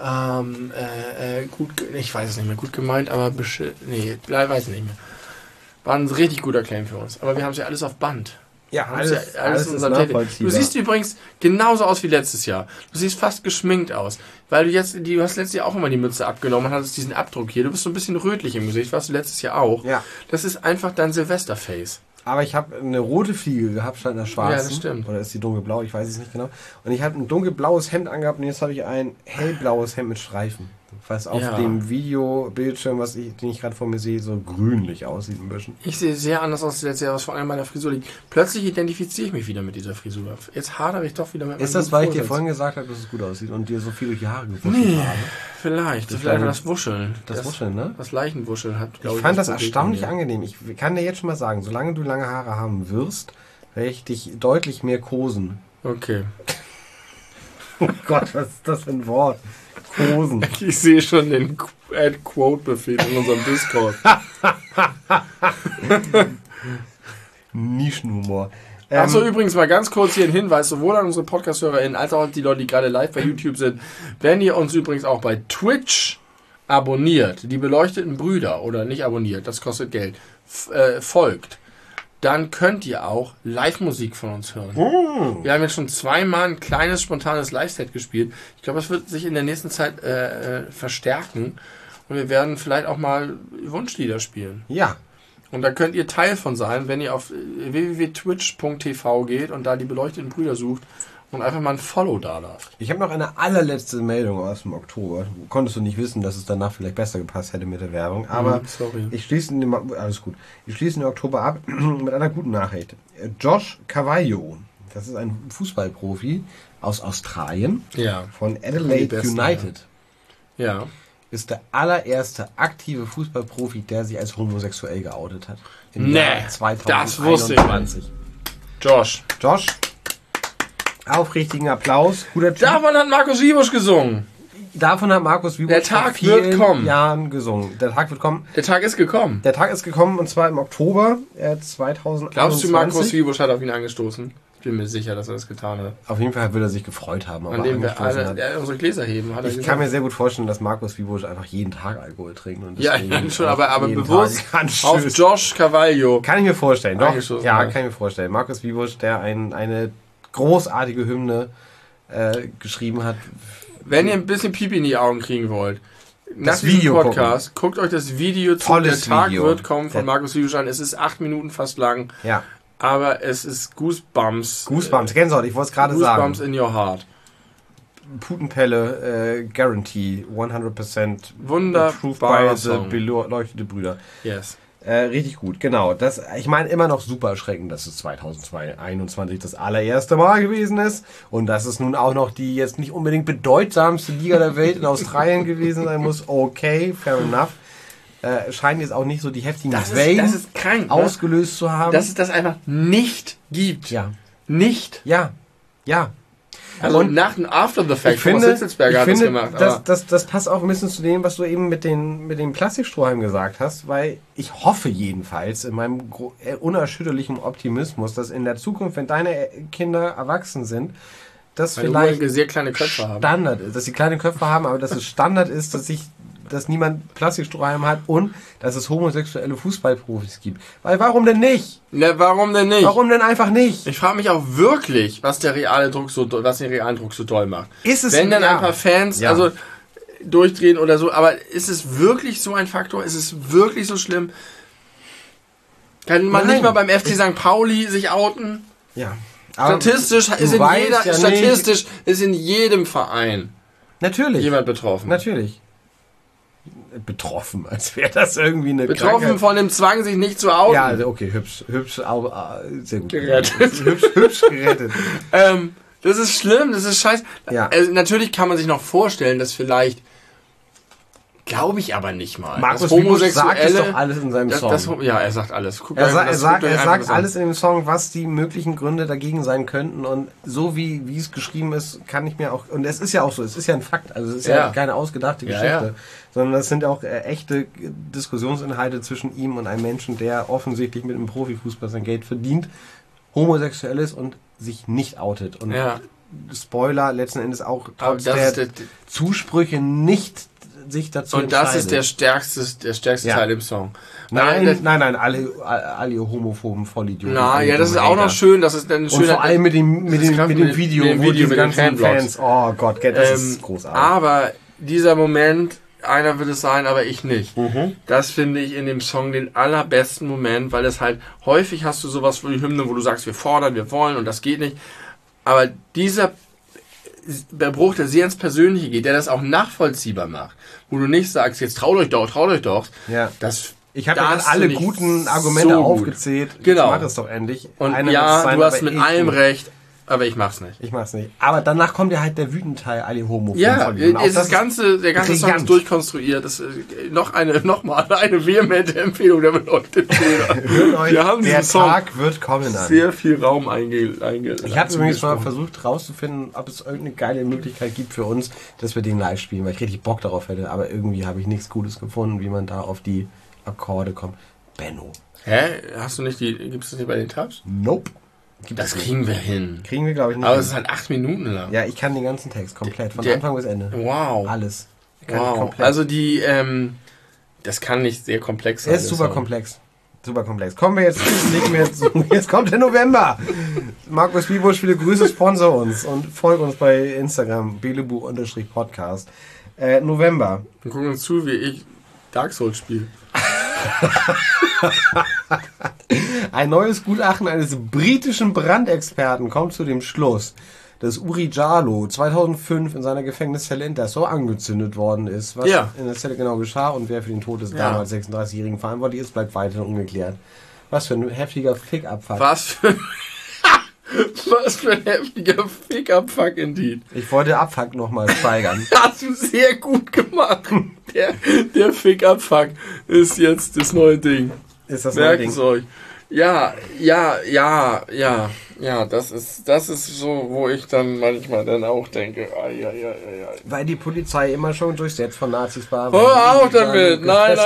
Gut, ich weiß es nicht mehr. Gut gemeint, aber weiß ich nicht mehr. War ein richtig guter Claim für uns. Aber wir haben es ja alles auf Band. Ja, alles ist nachvollziehbar. Du siehst übrigens genauso aus wie letztes Jahr. Du siehst fast geschminkt aus. Weil du hast letztes Jahr auch immer die Mütze abgenommen und hattest diesen Abdruck hier. Du bist so ein bisschen rötlich im Gesicht, warst du letztes Jahr auch. Ja. Das ist einfach dein Silvesterface. Aber ich habe eine rote Fliege gehabt statt einer schwarzen. Ja, das stimmt. Oder ist die dunkelblau? Ich weiß es nicht genau. Und ich habe ein dunkelblaues Hemd angehabt und jetzt habe ich ein hellblaues Hemd mit Streifen. Was auf dem Videobildschirm, den ich gerade vor mir sehe, so grünlich aussieht ein bisschen. Ich sehe sehr anders aus als letztes Jahr, was vor allem meiner Frisur liegt. Plötzlich identifiziere ich mich wieder mit dieser Frisur. Jetzt hadere ich doch wieder mit meinem Ist das, weil ich dir vorhin gesagt habe, dass es gut aussieht und dir so viel durch die Haare gewuschelt habe? Vielleicht das Wuscheln. Das Wuscheln, ne? Das Leichenwuscheln hat, glaube ich. Ich fand das erstaunlich angenehm. Ich kann dir jetzt schon mal sagen, solange du lange Haare haben wirst, werde ich dich deutlich mehr kosen. Okay. Oh Gott, was ist das für ein Wort? Kosen. Ich sehe schon den Add-Quote-Befehl in unserem Discord. Nischenhumor. Achso, übrigens mal ganz kurz hier ein Hinweis, sowohl an unsere Podcast-HörerInnen als auch an die Leute, die gerade live bei YouTube sind. Wenn ihr uns übrigens auch bei Twitch abonniert, die beleuchteten Brüder, oder nicht abonniert, das kostet Geld, folgt, dann könnt ihr auch Live-Musik von uns hören. Wir haben jetzt schon zweimal ein kleines, spontanes Live-Set gespielt. Ich glaube, das wird sich in der nächsten Zeit verstärken. Und wir werden vielleicht auch mal Wunschlieder spielen. Ja. Und da könnt ihr Teil von sein, wenn ihr auf www.twitch.tv geht und da die beleuchteten Brüder sucht und einfach mal ein Follow da lasst. Ich habe noch eine allerletzte Meldung aus dem Oktober. Konntest du nicht wissen, dass es danach vielleicht besser gepasst hätte mit der Werbung. Aber sorry. Ich schließe den Oktober ab mit einer guten Nachricht. Josh Cavallo, das ist ein Fußballprofi aus Australien, Ja. von Adelaide besten, United. Ja. Ist der allererste aktive Fußballprofi, der sich als homosexuell geoutet hat. Im Nee, Jahr 2021. das wusste ich nicht. Josh. Josh, aufrichtigen Applaus. Guter Typ. Davon hat Markus Wiebusch gesungen. Davon hat Markus Wiebusch Der Tag vor vielen wird kommen. Jahren gesungen. Der Tag wird kommen. Der Tag ist gekommen. Der Tag ist gekommen und zwar im Oktober 2021. Glaubst du, Markus Wiebusch hat auf ihn angestoßen? Ich bin mir sicher, dass er das getan hat. Auf jeden Fall würde er sich gefreut haben. An dem wir alle unsere Gläser heben, hat er Ich gesagt. kann mir sehr gut vorstellen, dass Markus Wiebusch einfach jeden Tag Alkohol trinkt. Und Ja, deswegen schon, auch aber jeden bewusst Tag auf anstößt. Josh Cavallo. Kann ich mir vorstellen, doch. Angestoßen, Ja, ja. kann ich mir vorstellen. Markus Wiebusch, der eine großartige Hymne geschrieben hat. Wenn ihr ein bisschen Pipi in die Augen kriegen wollt, nach diesem Video Podcast, guckt euch das Video zu. Tolles Der Tag Video. wird kommen von Der- Markus Wiebusch an. Es ist 8 Minuten fast lang, Ja, aber es ist Goosebumps. Goosebumps, Gänsehaut, ich wollte es gerade sagen. Goosebumps in your heart. Putenpelle, Guarantee, 100% Wunderbarer approved by the Song. beleuchtete Brüder. Yes. Richtig gut, genau. Ich meine immer noch super erschreckend, dass es 2021 das allererste Mal gewesen ist und dass es nun auch noch die jetzt nicht unbedingt bedeutsamste Liga der Welt in Australien gewesen sein muss. Okay, fair enough. Scheint jetzt auch nicht so die heftigen Das Wellen ist krank, ne? ausgelöst zu haben. Dass es das einfach nicht gibt. ja, Nicht. ja, ja. Also Und nach dem After the Fact, Ich finde, Hitzelsberger hat das gemacht. Aber das passt auch ein bisschen zu dem, was du eben mit den Plastikstrohhalmen gesagt hast, weil ich hoffe jedenfalls in meinem unerschütterlichen Optimismus, dass in der Zukunft, wenn deine Kinder erwachsen sind, dass weil vielleicht die sehr kleine Köpfe haben. Standard ist, dass sie kleine Köpfe haben, aber dass es Standard ist, dass niemand Plastikstrohhalm hat und dass es homosexuelle Fußballprofis gibt. Weil warum denn nicht? Ne, warum denn nicht? Warum denn einfach nicht? Ich frage mich auch wirklich, was den realen Druck so toll macht. Ist es Wenn dann ja. ein paar Fans Ja. also durchdrehen oder so, aber ist es wirklich so ein Faktor? Ist es wirklich so schlimm? Kann man Nein. nicht mal beim FC St. Pauli sich outen? Ja. Aber Statistisch du ist weißt ja nicht- ist in jedem Verein Natürlich. jemand betroffen. Natürlich. Betroffen, als wäre das irgendwie eine Betroffen Krankheit. von dem Zwang, sich nicht zu outen. Ja, also okay, hübsch, sehr gut. Gerettet. Hübsch gerettet. Das ist schlimm, das ist scheiße. Ja. Also, natürlich kann man sich noch vorstellen, dass vielleicht, glaube ich aber nicht mal, Markus dass Wiebusch sagt es doch alles in seinem Song. Ja, er sagt alles. Guckt Er einfach- sagt guckt euch einfach das an. alles in dem Song, was die möglichen Gründe dagegen sein könnten. Und so wie es geschrieben ist, kann ich mir auch... Und es ist ja auch so, es ist ja ein Fakt. Also es ist ja, Ja. keine ausgedachte Ja, Geschichte. ja. Sondern es sind auch echte Diskussionsinhalte zwischen ihm und einem Menschen, der offensichtlich mit dem Profifußball sein Geld verdient, homosexuell ist und sich nicht outet. Und Ja. Spoiler, letzten Endes auch Aber trotz das der ist Zusprüche nicht sich dazu und das ist entscheidet. der stärkste Ja. Teil im Song. Nein, alle homophoben Vollidioten. Na, alle ja, das ist dummen auch noch Hater. schön, dass es dann Und schön vor allem mit dem Video, wo die mit den ganzen Fanblogs. Fans, oh Gott, das ist großartig. Aber dieser Moment, einer wird es sein, aber ich nicht. Mhm. Das finde ich in dem Song den allerbesten Moment, weil es halt, häufig hast du sowas wie Hymne, wo du sagst, wir fordern, wir wollen und das geht nicht. Aber dieser Bruch, der sehr ins Persönliche geht, der das auch nachvollziehbar macht, wo du nicht sagst, jetzt traut euch doch, Ja. das Ich habe ja das gerade alle finde ich guten Argumente so gut. aufgezählt. Genau. Jetzt mach es doch endlich. Und Einer ja, wird's sein, du hast aber mit ich allem nicht. recht, aber ich mach's nicht. Ich mach's nicht. Aber danach kommt ja halt der wütende Teil, alle Homo. Ja, der ganze Song brillant. ist durchkonstruiert. Das ist nochmal eine vehemente Empfehlung der beleuchteten Bilder. Wir haben der diesen Song Tag wird kommen an. sehr viel Raum einge Ich habe übrigens mal versucht rauszufinden, ob es irgendeine geile Möglichkeit gibt für uns, dass wir den live spielen, weil ich richtig Bock darauf hätte. Aber irgendwie habe ich nichts Gutes gefunden, wie man da auf die Akkorde kommt. Benno. Hä? Hast du nicht gibt es das nicht bei den Tabs? Nope. Gibt Das es nicht. kriegen wir hin. Kriegen wir, glaube ich, nicht. Aber hin. es ist halt 8 Minuten lang. Ja, ich kann den ganzen Text komplett, von Der- Anfang bis Ende. Wow. Alles. Kann ich Wow. komplett. Also das kann nicht sehr komplex sein. Er ist der super Song. komplex. Super komplex. Kommen wir jetzt, jetzt kommt der November. Markus Wiebusch, viele Grüße, sponsor uns und folge uns bei Instagram, belebu_podcast. November. Wir gucken uns zu, wie ich Dark Souls spiele. Ein neues Gutachten eines britischen Brandexperten kommt zu dem Schluss, dass Uri Jalloh 2005 in seiner Gefängniszelle in Dessau angezündet worden ist. Was in der Zelle genau geschah und wer für den Tod des damals 36-Jährigen verantwortlich ist, bleibt weiterhin ungeklärt. Was für ein heftiger Fick-Abfuck. Was für ein heftiger Fick-Abfuck, indeed. Ich wollte Abfuck nochmal steigern. Hast du sehr gut gemacht. Der Fick-Abfuck ist jetzt das neue Ding. Ist das neue Ding? Merkt's euch. Ja, das ist so, wo ich dann manchmal dann auch denke, Weil die Polizei immer schon durchsetzt von Nazis war. Hör auf damit! Nein,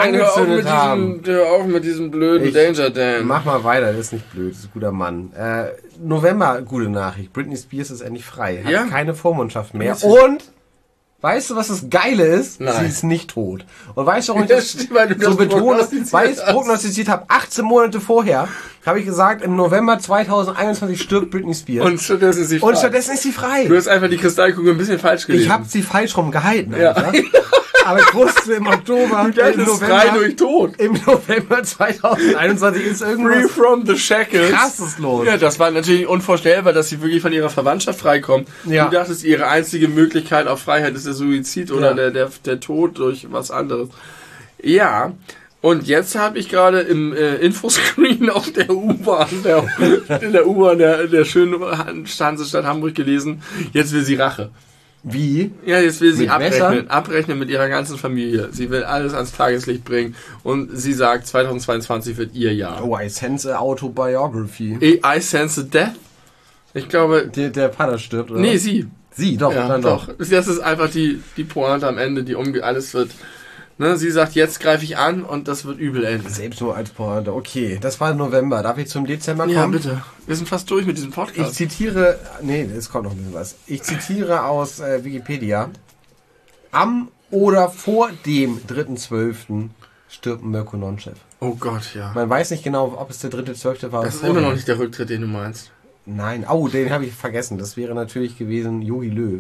hör auf mit diesem blöden Danger Dan. Mach mal weiter, das ist nicht blöd, das ist ein guter Mann. November, gute Nachricht. Britney Spears ist endlich frei. Hat keine Vormundschaft mehr. Und weißt du, was das Geile ist? Nein. Sie ist nicht tot. Und weißt du, warum ich das so betone, weil ich es prognostiziert habe? 18 Monate vorher habe ich gesagt, im November 2021 stirbt Britney Spears. Und stattdessen ist sie frei. Du hast einfach die Kristallkugel ein bisschen falsch gelesen. Ich habe sie falsch rum gehalten, Alter. Aber ich wusste im Oktober, frei durch Tod. Im November 2021 ist irgendwas Free from the shackles. Krasses los. Ja, das war natürlich unvorstellbar, dass sie wirklich von ihrer Verwandtschaft freikommt. Ja. Du dachtest, ihre einzige Möglichkeit auf Freiheit ist der Suizid oder der Tod durch was anderes. Ja, und jetzt habe ich gerade im Infoscreen auf der U-Bahn, in der U-Bahn der schönen Hansestadt Hamburg gelesen, jetzt will sie Rache. Wie? Ja, jetzt will sie Mit abrechnen mit ihrer ganzen Familie. Sie will alles ans Tageslicht bringen und sie sagt, 2022 wird ihr Jahr. Oh, I sense a autobiography. I sense a death? Ich glaube... Der Vater stirbt, oder? Nee, sie. Sie, doch, ja, dann doch. Das ist einfach die Pointe am Ende, alles wird... Ne, sie sagt, jetzt greife ich an und das wird übel enden. Selbst nur als Pointe. Okay, das war November. Darf ich zum Dezember kommen? Ja, bitte. Wir sind fast durch mit diesem Podcast. Ich zitiere... Nee, es kommt noch ein bisschen was. Ich zitiere aus Wikipedia. Am oder vor dem 3.12. stirbt Mirko Nonchev. Oh Gott, ja. Man weiß nicht genau, ob es der 3.12. war. Das ist immer noch nicht der Rücktritt, den du meinst. Nein. Oh, den habe ich vergessen. Das wäre natürlich gewesen Jogi Löw.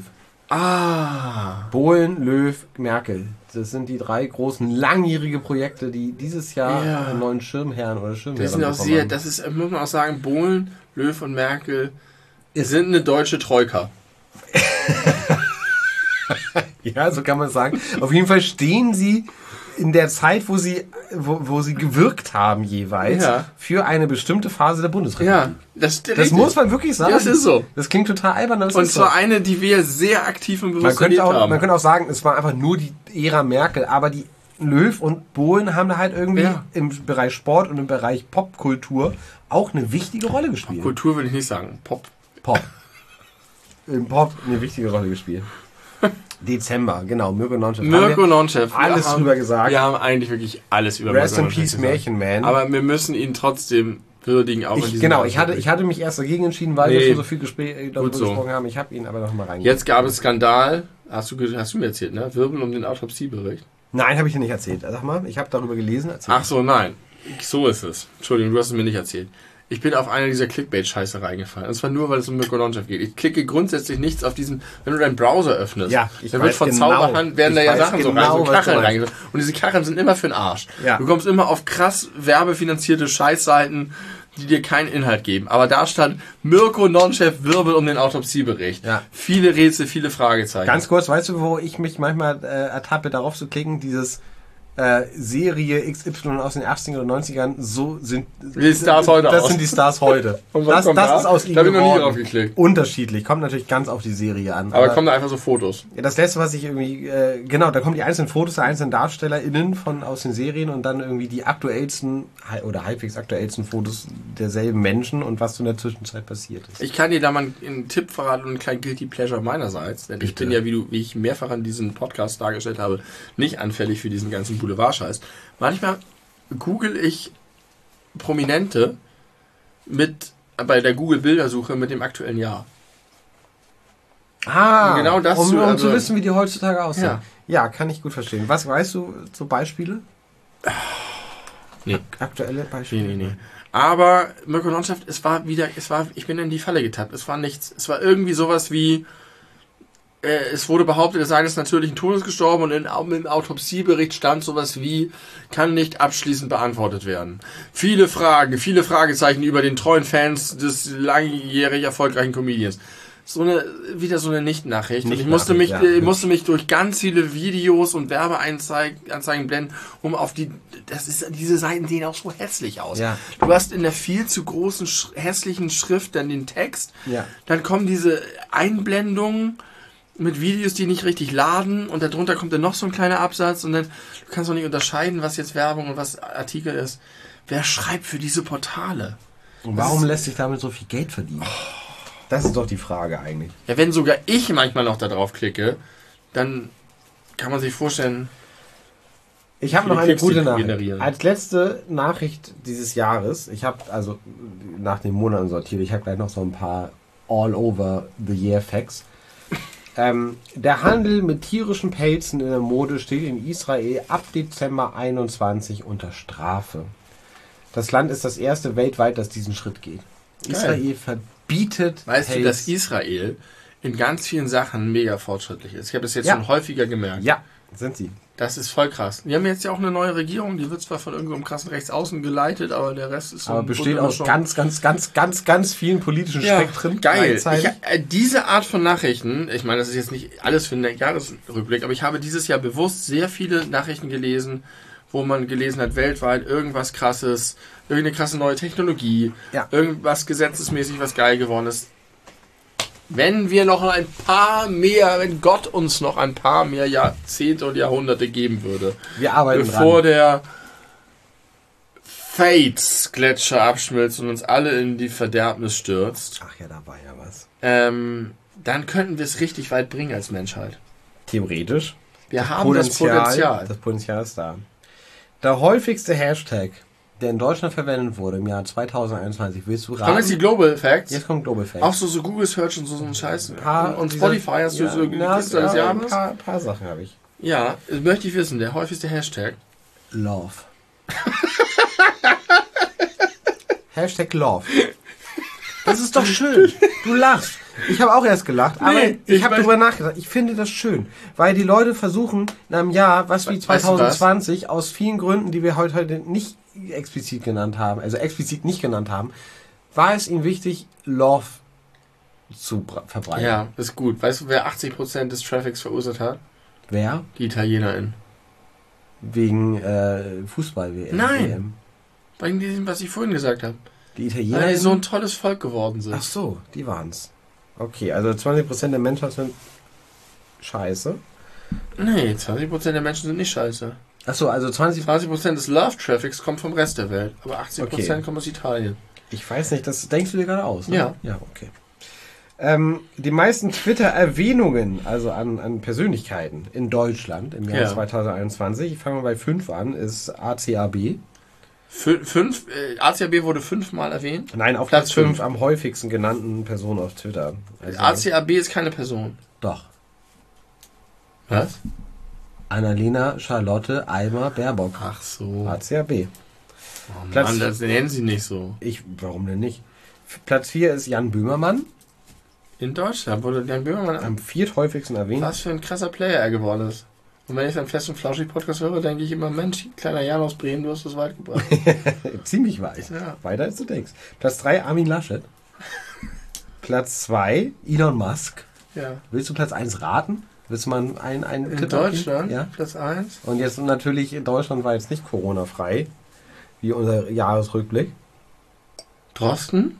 Ah. Bohlen, Löw, Merkel. Das sind die 3 großen, langjährige Projekte, die dieses Jahr einen neuen Schirmherrn oder Schirmherren das sind auch sehr, haben. Das ist, muss man auch sagen, Bohlen, Löw und Merkel sind eine deutsche Troika. Ja, so kann man es sagen. Auf jeden Fall stehen sie in der Zeit, wo sie gewirkt haben jeweils, für eine bestimmte Phase der Bundesrepublik. Ja, das muss man wirklich sagen. Das ist so. Das klingt total albern. Aber und zwar eine, die wir sehr aktiv und bewusst erlebt haben. Man könnte auch sagen, es war einfach nur die Ära Merkel, aber die Löw und Bohlen haben da halt irgendwie im Bereich Sport und im Bereich Popkultur auch eine wichtige Rolle gespielt. Popkultur würde ich nicht sagen. Pop. Im Pop eine wichtige Rolle gespielt. Dezember, genau, Mirko Nonchev. Alles drüber gesagt. Wir haben eigentlich wirklich alles über Rest in Peace Märchenman. Aber wir müssen ihn trotzdem würdigen, auch in diesem Genau, ich hatte mich erst dagegen entschieden, weil wir schon so viel darüber gesprochen haben. Ich habe ihn aber noch mal reingegangen. Jetzt gab es Skandal. Hast du mir erzählt, ne? Wirbel um den Autopsiebericht. Nein, habe ich dir nicht erzählt. Sag mal, ich habe darüber gelesen. Ach so, nein. So ist es. Entschuldigung, du hast es mir nicht erzählt. Ich bin auf eine dieser Clickbait-Scheiße reingefallen. Und zwar nur, weil es um Mirko Nonchev geht. Ich klicke grundsätzlich nichts auf diesen, wenn du deinen Browser öffnest, dann wird von Zauberhand, werden da ja Sachen so Kacheln reingesetzt. Und diese Kacheln sind immer für den Arsch. Ja. Du kommst immer auf krass werbefinanzierte Scheißseiten, die dir keinen Inhalt geben. Aber da stand Mirko Nonchev Wirbel um den Autopsiebericht. Ja. Viele Rätsel, viele Fragezeichen. Ganz kurz, weißt du, wo ich mich manchmal ertappe, darauf zu klicken, dieses Serie XY aus den 80ern oder 90ern, so sind die Stars heute das aus. Sind die Stars heute. Und das ist aus ihnen Da habe ich noch nie drauf geklickt. Unterschiedlich, kommt natürlich ganz auf die Serie an. Aber kommen da einfach so Fotos. Ja, das letzte, was ich irgendwie, genau, da kommen die einzelnen Fotos der einzelnen DarstellerInnen aus den Serien und dann irgendwie die aktuellsten oder halbwegs aktuellsten Fotos derselben Menschen und was so in der Zwischenzeit passiert ist. Ich kann dir da mal einen Tipp verraten und einen kleinen Guilty Pleasure meinerseits, denn ich bin ja, wie ich mehrfach an diesem Podcast dargestellt habe, nicht anfällig für diesen ganzen Boulevardscheiß. Manchmal google ich Prominente bei der Google-Bildersuche mit dem aktuellen Jahr. Ah, genau das um zu wissen, wie die heutzutage aussehen. Ja, kann ich gut verstehen. Was weißt du, so Beispiele? Nee. Aktuelle Beispiele? Nee. Aber Mirko Nonchev, ich bin in die Falle getappt. Es war nichts. Es war irgendwie sowas wie es wurde behauptet, er sei des natürlichen Todes gestorben und im Autopsiebericht stand sowas wie, kann nicht abschließend beantwortet werden. Viele Fragezeichen über den treuen Fans des langjährig erfolgreichen Comedians. Wieder so eine Nicht-Nachricht. Und ich musste mich durch ganz viele Videos und Werbeanzeigen blenden, um auf diese Seiten sehen auch so hässlich aus. Ja. Du hast in der viel zu großen, hässlichen Schrift dann den Text. Ja. Dann kommen diese Einblendungen mit Videos, die nicht richtig laden und darunter kommt dann noch so ein kleiner Absatz und dann du kannst auch nicht unterscheiden, was jetzt Werbung und was Artikel ist. Wer schreibt für diese Portale? Und warum lässt sich damit so viel Geld verdienen? Das ist doch die Frage eigentlich. Ja, wenn sogar ich manchmal noch da drauf klicke, dann kann man sich vorstellen... Ich habe noch eine Klicks, die gute Nachricht. generieren. Als letzte Nachricht dieses Jahres, ich habe also nach den Monaten sortiert, ich habe gleich noch so ein paar All-over-the-Year-Facts. Der Handel mit tierischen Pelzen in der Mode steht in Israel ab Dezember 21 unter Strafe. Das Land ist das erste weltweit, das diesen Schritt geht. Geil. Israel verbietet Weißt Pelz. du, dass Israel in ganz vielen Sachen mega fortschrittlich ist? Ich habe das jetzt Ja. schon häufiger gemerkt. Ja, sind sie. Das ist voll krass. Die haben jetzt ja auch eine neue Regierung, die wird zwar von irgendeinem krassen Rechtsaußen geleitet, aber der Rest ist so... Aber ein besteht aus Bunte ganz vielen politischen Spektren. Geil. gleichzeitig. Diese Art von Nachrichten, ich meine, das ist jetzt nicht alles für den Jahresrückblick, aber ich habe dieses Jahr bewusst sehr viele Nachrichten gelesen, wo man gelesen hat, weltweit irgendwas Krasses, irgendeine krasse neue Technologie, Ja. irgendwas gesetzesmäßig, was geil geworden ist. Wenn wir noch ein paar mehr, wenn Gott uns noch ein paar mehr Jahrzehnte und Jahrhunderte geben würde, Wir arbeiten bevor dran. der Fates-Gletscher abschmilzt und uns alle in die Verderbnis stürzt, Ach ja, da war ja was. dann könnten wir es richtig weit bringen als Menschheit. Theoretisch. Wir haben das Potenzial. Das Potenzial ist da. Der häufigste Hashtag, der in Deutschland verwendet wurde im Jahr 2021, willst du raten? Kommen jetzt die Global Facts? Jetzt kommt Global Facts. Auch so Google Search und so ein Scheiß. Und dieser- Spotify hast du so ja, Liste des ein Jahres? paar Sachen habe ich. Ja, das möchte ich wissen. Der häufigste Hashtag. Love. Hashtag Love. Das ist doch schön. Du lachst. Ich habe auch erst gelacht, aber Nee, ich ich habe weiß- darüber nachgedacht. Ich finde das schön, weil die Leute versuchen, in einem Jahr, was wie Weißt du was? 2020, aus vielen Gründen, die wir heute nicht explizit genannt haben, also explizit nicht genannt haben, war es ihnen wichtig, Love zu verbreiten. Ja, ist gut. Weißt du, wer 80% des Traffics verursacht hat? Wer? Die ItalienerInnen. Wegen Fußball-WM. Nein. WM. Wegen dem, was ich vorhin gesagt habe. Die Weil Italiener. die so ein tolles Volk geworden sind. Ach so, die waren's. Okay, also 20% der Menschen sind scheiße. Nee, 20% der Menschen sind nicht scheiße. Ach so, also 20% des Love-Traffics kommt vom Rest der Welt. Aber 80% Okay. kommt aus Italien. Ich weiß nicht, das denkst du dir gerade aus, ne? Ja. Ja, okay. Die meisten Twitter-Erwähnungen, also an Persönlichkeiten in Deutschland im Jahr Ja. 2021, ich fange mal bei 5 an, ist ACAB. ACAB wurde 5-mal erwähnt. Nein, auf Platz Platz 5 fünf. am häufigsten genannten Person auf Twitter. Also, ACAB ist keine Person. Doch. Was? Annalena Charlotte Alma Baerbock. Ach so. ACAB. Oh Platz- Mann, das nennen sie nicht so. Warum denn nicht? Platz 4 ist Jan Böhmermann, In Deutschland wurde Jan Böhmermann am vierthäufigsten erwähnt. was für ein krasser Player er geworden ist. Und wenn ich dann Fest und Flauschig Podcast höre, denke ich immer, Mensch, kleiner Jan aus Bremen, du hast das weit gebracht. Ziemlich weit. Ja. Weiter als du denkst. Platz 3 Armin Laschet. Platz 2 Elon Musk. Ja. Willst du Platz 1 raten? Willst du mal einen In Tipp Deutschland, abgeben? Ja. Platz 1. Und jetzt natürlich in Deutschland war jetzt nicht Corona-frei, wie unser Jahresrückblick. Drosten?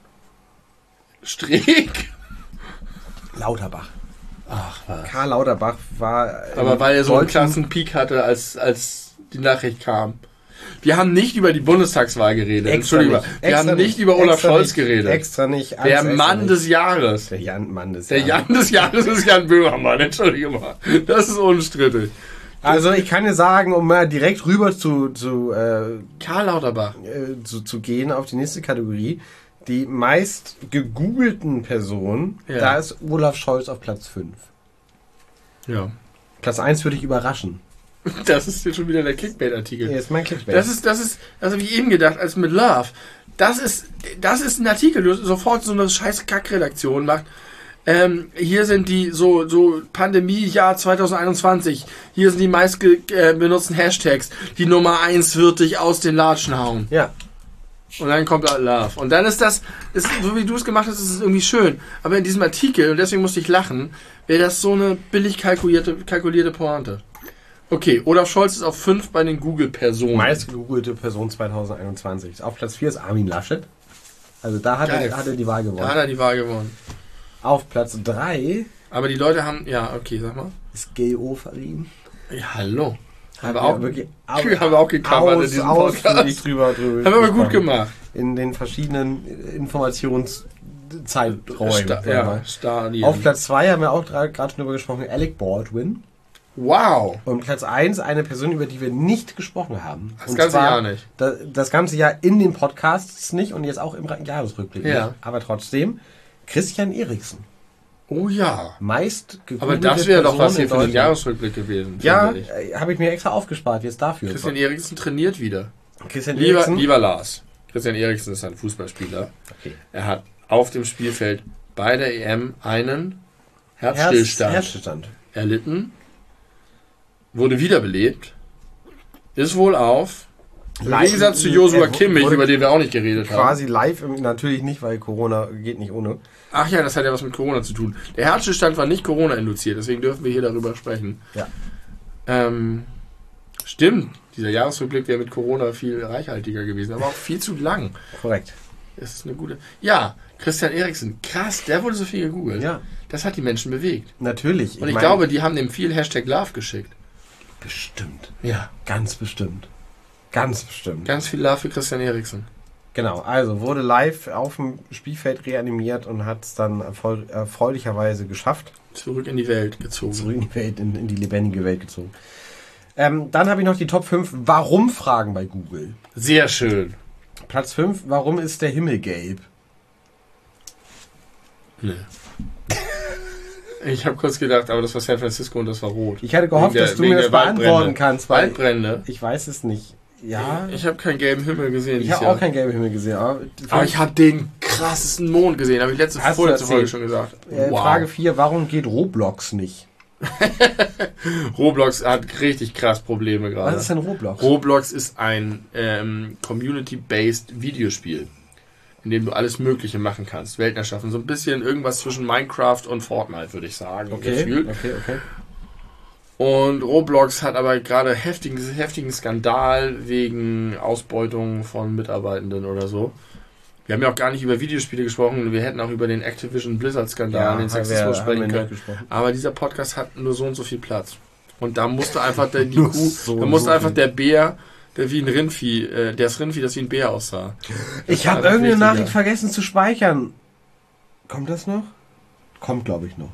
Streeck? Lauterbach. Ach was. Karl Lauterbach war... Aber weil er so einen deutschen- klassen Peak hatte, als die Nachricht kam. Wir haben nicht über die Bundestagswahl geredet. Extra Entschuldigung. nicht. Wir Extra haben nicht über Olaf extra Scholz nicht, geredet. Extra nicht. Der alles extra Mann nicht. des Jahres. Der Mann des Der Jahres. Jan des Jahres ist Jan Böhmermann. Entschuldige mal. Das ist unstrittig. Also ich kann dir sagen, um mal direkt rüber zu Karl Lauterbach. gehen auf die nächste Kategorie. Die meist gegoogelten Personen, Ja. da ist Olaf Scholz auf Platz 5. Ja. Platz 1 würde ich überraschen. Das ist jetzt schon wieder der Clickbait-Artikel. Hier ist mein Clickbait. Das habe ich eben gedacht, als mit Love. Das ist ein Artikel, du hast sofort so eine scheiß Kackredaktion macht. Hier sind die so Pandemie-Jahr 2021. Hier sind die meist benutzten Hashtags. Die Nummer 1 wird dich aus den Latschen hauen. Ja. Und dann kommt Love. Und dann ist so wie du es gemacht hast, ist es irgendwie schön. Aber in diesem Artikel, und deswegen musste ich lachen, wäre das so eine billig kalkulierte Pointe. Okay, Olaf Scholz ist auf 5 bei den Google-Personen. Meist gegoogelte Person 2021. Auf Platz 4 ist Armin Laschet. Also da hat er die Wahl gewonnen. Da hat er die Wahl gewonnen. Auf Platz 3 Aber die Leute haben... Ja, okay, sag mal. ist Geo Farin. Ja, haben wir Ja, auch wirklich gecovert in diesem Podcast. drüber Haben wir aber gut gemacht. In den verschiedenen Informationszeiträumen. Stadien. Auf Platz 2 haben wir auch gerade schon drüber gesprochen, Alec Baldwin. Wow. Und Platz 1 eine Person, über die wir nicht gesprochen haben. Das ganze Jahr nicht. Das ganze Jahr in den Podcasts nicht und jetzt auch im Jahresrückblick Ja. nicht. Aber trotzdem, Christian Eriksen. Oh ja. Meist Aber das wäre doch was hier in für den Deutschland. Jahresrückblick gewesen. Ja, finde ich. habe ich mir extra aufgespart jetzt dafür. Christian Eriksen trainiert wieder. Christian Eriksen. Lieber Lars. Christian Eriksen ist ein Fußballspieler. Okay. Er hat auf dem Spielfeld bei der EM einen Herzstillstand erlitten, wurde wiederbelebt, ist wohl auf, im Gegensatz zu Joshua Kimmich, über den wir auch nicht geredet haben. Quasi live, natürlich nicht, weil Corona geht nicht ohne. Ach ja, das hat ja was mit Corona zu tun. Der Herzstillstand war nicht Corona-induziert, deswegen dürfen wir hier darüber sprechen. Ja. Stimmt, dieser Jahresrückblick wäre mit Corona viel reichhaltiger gewesen, aber auch viel zu lang. Korrekt. Das ist eine gute... Ja, Christian Eriksen, krass, der wurde so viel gegoogelt. Ja. Das hat die Menschen bewegt. Natürlich. Und ich glaube, die haben dem viel #Love geschickt. Bestimmt. Ja. Ganz bestimmt. Ganz bestimmt. Ganz viel Love für Christian Eriksen. Genau, also wurde live auf dem Spielfeld reanimiert und hat es dann erfreulicherweise geschafft. Zurück in die Welt gezogen. Zurück in die Welt, in die lebendige Welt gezogen. Dann habe ich noch die Top 5 Warum-Fragen bei Google. Sehr schön. Platz 5, warum ist der Himmel gelb? Nee. Ich habe kurz gedacht, aber das war San Francisco und das war rot. Ich hatte gehofft, dass du mir das beantworten kannst. Weil Waldbrände? Ich weiß es nicht. Ja. Ich habe keinen gelben Himmel gesehen. Ich habe auch keinen gelben Himmel gesehen. Aber ich habe den krassesten Mond gesehen. Habe ich letzte Folge schon gesagt. Wow. Frage 4, warum geht Roblox nicht? Roblox hat richtig krass Probleme gerade. Was ist denn Roblox? Roblox ist ein Community-based Videospiel, in dem du alles Mögliche machen kannst. Welten erschaffen. So ein bisschen irgendwas zwischen Minecraft und Fortnite, würde ich sagen. Okay. Und Roblox hat aber gerade heftigen Skandal wegen Ausbeutung von Mitarbeitenden oder so. Wir haben ja auch gar nicht über Videospiele gesprochen. Wir hätten auch über den Activision Blizzard-Skandal, den Sexismus sprechen können. Aber dieser Podcast hat nur so und so viel Platz. Und da musste einfach der Bär, der wie ein Rindvieh, das Rindvieh, das wie ein Bär aussah. Ich habe irgendeine Nachricht vergessen zu speichern. Kommt das noch? Kommt, glaube ich, noch.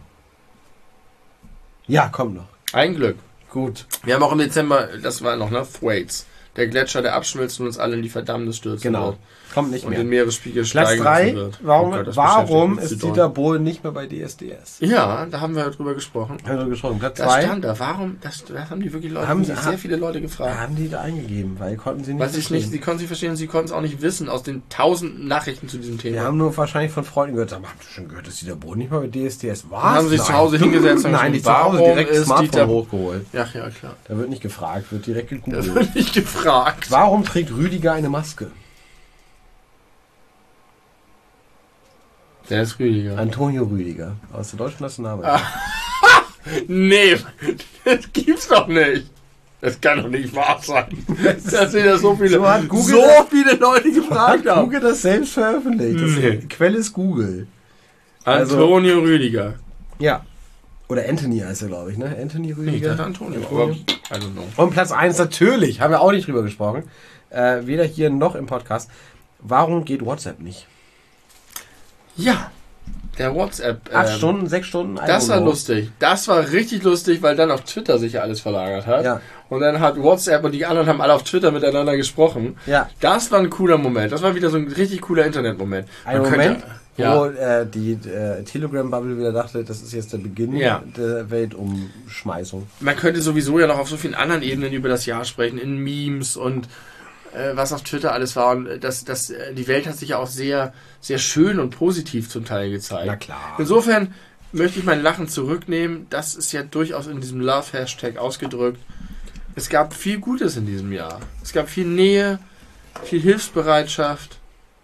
Ja, kommt noch. Ein Glück. Gut. Wir haben auch im Dezember, das war noch, Thwaites. Der Gletscher, der abschmilzt und uns alle in die Verdammnis stürzt. Genau. Kommt nicht und mehr. Und den Meeresspiegel Platz steigen 3. wird. Warum ist Dieter Bohlen nicht mehr bei DSDS? Ja, da haben wir drüber gesprochen. Platz 2. Das stand da. Warum? Das haben die wirklich sehr viele Leute gefragt. Haben die da eingegeben, weil konnten sie nicht verstehen. Sie konnten sie verstehen, sie konnten es auch nicht wissen aus den 1000 Nachrichten zu diesem Thema. Wir haben nur wahrscheinlich von Freunden gehört, habt ihr schon gehört, dass Dieter Bohlen nicht mehr bei DSDS war? Haben sie sich zu Hause hingesetzt und nein, nicht zu Hause, direkt das Smartphone hochgeholt. Ja, klar. Da wird nicht gefragt, wird direkt gegoogelt. Da wird nicht gefragt. Warum trägt Rüdiger eine Maske? Der ist Rüdiger. Antonio Rüdiger aus der deutschen Nationalmannschaft. Nee, das gibt's doch nicht. Das kann doch nicht wahr sein. Dass wieder so viele Leute gefragt haben. Google das selbst veröffentlicht. Die Quelle ist Google. Antonio Rüdiger. Ja. Oder Anthony heißt er, glaube ich, ne? Anthony Rüdiger. Ich dachte Antonio. Aber, I don't know. Und Platz 1 natürlich, haben wir auch nicht drüber gesprochen. Weder hier noch im Podcast. Warum geht WhatsApp nicht? Ja, der WhatsApp. 8 Stunden, 6 Stunden. Das war lustig. Das war richtig lustig, weil dann auf Twitter sich ja alles verlagert hat. Ja. Und dann hat WhatsApp und die anderen haben alle auf Twitter miteinander gesprochen. Ja. Das war ein cooler Moment. Das war wieder so ein richtig cooler Internetmoment. Ein Moment, wo die Telegram-Bubble wieder dachte, das ist jetzt der Beginn der Weltumschmeißung. Man könnte sowieso ja noch auf so vielen anderen Ebenen über das Jahr sprechen, in Memes und was auf Twitter alles war. Und die Welt hat sich ja auch sehr, sehr schön und positiv zum Teil gezeigt. Na klar. Insofern, möchte ich mein Lachen zurücknehmen. Das ist ja durchaus in diesem Love-Hashtag ausgedrückt. Es gab viel Gutes in diesem Jahr. Es gab viel Nähe, viel Hilfsbereitschaft.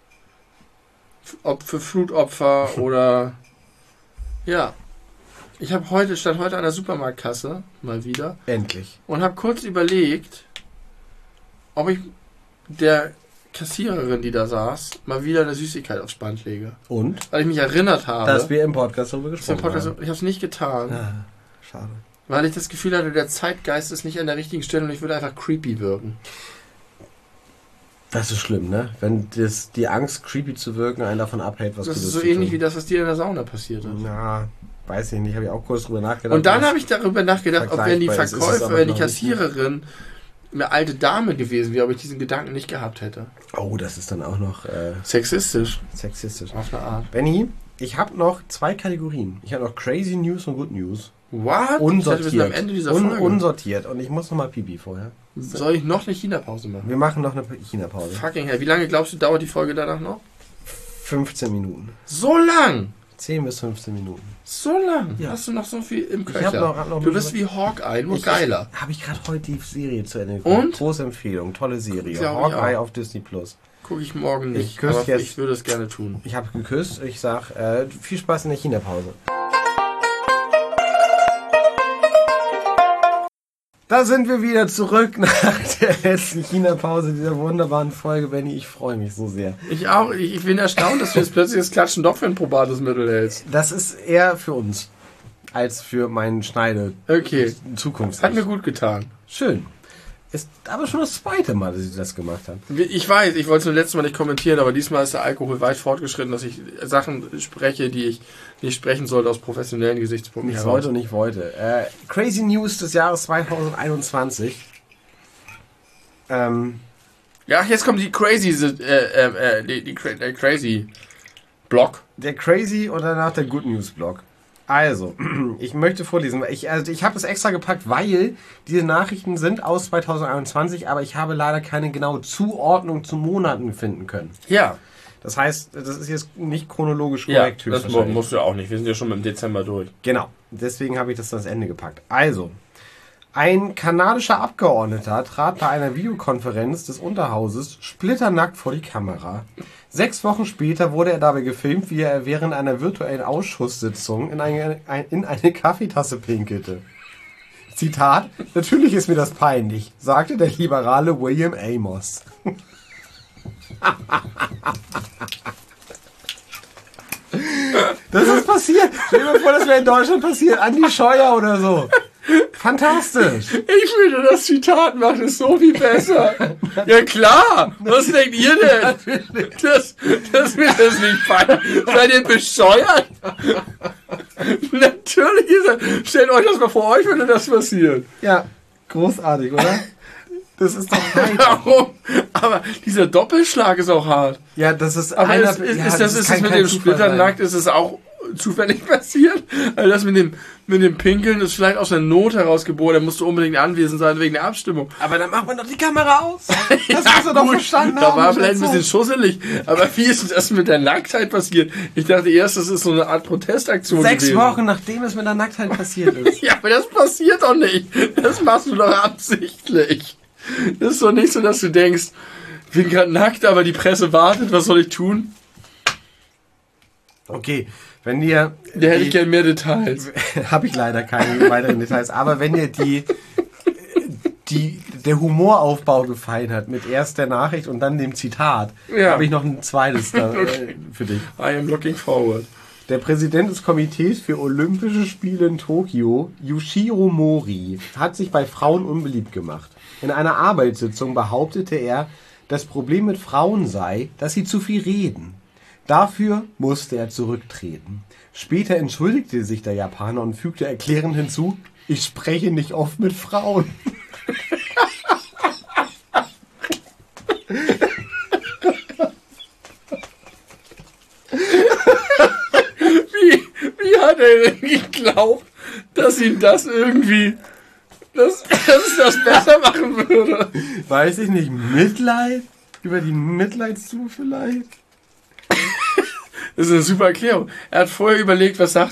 Ob für Flutopfer oder... Ja. Ich habe stand heute an der Supermarktkasse, mal wieder. Endlich. Und habe kurz überlegt, ob ich der Kassiererin, die da saß, mal wieder eine Süßigkeit aufs Band lege. Und? Weil ich mich erinnert habe. Dass wir im Podcast darüber gesprochen haben. Ich habe es nicht getan. Ah, schade. Weil ich das Gefühl hatte, der Zeitgeist ist nicht an der richtigen Stelle und ich würde einfach creepy wirken. Das ist schlimm, ne? Wenn die Angst, creepy zu wirken, einen davon abhält, was das Gutes ist so zu ähnlich tun. wie das, was dir in der Sauna passiert ist. Na, weiß ich nicht. Habe ich auch kurz drüber nachgedacht. Und dann habe ich darüber nachgedacht, ob wenn die Verkäuferin, wenn die noch Kassiererin eine alte Dame gewesen wäre, ob ich diesen Gedanken nicht gehabt hätte. Oh, das ist dann auch noch sexistisch. Sexistisch. Auf eine Art. Benni, ich habe noch 2 Kategorien. Ich habe noch Crazy News und Good News. What? Unsortiert. Ich dachte, wir sind am Ende dieser Folge. Unsortiert. Und ich muss noch mal Pipi vorher. Soll ich noch eine China-Pause machen? Wir machen noch eine China-Pause. Fucking hell. Wie lange glaubst du, dauert die Folge danach noch? 15 Minuten. So lang? 10 bis 15 Minuten. So lang? Ja. Hast du noch so viel im Ich Köcher? hab noch Du bist wie Hawkeye, nur geiler. Habe ich gerade heute die Serie zu Ende geguckt. Und? Große Empfehlung. Tolle Serie. Glaub ich Hawkeye auch. auf Disney Plus. Gucke ich morgen nicht, Ich küsse aber jetzt- ich würde es gerne tun. Ich habe geküsst. Ich sag viel Spaß in der China-Pause. Da sind wir wieder zurück nach der letzten China-Pause dieser wunderbaren Folge, Benni. Ich freue mich so sehr. Ich auch. Ich bin erstaunt, dass du jetzt plötzlich das Klatschen doch für ein probates Mittel hältst. Das ist eher für uns als für meinen Schneide Okay. Zukunft. Hat mir gut getan. Schön. Ist aber schon das zweite Mal, dass ich das gemacht habe. Ich weiß, ich wollte es nur letztes Mal nicht kommentieren, aber diesmal ist der Alkohol weit fortgeschritten, dass ich Sachen spreche, die ich nicht sprechen sollte aus professionellen Gesichtspunkten Nicht heraus. heute und nicht heute. Crazy News des Jahres 2021. Ja, jetzt kommt die Crazy, Crazy Block. Der Crazy und danach der Good News Blog. Also, ich möchte vorlesen. Ich habe es extra gepackt, weil diese Nachrichten sind aus 2021, aber ich habe leider keine genaue Zuordnung zu Monaten finden können. Ja. Das heißt, das ist jetzt nicht chronologisch Ja, korrekt. das höchstwahrscheinlich. musst du auch nicht. Wir sind ja schon im Dezember durch. Genau, deswegen habe ich das ans Ende gepackt. Also, ein kanadischer Abgeordneter trat bei einer Videokonferenz des Unterhauses splitternackt vor die Kamera. 6 Wochen später wurde er dabei gefilmt, wie er während einer virtuellen Ausschusssitzung in eine Kaffeetasse pinkelte. Zitat: Natürlich ist mir das peinlich, sagte der liberale William Amos. Das ist passiert. Stell dir mal vor, das wäre in Deutschland passiert. Andi Scheuer oder so. Fantastisch. Ich finde, das Zitat macht es so viel besser. Ja klar. Was denkt ihr denn? Das wird das nicht feiern. Seid ihr bescheuert? Natürlich ist er. Stellt euch das mal vor, euch würde das passieren. Ja, großartig, oder? Das ist doch heiter. Warum? Aber dieser Doppelschlag ist auch hart. Ja, das ist Aber einer, ist das das kann mit kein dem Zufall Splitternackt, ist es auch zufällig passiert? Also das mit dem Pinkeln ist vielleicht aus der Not heraus geboren. Er musste unbedingt anwesend sein wegen der Abstimmung. sein. Aber dann macht man doch die Kamera aus. Das Ja, musst du doch gut, verstanden da haben. war nicht vielleicht ein dazu. bisschen schusselig. Aber wie ist das mit der Nacktheit passiert? Ich dachte erst, das ist so eine Art Protestaktion 6 gewesen. Wochen, nachdem es mit der Nacktheit passiert ist. Ja, aber das passiert doch nicht. Das machst du doch absichtlich. Das ist doch nicht so, dass du denkst, ich bin gerade nackt, aber die Presse wartet, was soll ich tun? Okay, wenn dir... Da hätte ich gerne mehr Details. Habe ich leider keine weiteren Details. Aber wenn dir der Humoraufbau gefallen hat, mit erst der Nachricht und dann dem Zitat, Ja. habe ich noch ein zweites da, Okay. für dich. I am looking forward. Der Präsident des Komitees für Olympische Spiele in Tokio, Yoshiro Mori, hat sich bei Frauen unbeliebt gemacht. In einer Arbeitssitzung behauptete er, das Problem mit Frauen sei, dass sie zu viel reden. Dafür musste er zurücktreten. Später entschuldigte sich der Japaner und fügte erklärend hinzu, ich spreche nicht oft mit Frauen. Wie hat er denn geglaubt, dass ihm das irgendwie, dass es das besser machen würde? Weiß ich nicht, Mitleid? Über die Mitleidszunge vielleicht? Das ist eine super Erklärung. Er hat vorher überlegt, was sagt er.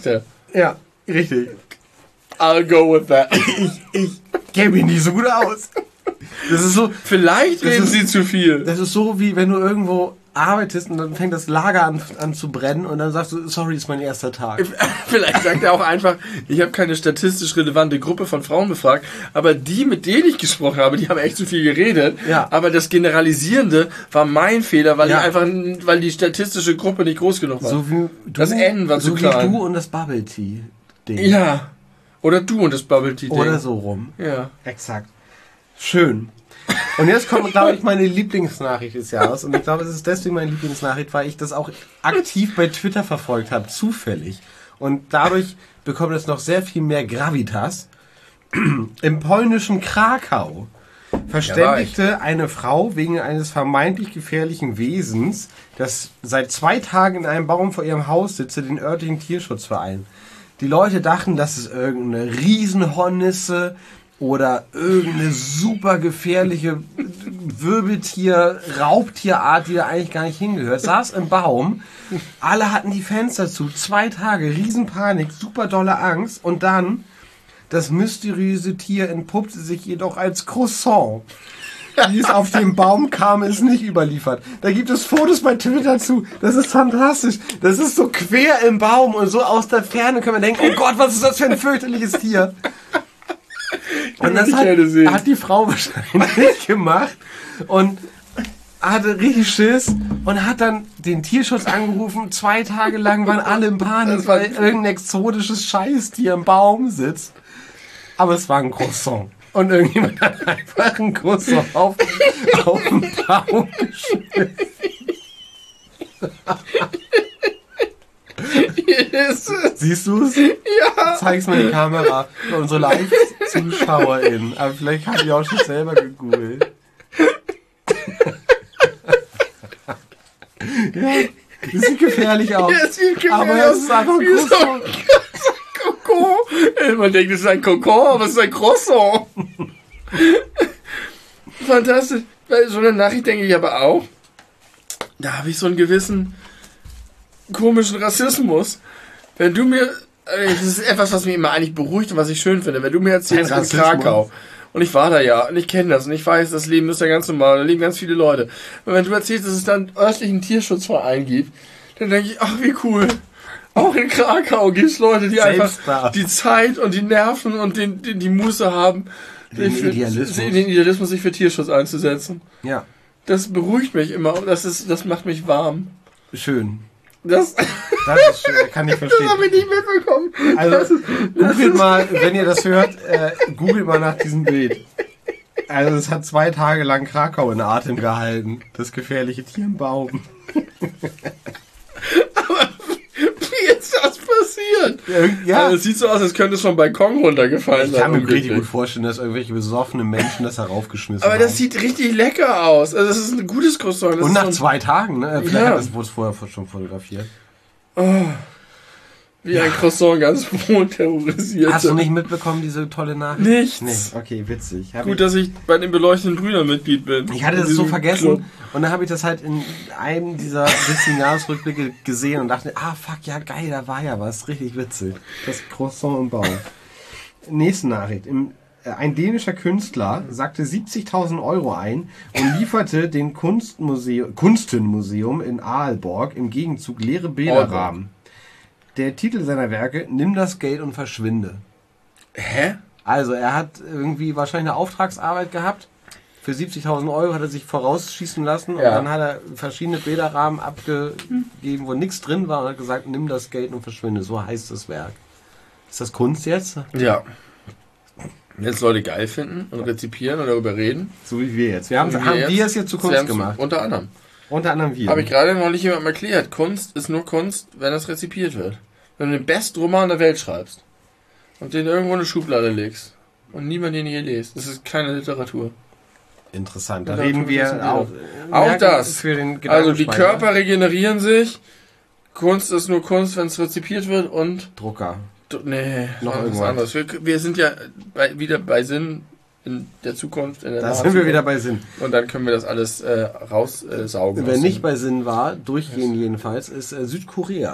Ja, richtig. I'll go with that. Ich kenne mich nicht so gut aus. Das ist so... Vielleicht reden sie zu viel. Das ist so, wie wenn du irgendwo arbeitest und dann fängt das Lager an zu brennen und dann sagst du, sorry, ist mein erster Tag. Vielleicht sagt er auch einfach, ich habe keine statistisch relevante Gruppe von Frauen befragt, aber die, mit denen ich gesprochen habe, die haben echt zu viel geredet. Ja. Aber das Generalisierende war mein Fehler, weil die statistische Gruppe nicht groß genug war. So wie du, das N war zu klein. So wie du und das Bubble Tea Ding. Ja. Oder du und das Bubble Tea Ding. Oder so rum. Ja. Exakt. Schön. Und jetzt kommt, glaube ich, meine Lieblingsnachricht des Jahres. Und ich glaube, es ist deswegen meine Lieblingsnachricht, weil ich das auch aktiv bei Twitter verfolgt habe, zufällig. Und dadurch bekommt es noch sehr viel mehr Gravitas. Im polnischen Krakau verständigte eine Frau wegen eines vermeintlich gefährlichen Wesens, das seit 2 Tagen in einem Baum vor ihrem Haus sitze, den örtlichen Tierschutzverein. Die Leute dachten, das ist irgendeine Riesenhornisse oder irgendeine super gefährliche Raubtierart, die da eigentlich gar nicht hingehört. Saß im Baum, alle hatten die Fenster zu, 2 Tage, Riesenpanik, super dolle Angst und dann, das mysteriöse Tier entpuppte sich jedoch als Croissant. Wie es auf dem Baum kam, ist nicht überliefert. Da gibt es Fotos bei Twitter zu. Das ist fantastisch. Das ist so quer im Baum und so aus der Ferne können wir denken, oh Gott, was ist das für ein fürchterliches Tier? Und das hat die Frau wahrscheinlich gemacht und hatte richtig Schiss und hat dann den Tierschutz angerufen. 2 Tage lang waren alle im Panik, weil irgendein exotisches Scheißtier im Baum sitzt. Aber es war ein Croissant. Und irgendjemand hat einfach einen Croissant auf den Baum geschmissen. Siehst du es? Ja. Zeig's mal in die Kamera. Für unsere Live-ZuschauerInnen. Aber vielleicht haben die auch schon selber gegoogelt. Ja, das sieht gefährlich aus. Ja, es sieht gefährlich aber es ist einfach ein Croissant. Kokon. Man denkt, es ist ein Kokon, aber es ist ein Croissant. Fantastisch. Bei so einer Nachricht denke ich aber auch, da habe ich so einen gewissen komischen Rassismus. Wenn du mir, das ist etwas, was mich immer eigentlich beruhigt und was ich schön finde, wenn du mir erzählst in Krakau, und ich war da ja, und ich kenne das, und ich weiß, das Leben ist ja ganz normal, da leben ganz viele Leute. Und wenn du erzählst, dass es dann örtlichen Tierschutzverein gibt, dann denke ich, ach, wie cool. Auch in Krakau gibt es Leute, die einfach die Zeit und die Nerven und die Muße haben, den Idealismus sich für Tierschutz einzusetzen. Ja. Das beruhigt mich immer und das macht mich warm. Schön. Das ist schön, kann ich verstehen. Das habe ich nicht mitbekommen. Also, googelt mal, wenn ihr das hört, googelt mal nach diesem Bild. Also, es hat 2 Tage lang Krakau in Atem gehalten. Das gefährliche Tier im Baum. Aber wie ist das passiert? Ja. Also, es sieht so aus, als könnte es vom Balkon runtergefallen sein. Ich kann mir richtig gut vorstellen, dass irgendwelche besoffene Menschen das heraufgeschmissen haben. Aber das sieht richtig lecker aus. Also, das ist ein gutes Croissant. Und nach 2 Tagen, ne? Vielleicht wurde es vorher schon fotografiert. Oh. Wie ein Croissant ganz wohl terrorisiert. Hast du nicht mitbekommen, diese tolle Nachricht? Nichts. Nee, okay, witzig. Gut, dass ich bei den beleuchteten Brüdern Mitglied bin. Ich hatte das so vergessen Club. Und dann habe ich das halt in einem dieser witzigen Jahresrückblicke gesehen und dachte, fuck, ja geil, da war ja was, richtig witzig. Das Croissant im Baum. Nächste Nachricht. Ein dänischer Künstler sagte 70.000 Euro ein und lieferte dem Kunstenmuseum in Aalborg im Gegenzug leere Bilderrahmen. Der Titel seiner Werke, Nimm das Geld und verschwinde. Hä? Also er hat irgendwie wahrscheinlich eine Auftragsarbeit gehabt. Für 70.000 Euro hat er sich vorausschießen lassen und dann hat er verschiedene Bilderrahmen abgegeben, wo nichts drin war und hat gesagt, nimm das Geld und verschwinde. So heißt das Werk. Ist das Kunst jetzt? Ja. Wenn es Leute geil finden und rezipieren und darüber reden. So wie wir jetzt. Haben wir es jetzt zu Kunst gemacht? Unter anderem. Unter anderem wir. Habe ich gerade neulich jemandem erklärt. Kunst ist nur Kunst, wenn es rezipiert wird. Wenn du den besten Roman der Welt schreibst und den irgendwo in eine Schublade legst und niemand den je liest, das ist keine Literatur. Interessant. Da reden wir auch das. Für den also die Körper regenerieren sich. Kunst ist nur Kunst, wenn es rezipiert wird und Drucker. Nee, noch irgendwas anderes. Wir sind ja wieder bei Sinn in der Zukunft. Da sind wir wieder bei Sinn. Und dann können wir das alles raussaugen. Wer nicht bei Sinn war, durchgehend jedenfalls, ist Südkorea.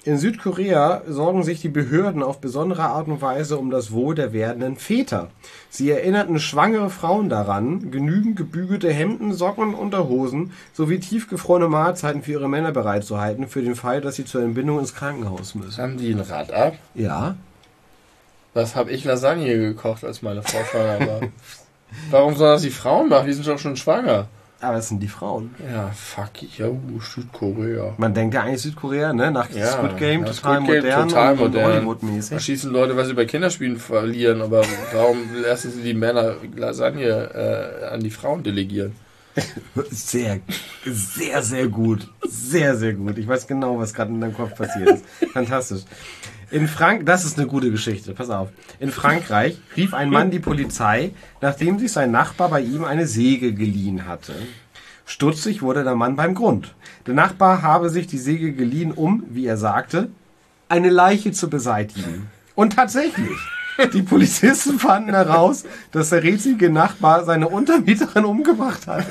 In Südkorea sorgen sich die Behörden auf besondere Art und Weise um das Wohl der werdenden Väter. Sie erinnerten schwangere Frauen daran, genügend gebügelte Hemden, Socken und Unterhosen sowie tiefgefrorene Mahlzeiten für ihre Männer bereitzuhalten, für den Fall, dass sie zur Entbindung ins Krankenhaus müssen. Haben die ein Rad ab? Ja. Was habe ich Lasagne gekocht, als meine Frau schwanger war? Warum soll das die Frauen machen? Die sind doch schon schwanger. Aber es sind die Frauen. Ja, fuck, Südkorea. Man denkt ja eigentlich Südkorea, ne? Nach Squid Game, ja, total Squid Game, modern total und modern. Hollywood-mäßig. Da schießen Leute, was sie bei Kinderspielen verlieren, aber warum lassen sie die Männer Lasagne an die Frauen delegieren? Sehr, sehr, sehr gut. Sehr, sehr gut. Ich weiß genau, was gerade in deinem Kopf passiert ist. Fantastisch. Das ist eine gute Geschichte, pass auf. In Frankreich rief ein Mann die Polizei, nachdem sich sein Nachbar bei ihm eine Säge geliehen hatte. Stutzig wurde der Mann beim Grund. Der Nachbar habe sich die Säge geliehen, um, wie er sagte, eine Leiche zu beseitigen. Und tatsächlich, die Polizisten fanden heraus, dass der rätselige Nachbar seine Untermieterin umgebracht hat.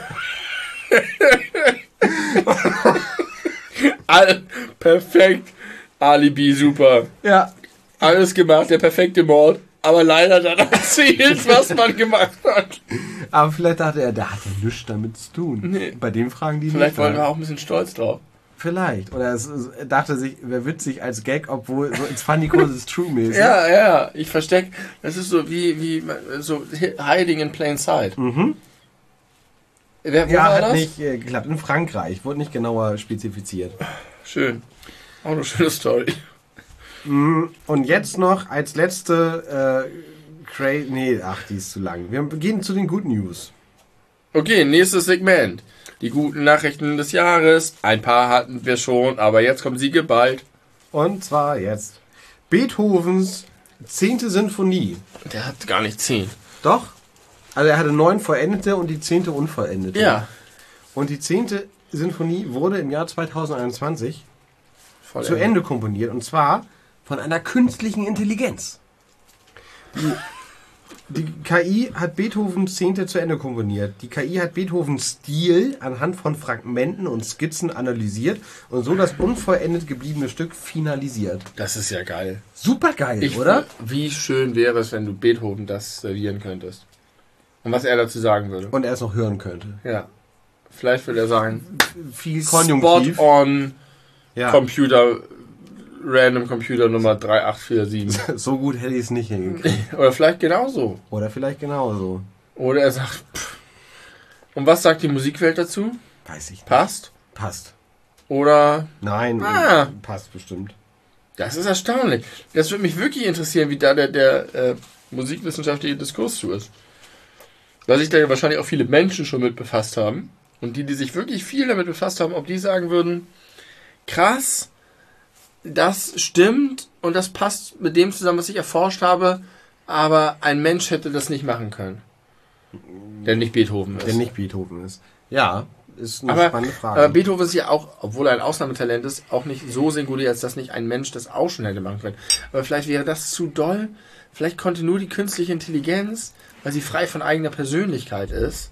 Perfekt. Alibi, super. Ja. Alles gemacht, der perfekte Mord. Aber leider dann erzählt, was man gemacht hat. Aber vielleicht dachte er, der hat ja nichts damit zu tun. Nee. Bei dem fragen die Vielleicht nicht. wollen wir auch ein bisschen stolz drauf. Vielleicht. Oder er dachte sich, wäre witzig als Gag, obwohl so ins Funny Cause is True mäßig. Ja, ich versteck. Das ist so wie so Hiding in Plain Sight. Mhm. Wo Ja, war hat das? nicht geklappt. In Frankreich. Wurde nicht genauer spezifiziert. Schön. Auch eine schöne Story. Und jetzt noch als letzte die ist zu lang. Wir gehen zu den Good News. Okay, nächstes Segment. Die guten Nachrichten des Jahres. Ein paar hatten wir schon, aber jetzt kommen sie geballt. Und zwar jetzt Beethovens 10. Sinfonie. Der hat gar nicht 10. Doch. Also er hatte 9 vollendete und die 10. unvollendete. Ja. Und die 10. Sinfonie wurde im Jahr 2021 Voll zu Ende komponiert. Und zwar von einer künstlichen Intelligenz. Die KI hat Beethovens 10. zu Ende komponiert. Die KI hat Beethovens Stil anhand von Fragmenten und Skizzen analysiert und so das unvollendet gebliebene Stück finalisiert. Das ist ja geil. Super geil, oder? Wie schön wäre es, wenn du Beethoven das servieren könntest. Und was er dazu sagen würde. Und er es noch hören könnte. Ja. Vielleicht würde er sagen, Viel Konjunktiv. Spot on Ja. Random Computer Nummer 3847. So gut hätte ich es nicht hingekriegt. Oder vielleicht genauso. Oder vielleicht genauso. Oder er sagt, pff. Und was sagt die Musikwelt dazu? Weiß ich nicht. Passt? Passt. Oder, Nein, Ah. passt bestimmt. das ist erstaunlich. Das würde mich wirklich interessieren, wie da der musikwissenschaftliche Diskurs zu ist. Weil sich da ja wahrscheinlich auch viele Menschen schon mit befasst haben. Und die sich wirklich viel damit befasst haben, ob die sagen würden, krass, das stimmt und das passt mit dem zusammen, was ich erforscht habe, aber ein Mensch hätte das nicht machen können. Der nicht Beethoven ist. Der nicht Beethoven ist. Ja, ist eine spannende Frage. Aber Beethoven ist ja auch, obwohl er ein Ausnahmetalent ist, auch nicht so singulär, als dass nicht ein Mensch das auch schon hätte machen können. Aber vielleicht wäre das zu doll. Vielleicht konnte nur die künstliche Intelligenz, weil sie frei von eigener Persönlichkeit ist,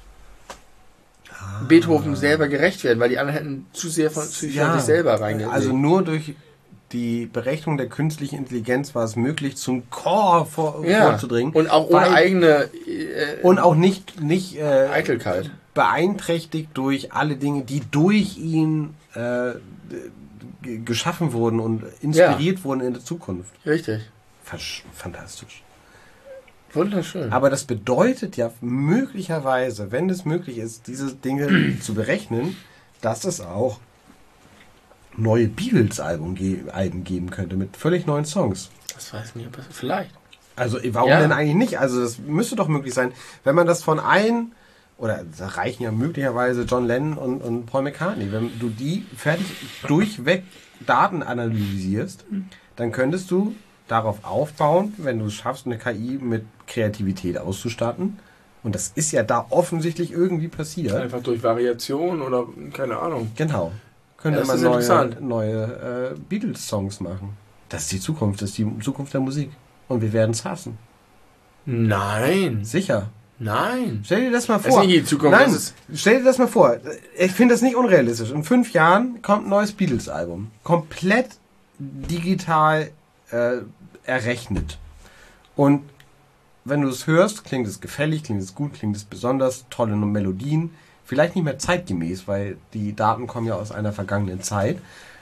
Beethoven selber gerecht werden, weil die anderen hätten zu sehr von sich selber reingelegt. Also nur durch die Berechnung der künstlichen Intelligenz war es möglich, zum Core vorzudringen. Und auch ohne eigene und auch nicht Eitelkeit. Beeinträchtigt durch alle Dinge, die durch ihn geschaffen wurden und inspiriert wurden in der Zukunft. Richtig. Fantastisch. Wunderschön. Aber das bedeutet ja möglicherweise, wenn es möglich ist, diese Dinge zu berechnen, dass es auch neue Beatles-Alben geben könnte mit völlig neuen Songs. Das weiß ich nicht, aber vielleicht. Also warum denn eigentlich nicht? Also das müsste doch möglich sein, wenn man das von allen, oder da reichen ja möglicherweise John Lennon und Paul McCartney, wenn du die fertig durchweg Daten analysierst, dann könntest du darauf aufbauen, wenn du es schaffst, eine KI mit Kreativität auszustatten. Und das ist ja da offensichtlich irgendwie passiert. Einfach durch Variation oder keine Ahnung. Genau. Könnte Ja, man das ist neue Beatles-Songs machen. Das ist die Zukunft, das ist die Zukunft der Musik. Und wir werden es hassen. Nein. Sicher. Nein. Stell dir das mal vor. Das ist nicht die Zukunft. Nein, Das ist stell dir das mal vor. Ich finde das nicht unrealistisch. In 5 Jahren kommt ein neues Beatles-Album. Komplett digital errechnet. Und wenn du es hörst, klingt es gefällig, klingt es gut, klingt es besonders, tolle Melodien. Vielleicht nicht mehr zeitgemäß, weil die Daten kommen ja aus einer vergangenen Zeit.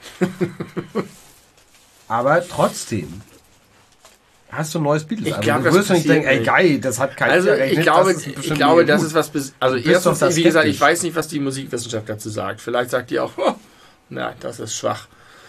Aber trotzdem. Hast du ein neues Beatles? Ich glaube, du wirst nicht denken, ey geil, das hat keiner errechnet. Ich glaube, das ist was... Also erstens, wie gesagt, ich weiß nicht, was die Musikwissenschaft dazu sagt. Vielleicht sagt die auch, nein, das ist schwach.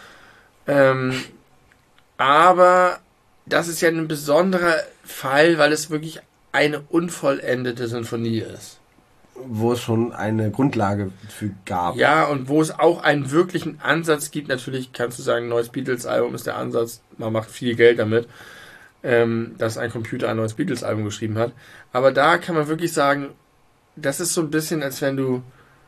Aber das ist ja ein besonderer Fall, weil es wirklich eine unvollendete Sinfonie ist. Wo es schon eine Grundlage für gab. Ja, und wo es auch einen wirklichen Ansatz gibt. Natürlich kannst du sagen, ein neues Beatles-Album ist der Ansatz. Man macht viel Geld damit, dass ein Computer ein neues Beatles-Album geschrieben hat. Aber da kann man wirklich sagen, das ist so ein bisschen, als wenn du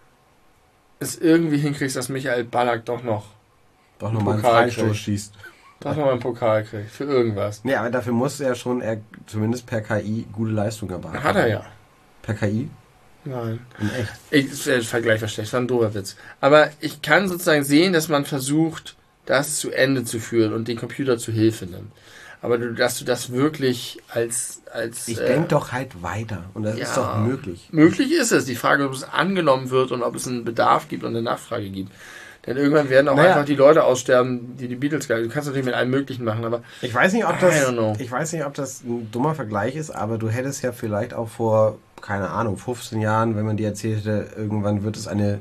es irgendwie hinkriegst, dass Michael Ballack doch noch mal einen Freistoß schießt. Doch noch mal einen Pokal kriegt. Für irgendwas. Nee, aber dafür muss er schon, zumindest per KI, gute Leistung erwarten. Hat er ja. Per KI? Nein. In echt? Vergleich verstehe ich. Das war ein doofer Witz. Aber ich kann sozusagen sehen, dass man versucht, das zu Ende zu führen und den Computer zu Hilfe nimmt. Aber dass du das wirklich als ich denke doch halt weiter. Und das ist doch möglich. Möglich ist es. Die Frage, ob es angenommen wird und ob es einen Bedarf gibt und eine Nachfrage gibt. Denn irgendwann werden auch einfach die Leute aussterben, die Beatles geil. Du kannst natürlich mit allem Möglichen machen, aber ich weiß nicht, ob das ein dummer Vergleich ist, aber du hättest ja vielleicht auch vor, keine Ahnung, 15 Jahren, wenn man dir erzählt hätte, irgendwann wird es eine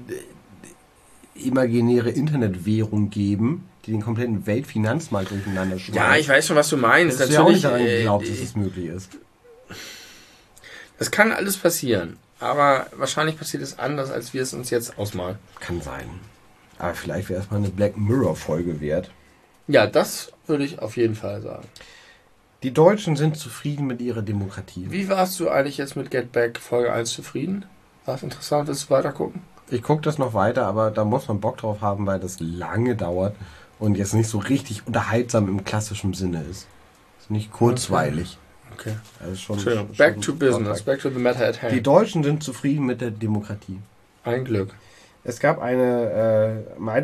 imaginäre Internetwährung geben, die den kompletten Weltfinanzmarkt durcheinander schmeißt. Ja, ich weiß schon, was du meinst. Das ist ja auch nicht daran geglaubt, dass es möglich ist. Das kann alles passieren, aber wahrscheinlich passiert es anders, als wir es uns jetzt ausmalen. Kann sein. Aber vielleicht wäre es mal eine Black Mirror-Folge wert. Ja, das würde ich auf jeden Fall sagen. Die Deutschen sind zufrieden mit ihrer Demokratie. Wie warst du eigentlich jetzt mit Get Back Folge 1 zufrieden? War es interessant, willst du weiter gucken? Ich gucke das noch weiter, aber da muss man Bock drauf haben, weil das lange dauert und jetzt nicht so richtig unterhaltsam im klassischen Sinne ist. Ist nicht kurzweilig. Okay. Also schon back to business, back to the matter at hand. Die Deutschen sind zufrieden mit der Demokratie. Ein Glück. Es gab ein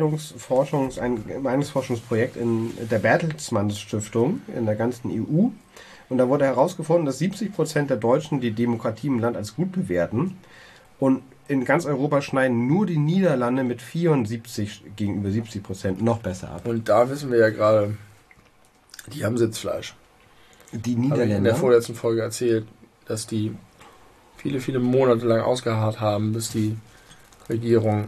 Meinungsforschungsprojekt in der Bertelsmann Stiftung in der ganzen EU. Und da wurde herausgefunden, dass 70% der Deutschen die Demokratie im Land als gut bewerten. Und in ganz Europa schneiden nur die Niederlande mit 74 gegenüber 70% noch besser ab. Und da wissen wir ja gerade, die haben Sitzfleisch. Die Niederländer? Habe ich in der vorletzten Folge erzählt, dass die viele, viele Monate lang ausgeharrt haben, bis die Regierung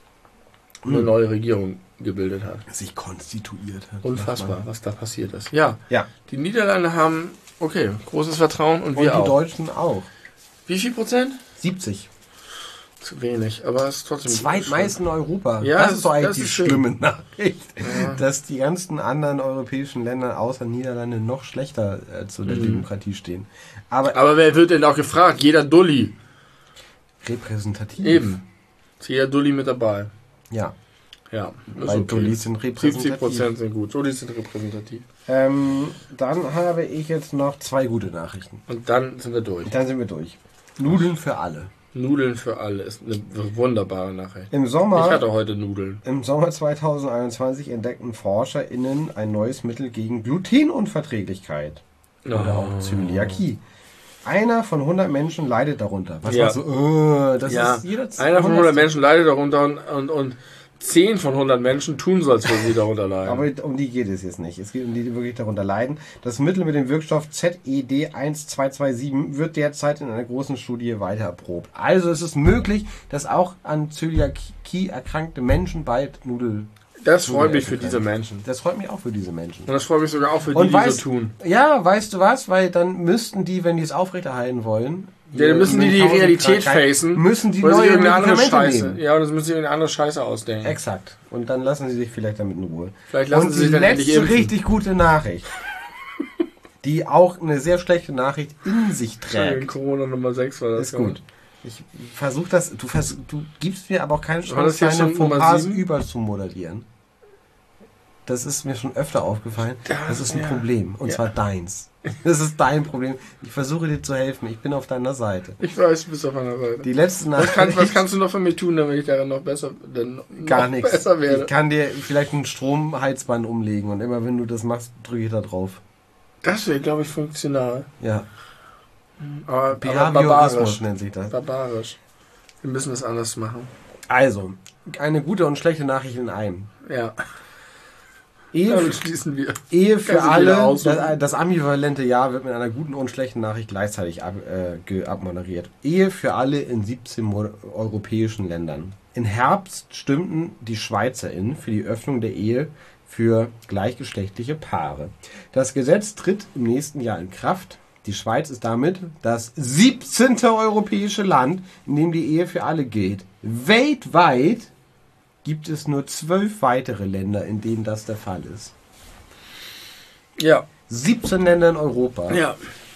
eine neue Regierung gebildet hat. Sich konstituiert hat. Unfassbar, was da passiert ist. Ja. Die Niederlande haben, großes Vertrauen und wir auch. Und die Deutschen auch. Wie viel Prozent? 70. Zu wenig, aber es ist trotzdem... Zweitmeisten in Europa. Ja, das ist doch eigentlich die schlimme Nachricht. Ja. Dass die ganzen anderen europäischen Länder außer Niederlande noch schlechter zu der Demokratie stehen. Aber wer wird denn auch gefragt? Jeder Dulli. Repräsentativ. Eben. Ist jeder Dulli mit dabei. Ja. Ja. Weil Dullis sind repräsentativ. 70% sind gut. Dullis sind repräsentativ. Dann habe ich jetzt noch 2 gute Nachrichten. Und dann sind wir durch. Nudeln für alle. Nudeln für alle ist eine wunderbare Nachricht. Ich hatte heute Nudeln. Im Sommer 2021 entdeckten ForscherInnen ein neues Mittel gegen Glutenunverträglichkeit. Oder auch Zöliakie. Einer von 100 Menschen leidet darunter. Was machst du? Das ist jeder Einer von 100 Menschen leidet darunter und 10 von 100 Menschen tun so, als würden sie darunter leiden. Aber um die geht es jetzt nicht. Es geht um die, die wirklich darunter leiden. Das Mittel mit dem Wirkstoff ZED1227 wird derzeit in einer großen Studie weiter erprobt. Also es ist möglich, dass auch an Zöliakie erkrankte Menschen bald Das freut mich für diese Menschen. Das freut mich auch für diese Menschen. Und das freut mich sogar auch für die, die so tun. Ja, weißt du was? Weil dann müssten die, wenn die es aufrechterhalten wollen... Ja, dann müssen die Realität facen. Müssen die neue Medikamente nehmen. Ja, und das müssen sie irgendeine andere Scheiße ausdenken. Exakt. Und dann lassen sie sich vielleicht damit in Ruhe. Vielleicht lassen sie sich dann endlich impfen. Und die letzte richtig gute Nachricht, die auch eine sehr schlechte Nachricht in sich trägt. Corona Nummer 6 war das. Ist gut. Ich versuche das, du gibst mir aber auch keine Chance, deine Fauxpas überzumoderieren. Das ist mir schon öfter aufgefallen. Das ist ein Problem. Und zwar deins. Das ist dein Problem. Ich versuche dir zu helfen. Ich bin auf deiner Seite. Ich weiß, du bist auf meiner Seite. Die letzte Nachricht. Was kannst du noch für mich tun, damit ich darin noch besser, Gar nichts. besser werde? Ich kann dir vielleicht ein Stromheizband umlegen und immer wenn du das machst, drücke ich da drauf. Das wäre, glaube ich, funktional. Ja. Aber Behaviorismus barbarisch. nennt sich das. Barbarisch. Wir müssen es anders machen. Also, eine gute und schlechte Nachricht in einem. Ja. Ehe schließen wir. Ehe für Kann sich alle, jeder aussuchen. das ambivalente Jahr wird mit einer guten und schlechten Nachricht gleichzeitig abmoderiert. Ehe für alle in 17 europäischen Ländern. Im Herbst stimmten die SchweizerInnen für die Öffnung der Ehe für gleichgeschlechtliche Paare. Das Gesetz tritt im nächsten Jahr in Kraft. Die Schweiz ist damit das 17. europäische Land, in dem die Ehe für alle gilt. Weltweit gibt es nur 12 weitere Länder, in denen das der Fall ist. Ja. 17 Länder in Europa, Ja.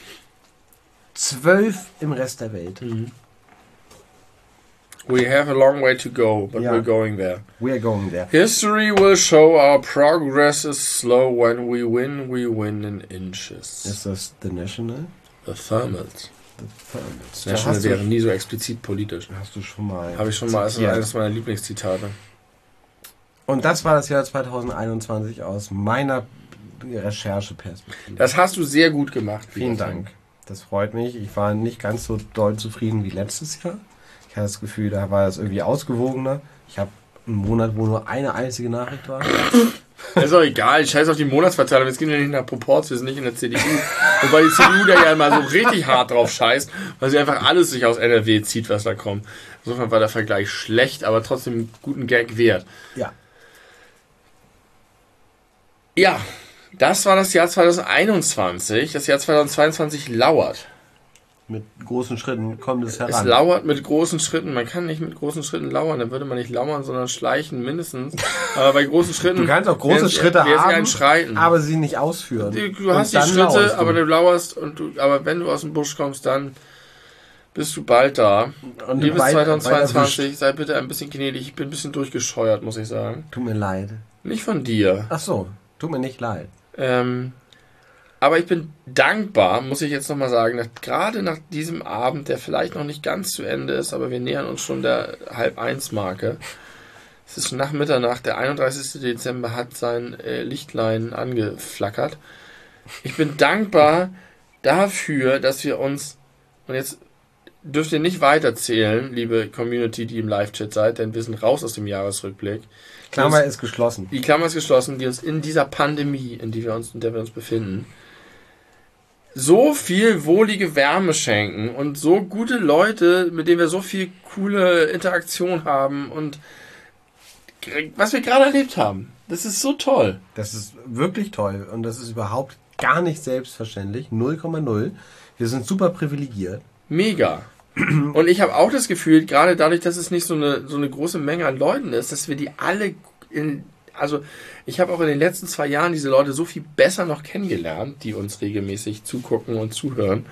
12 im Rest der Welt. We have a long way to go, but Ja. we're going there. We are going there. History will show our progress is slow. When we win in inches. Ist das The National? The Thermals. Da National hast, wäre nie so explizit politisch. hast du schon mal. Habe ich schon mal, zitiert. eines meiner Lieblingszitate. Und das war das Jahr 2021 aus meiner Rechercheperspektive. Das hast du sehr gut gemacht. Vielen Dank. Das freut mich. Ich war nicht ganz so doll zufrieden wie letztes Jahr. Ich hatte das Gefühl, da war es irgendwie ausgewogener. Ich habe einen Monat, wo nur eine einzige Nachricht war. Ist doch egal, scheiß auf die Monatsverteilung. Jetzt gehen wir nicht nach Proporz, wir sind nicht in der CDU. Wobei die CDU da ja immer so richtig hart drauf scheißt, weil sie einfach alles sich aus NRW zieht, was da kommt. Insofern war der Vergleich schlecht, aber trotzdem einen guten Gag wert. Ja. Ja, das war das Jahr 2021. Das Jahr 2022 lauert. Mit großen Schritten kommt es Es heran. lauert mit großen Schritten. Man kann nicht mit großen Schritten lauern. Dann würde man nicht lauern, sondern schleichen mindestens. Aber bei großen Schritten... Du kannst auch große Schritte wär's haben, ein Schreiten. aber sie nicht ausführen. Du hast die Und dann Schritte, lauerst du. aber du lauerst. Aber wenn du aus dem Busch kommst, dann bist du bald da. Und Liebes weit- 2022, sei bitte ein bisschen gnädig. Ich bin ein bisschen durchgescheuert, muss ich sagen. Tut mir leid. Nicht von dir. Ach so, tut mir nicht leid. Aber ich bin dankbar, muss ich jetzt nochmal sagen, dass gerade nach diesem Abend, der vielleicht noch nicht ganz zu Ende ist, aber wir nähern uns schon der 12:30-Marke. Es ist nach Mitternacht, der 31. Dezember hat sein Lichtlein angeflackert. Ich bin dankbar dafür, dass wir uns, und jetzt dürft ihr nicht weiterzählen, liebe Community, die im Live-Chat seid, denn wir sind raus aus dem Jahresrückblick. Klammer ist geschlossen. Die Klammer ist geschlossen, die uns in dieser Pandemie, in der wir uns befinden, so viel wohlige Wärme schenken und so gute Leute, mit denen wir so viel coole Interaktion haben und was wir gerade erlebt haben. Das ist so toll. Das ist wirklich toll und das ist überhaupt gar nicht selbstverständlich. 0,0. Wir sind super privilegiert. Mega. Und ich habe auch das Gefühl, gerade dadurch, dass es nicht so eine große Menge an Leuten ist, dass wir die alle also ich habe auch in den letzten 2 Jahren diese Leute so viel besser noch kennengelernt, die uns regelmäßig zugucken und zuhören.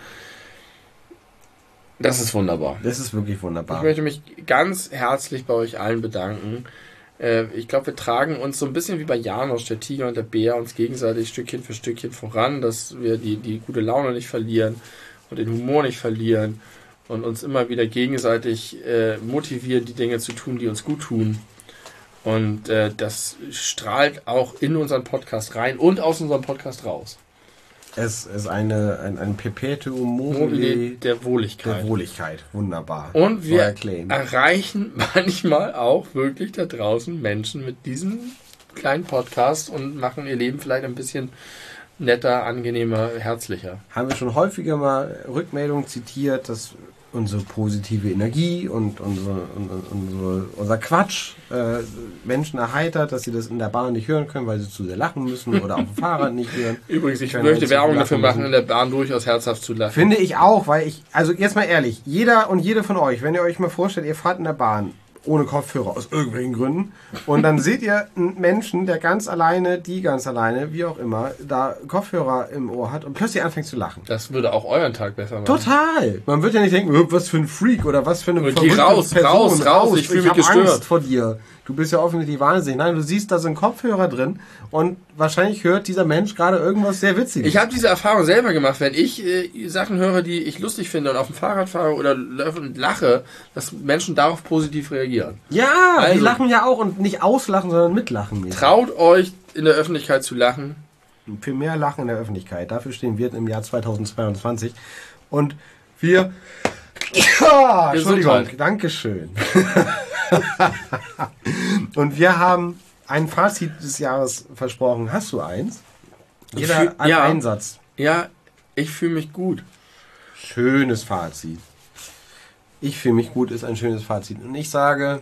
Das ist wunderbar. Das ist wirklich wunderbar. Ich möchte mich ganz herzlich bei euch allen bedanken. Ich glaube, wir tragen uns so ein bisschen wie bei Janosch, der Tiger und der Bär, uns gegenseitig Stückchen für Stückchen voran, dass wir die gute Laune nicht verlieren und den Humor nicht verlieren und uns immer wieder gegenseitig motivieren, die Dinge zu tun, die uns gut tun. Und das strahlt auch in unseren Podcast rein und aus unserem Podcast raus. Es ist ein Perpetuum mobile Mobile der Wohligkeit. der Wohligkeit. Wunderbar. Und wir Neuer Claim. erreichen manchmal auch wirklich da draußen Menschen mit diesem kleinen Podcast und machen ihr Leben vielleicht ein bisschen netter, angenehmer, herzlicher. Haben wir schon häufiger mal Rückmeldungen zitiert, dass unsere positive Energie und unser Quatsch Menschen erheitert, dass sie das in der Bahn nicht hören können, weil sie zu sehr lachen müssen oder auf dem Fahrrad nicht hören. Übrigens, ich Können möchte uns Werbung lachen dafür machen, müssen. in der Bahn durchaus herzhaft zu lachen. Finde ich auch, weil also jetzt mal ehrlich, jeder und jede von euch, wenn ihr euch mal vorstellt, ihr fahrt in der Bahn ohne Kopfhörer aus irgendwelchen Gründen. Und dann seht ihr einen Menschen, der ganz alleine, wie auch immer, da Kopfhörer im Ohr hat und plötzlich anfängt zu lachen. Das würde auch euren Tag besser machen. Total! Man wird ja nicht denken, was für ein Freak oder was für eine Geh raus, ich fühle mich gestört. Angst vor dir. Du bist ja offensichtlich wahnsinnig. Nein, du siehst, da sind Kopfhörer drin und wahrscheinlich hört dieser Mensch gerade irgendwas sehr Witziges. Ich habe diese Erfahrung selber gemacht, wenn ich Sachen höre, die ich lustig finde und auf dem Fahrrad fahre oder lache, dass Menschen darauf positiv reagieren. Ja, also, die lachen ja auch und nicht auslachen, sondern mitlachen. Traut euch, in der Öffentlichkeit zu lachen. Für mehr Lachen in der Öffentlichkeit. Dafür stehen wir im Jahr 2022. Und wir... Ja, Entschuldigung, Dankeschön. Und wir haben ein Fazit des Jahres versprochen. Hast du eins? Jeder hat einen Satz. Ja, ich fühle mich gut. Schönes Fazit. Ich fühle mich gut ist ein schönes Fazit. Und ich sage,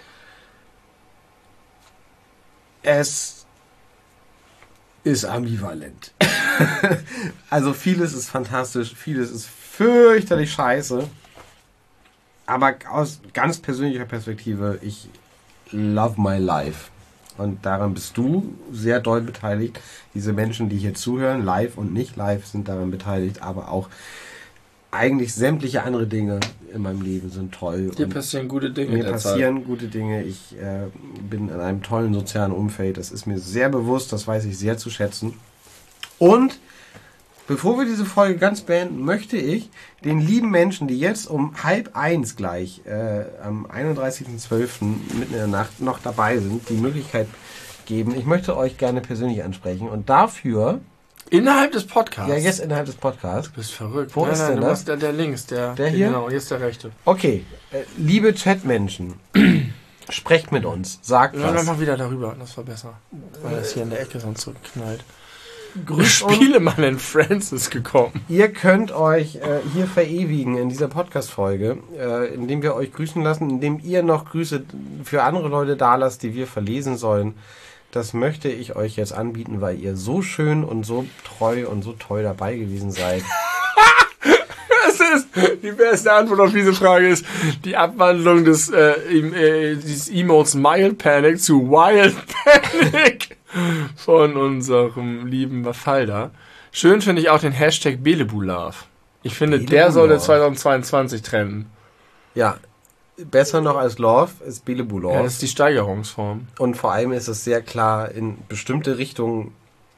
es ist ambivalent. Also vieles ist fantastisch, vieles ist fürchterlich scheiße. Aber aus ganz persönlicher Perspektive, ich love my life. Und daran bist du sehr doll beteiligt. Diese Menschen, die hier zuhören, live und nicht live, sind daran beteiligt. Aber auch eigentlich sämtliche andere Dinge in meinem Leben sind toll. Dir passieren gute Dinge. Mir passieren gute Dinge. Ich bin in einem tollen sozialen Umfeld. Das ist mir sehr bewusst. Das weiß ich sehr zu schätzen. Und bevor wir diese Folge ganz beenden, möchte ich den lieben Menschen, die jetzt um 12:30 gleich am 31.12. mitten in der Nacht noch dabei sind, die Möglichkeit geben. Ich möchte euch gerne persönlich ansprechen und dafür... Innerhalb des Podcasts? Ja, jetzt innerhalb des Podcasts. Du bist verrückt. Wo ist denn das? Der links, der hier? Genau, hier ist der rechte. Okay, liebe Chatmenschen, sprecht mit uns, sagt was. Mach wieder darüber, das war besser. Weil das hier in der Ecke sonst zurückknallt. Spielemann in Friends ist gekommen. Ihr könnt euch hier verewigen in dieser Podcast-Folge, indem wir euch grüßen lassen, indem ihr noch Grüße für andere Leute da lasst, die wir verlesen sollen. Das möchte ich euch jetzt anbieten, weil ihr so schön und so treu und so toll dabei gewesen seid. Die beste Antwort auf diese Frage ist die Abwandlung dieses Emotes Mild Panic zu Wild Panic von unserem lieben Mafalda. Schön finde ich auch den Hashtag Belebulav. Ich finde, der sollte 2022 trennen. Ja, besser noch als Love ist Belebulav. Ja, das ist die Steigerungsform. Und vor allem ist es sehr klar in bestimmte Richtungen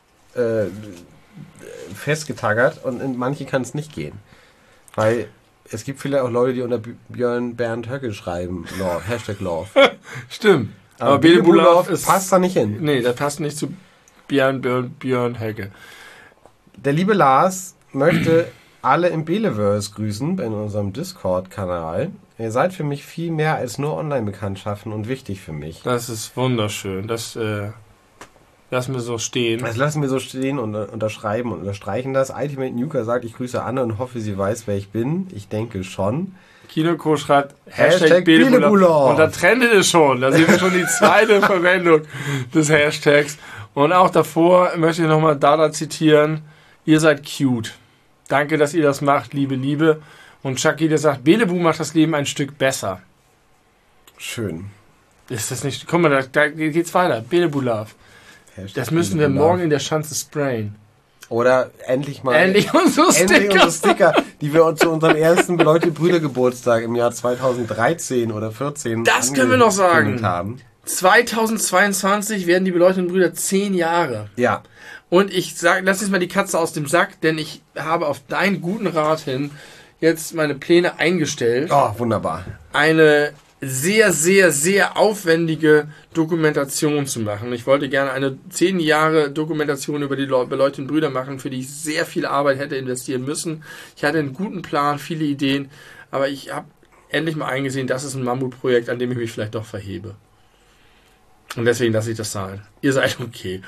festgetaggert und in manche kann es nicht gehen. Weil es gibt vielleicht auch Leute, die unter Björn Bernd Höcke schreiben, Love, Hashtag Love. Stimmt. Aber Belebulav passt da nicht hin. Nee, das passt nicht zu Björn Höcke. Der liebe Lars möchte alle im Beleverse grüßen in unserem Discord-Kanal. Ihr seid für mich viel mehr als nur Online-Bekanntschaften und wichtig für mich. Das ist wunderschön. Das lassen wir so stehen. Das lassen wir so stehen und unterschreiben und unterstreichen das. Ultimate Nuker sagt, ich grüße Anne und hoffe, sie weiß, wer ich bin. Ich denke schon. Kinoko schreibt Hashtag Belebulav. Und da trennt es schon. Da sehen wir schon die zweite Verwendung des Hashtags. Und auch davor möchte ich nochmal Dada zitieren. Ihr seid cute. Danke, dass ihr das macht, Liebe. Und Chucky, der sagt, Belebu macht das Leben ein Stück besser. Schön. Ist das nicht... Guck mal, da geht's weiter. Belebulav. Das müssen wir morgen in der Schanze sprayen. Oder endlich unsere Sticker, die wir zu unserem ersten beleuchteten Brüdergeburtstag im Jahr 2013 oder 14 Das können wir noch sagen. Haben. 2022 werden die beleuchteten Brüder 10 Jahre. Ja. Und ich sage, lass jetzt mal die Katze aus dem Sack, denn ich habe auf deinen guten Rat hin jetzt meine Pläne eingestellt. Oh, wunderbar. Eine sehr, sehr, sehr aufwendige Dokumentation zu machen. Ich wollte gerne eine 10 Jahre Dokumentation über die beleuchteten Brüder machen, für die ich sehr viel Arbeit hätte investieren müssen. Ich hatte einen guten Plan, viele Ideen, aber ich habe endlich mal eingesehen, das ist ein Mammutprojekt, an dem ich mich vielleicht doch verhebe. Und deswegen lasse ich das sein. Ihr seid okay.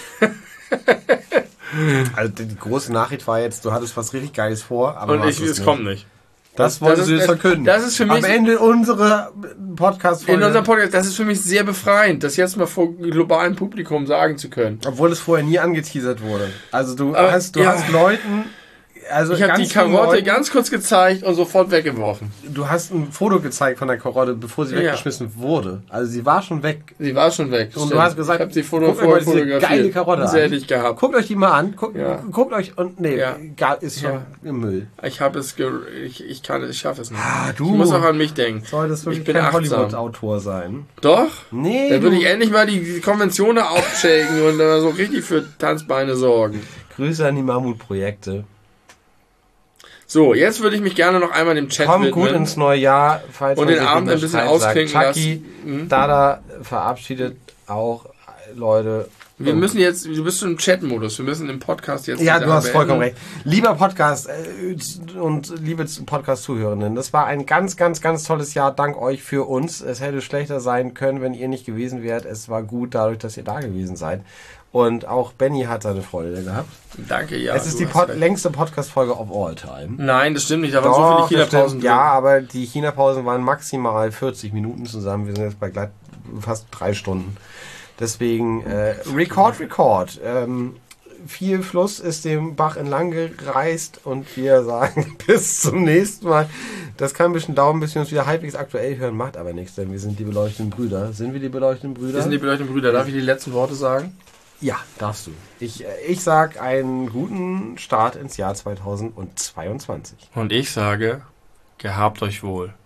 Also die große Nachricht war jetzt, du hattest was richtig Geiles vor, aber es kommt nicht. Das wolltest du jetzt verkünden. Das ist für mich, am Ende unserer Podcast-Folge. In unserem Podcast, das ist für mich sehr befreiend, das jetzt mal vor globalem Publikum sagen zu können. Obwohl es vorher nie angeteasert wurde. Also du hast Leuten Also Ich habe die ganz vielen Karotte Leuten- ganz kurz gezeigt und sofort weggeworfen. Du hast ein Foto gezeigt von der Karotte, bevor sie Ja. weggeschmissen wurde. Also sie war schon weg. Sie war schon weg. Und du hast gesagt, ich habe sie guckt euch mal vorher diese fotografiert. geile Karotte Sehr an. nicht gehabt. Guckt euch die mal an. Ja. Guckt euch und nee, Ja. ist schon Ja. im Müll. Ich habe es, ich schaffe es nicht. Du Ich muss auch an mich denken. solltest Ich wirklich bin kein achtsam. Hollywood-Autor sein. Doch? Nee, Dann würde ich endlich mal die Konventionen aufchecken und dann so richtig für Tanzbeine sorgen. Grüße an die Mammutprojekte. So, jetzt würde ich mich gerne noch einmal dem Chat Kommt gut widmen. ins neue Jahr, falls Und man den sich Abend nicht ein bisschen mehr Streit ausklinken sagt. Chucky, lassen. Dada verabschiedet auch Leute. Wir müssen jetzt, du bist schon im Chat-Modus, wir müssen im Podcast jetzt... Ja, die du hast Sache vollkommen beenden. recht. Lieber Podcast und liebe Podcast-Zuhörenden, das war ein ganz, ganz, ganz tolles Jahr. Dank euch für uns. Es hätte schlechter sein können, wenn ihr nicht gewesen wärt. Es war gut dadurch, dass ihr da gewesen seid. Und auch Benny hat seine Freude gehabt. Danke, ja. Es ist du die hast recht. längste Podcast-Folge of all time. Nein, das stimmt nicht, da waren so Doch, viele das China-Pausen stimmt. Ja, aber die China-Pausen waren maximal 40 Minuten zusammen. Wir sind jetzt bei gleich fast 3 Stunden. Deswegen Record. Viel Fluss ist dem Bach entlang gereist und wir sagen bis zum nächsten Mal. Das kann ein bisschen dauern, bis wir uns wieder halbwegs aktuell hören, macht aber nichts, denn wir sind die beleuchteten Brüder. Sind wir die beleuchteten Brüder? Wir sind die beleuchteten Brüder. Darf ich die letzten Worte sagen? Ja, darfst du. Ich sag einen guten Start ins Jahr 2022. Und ich sage, gehabt euch wohl.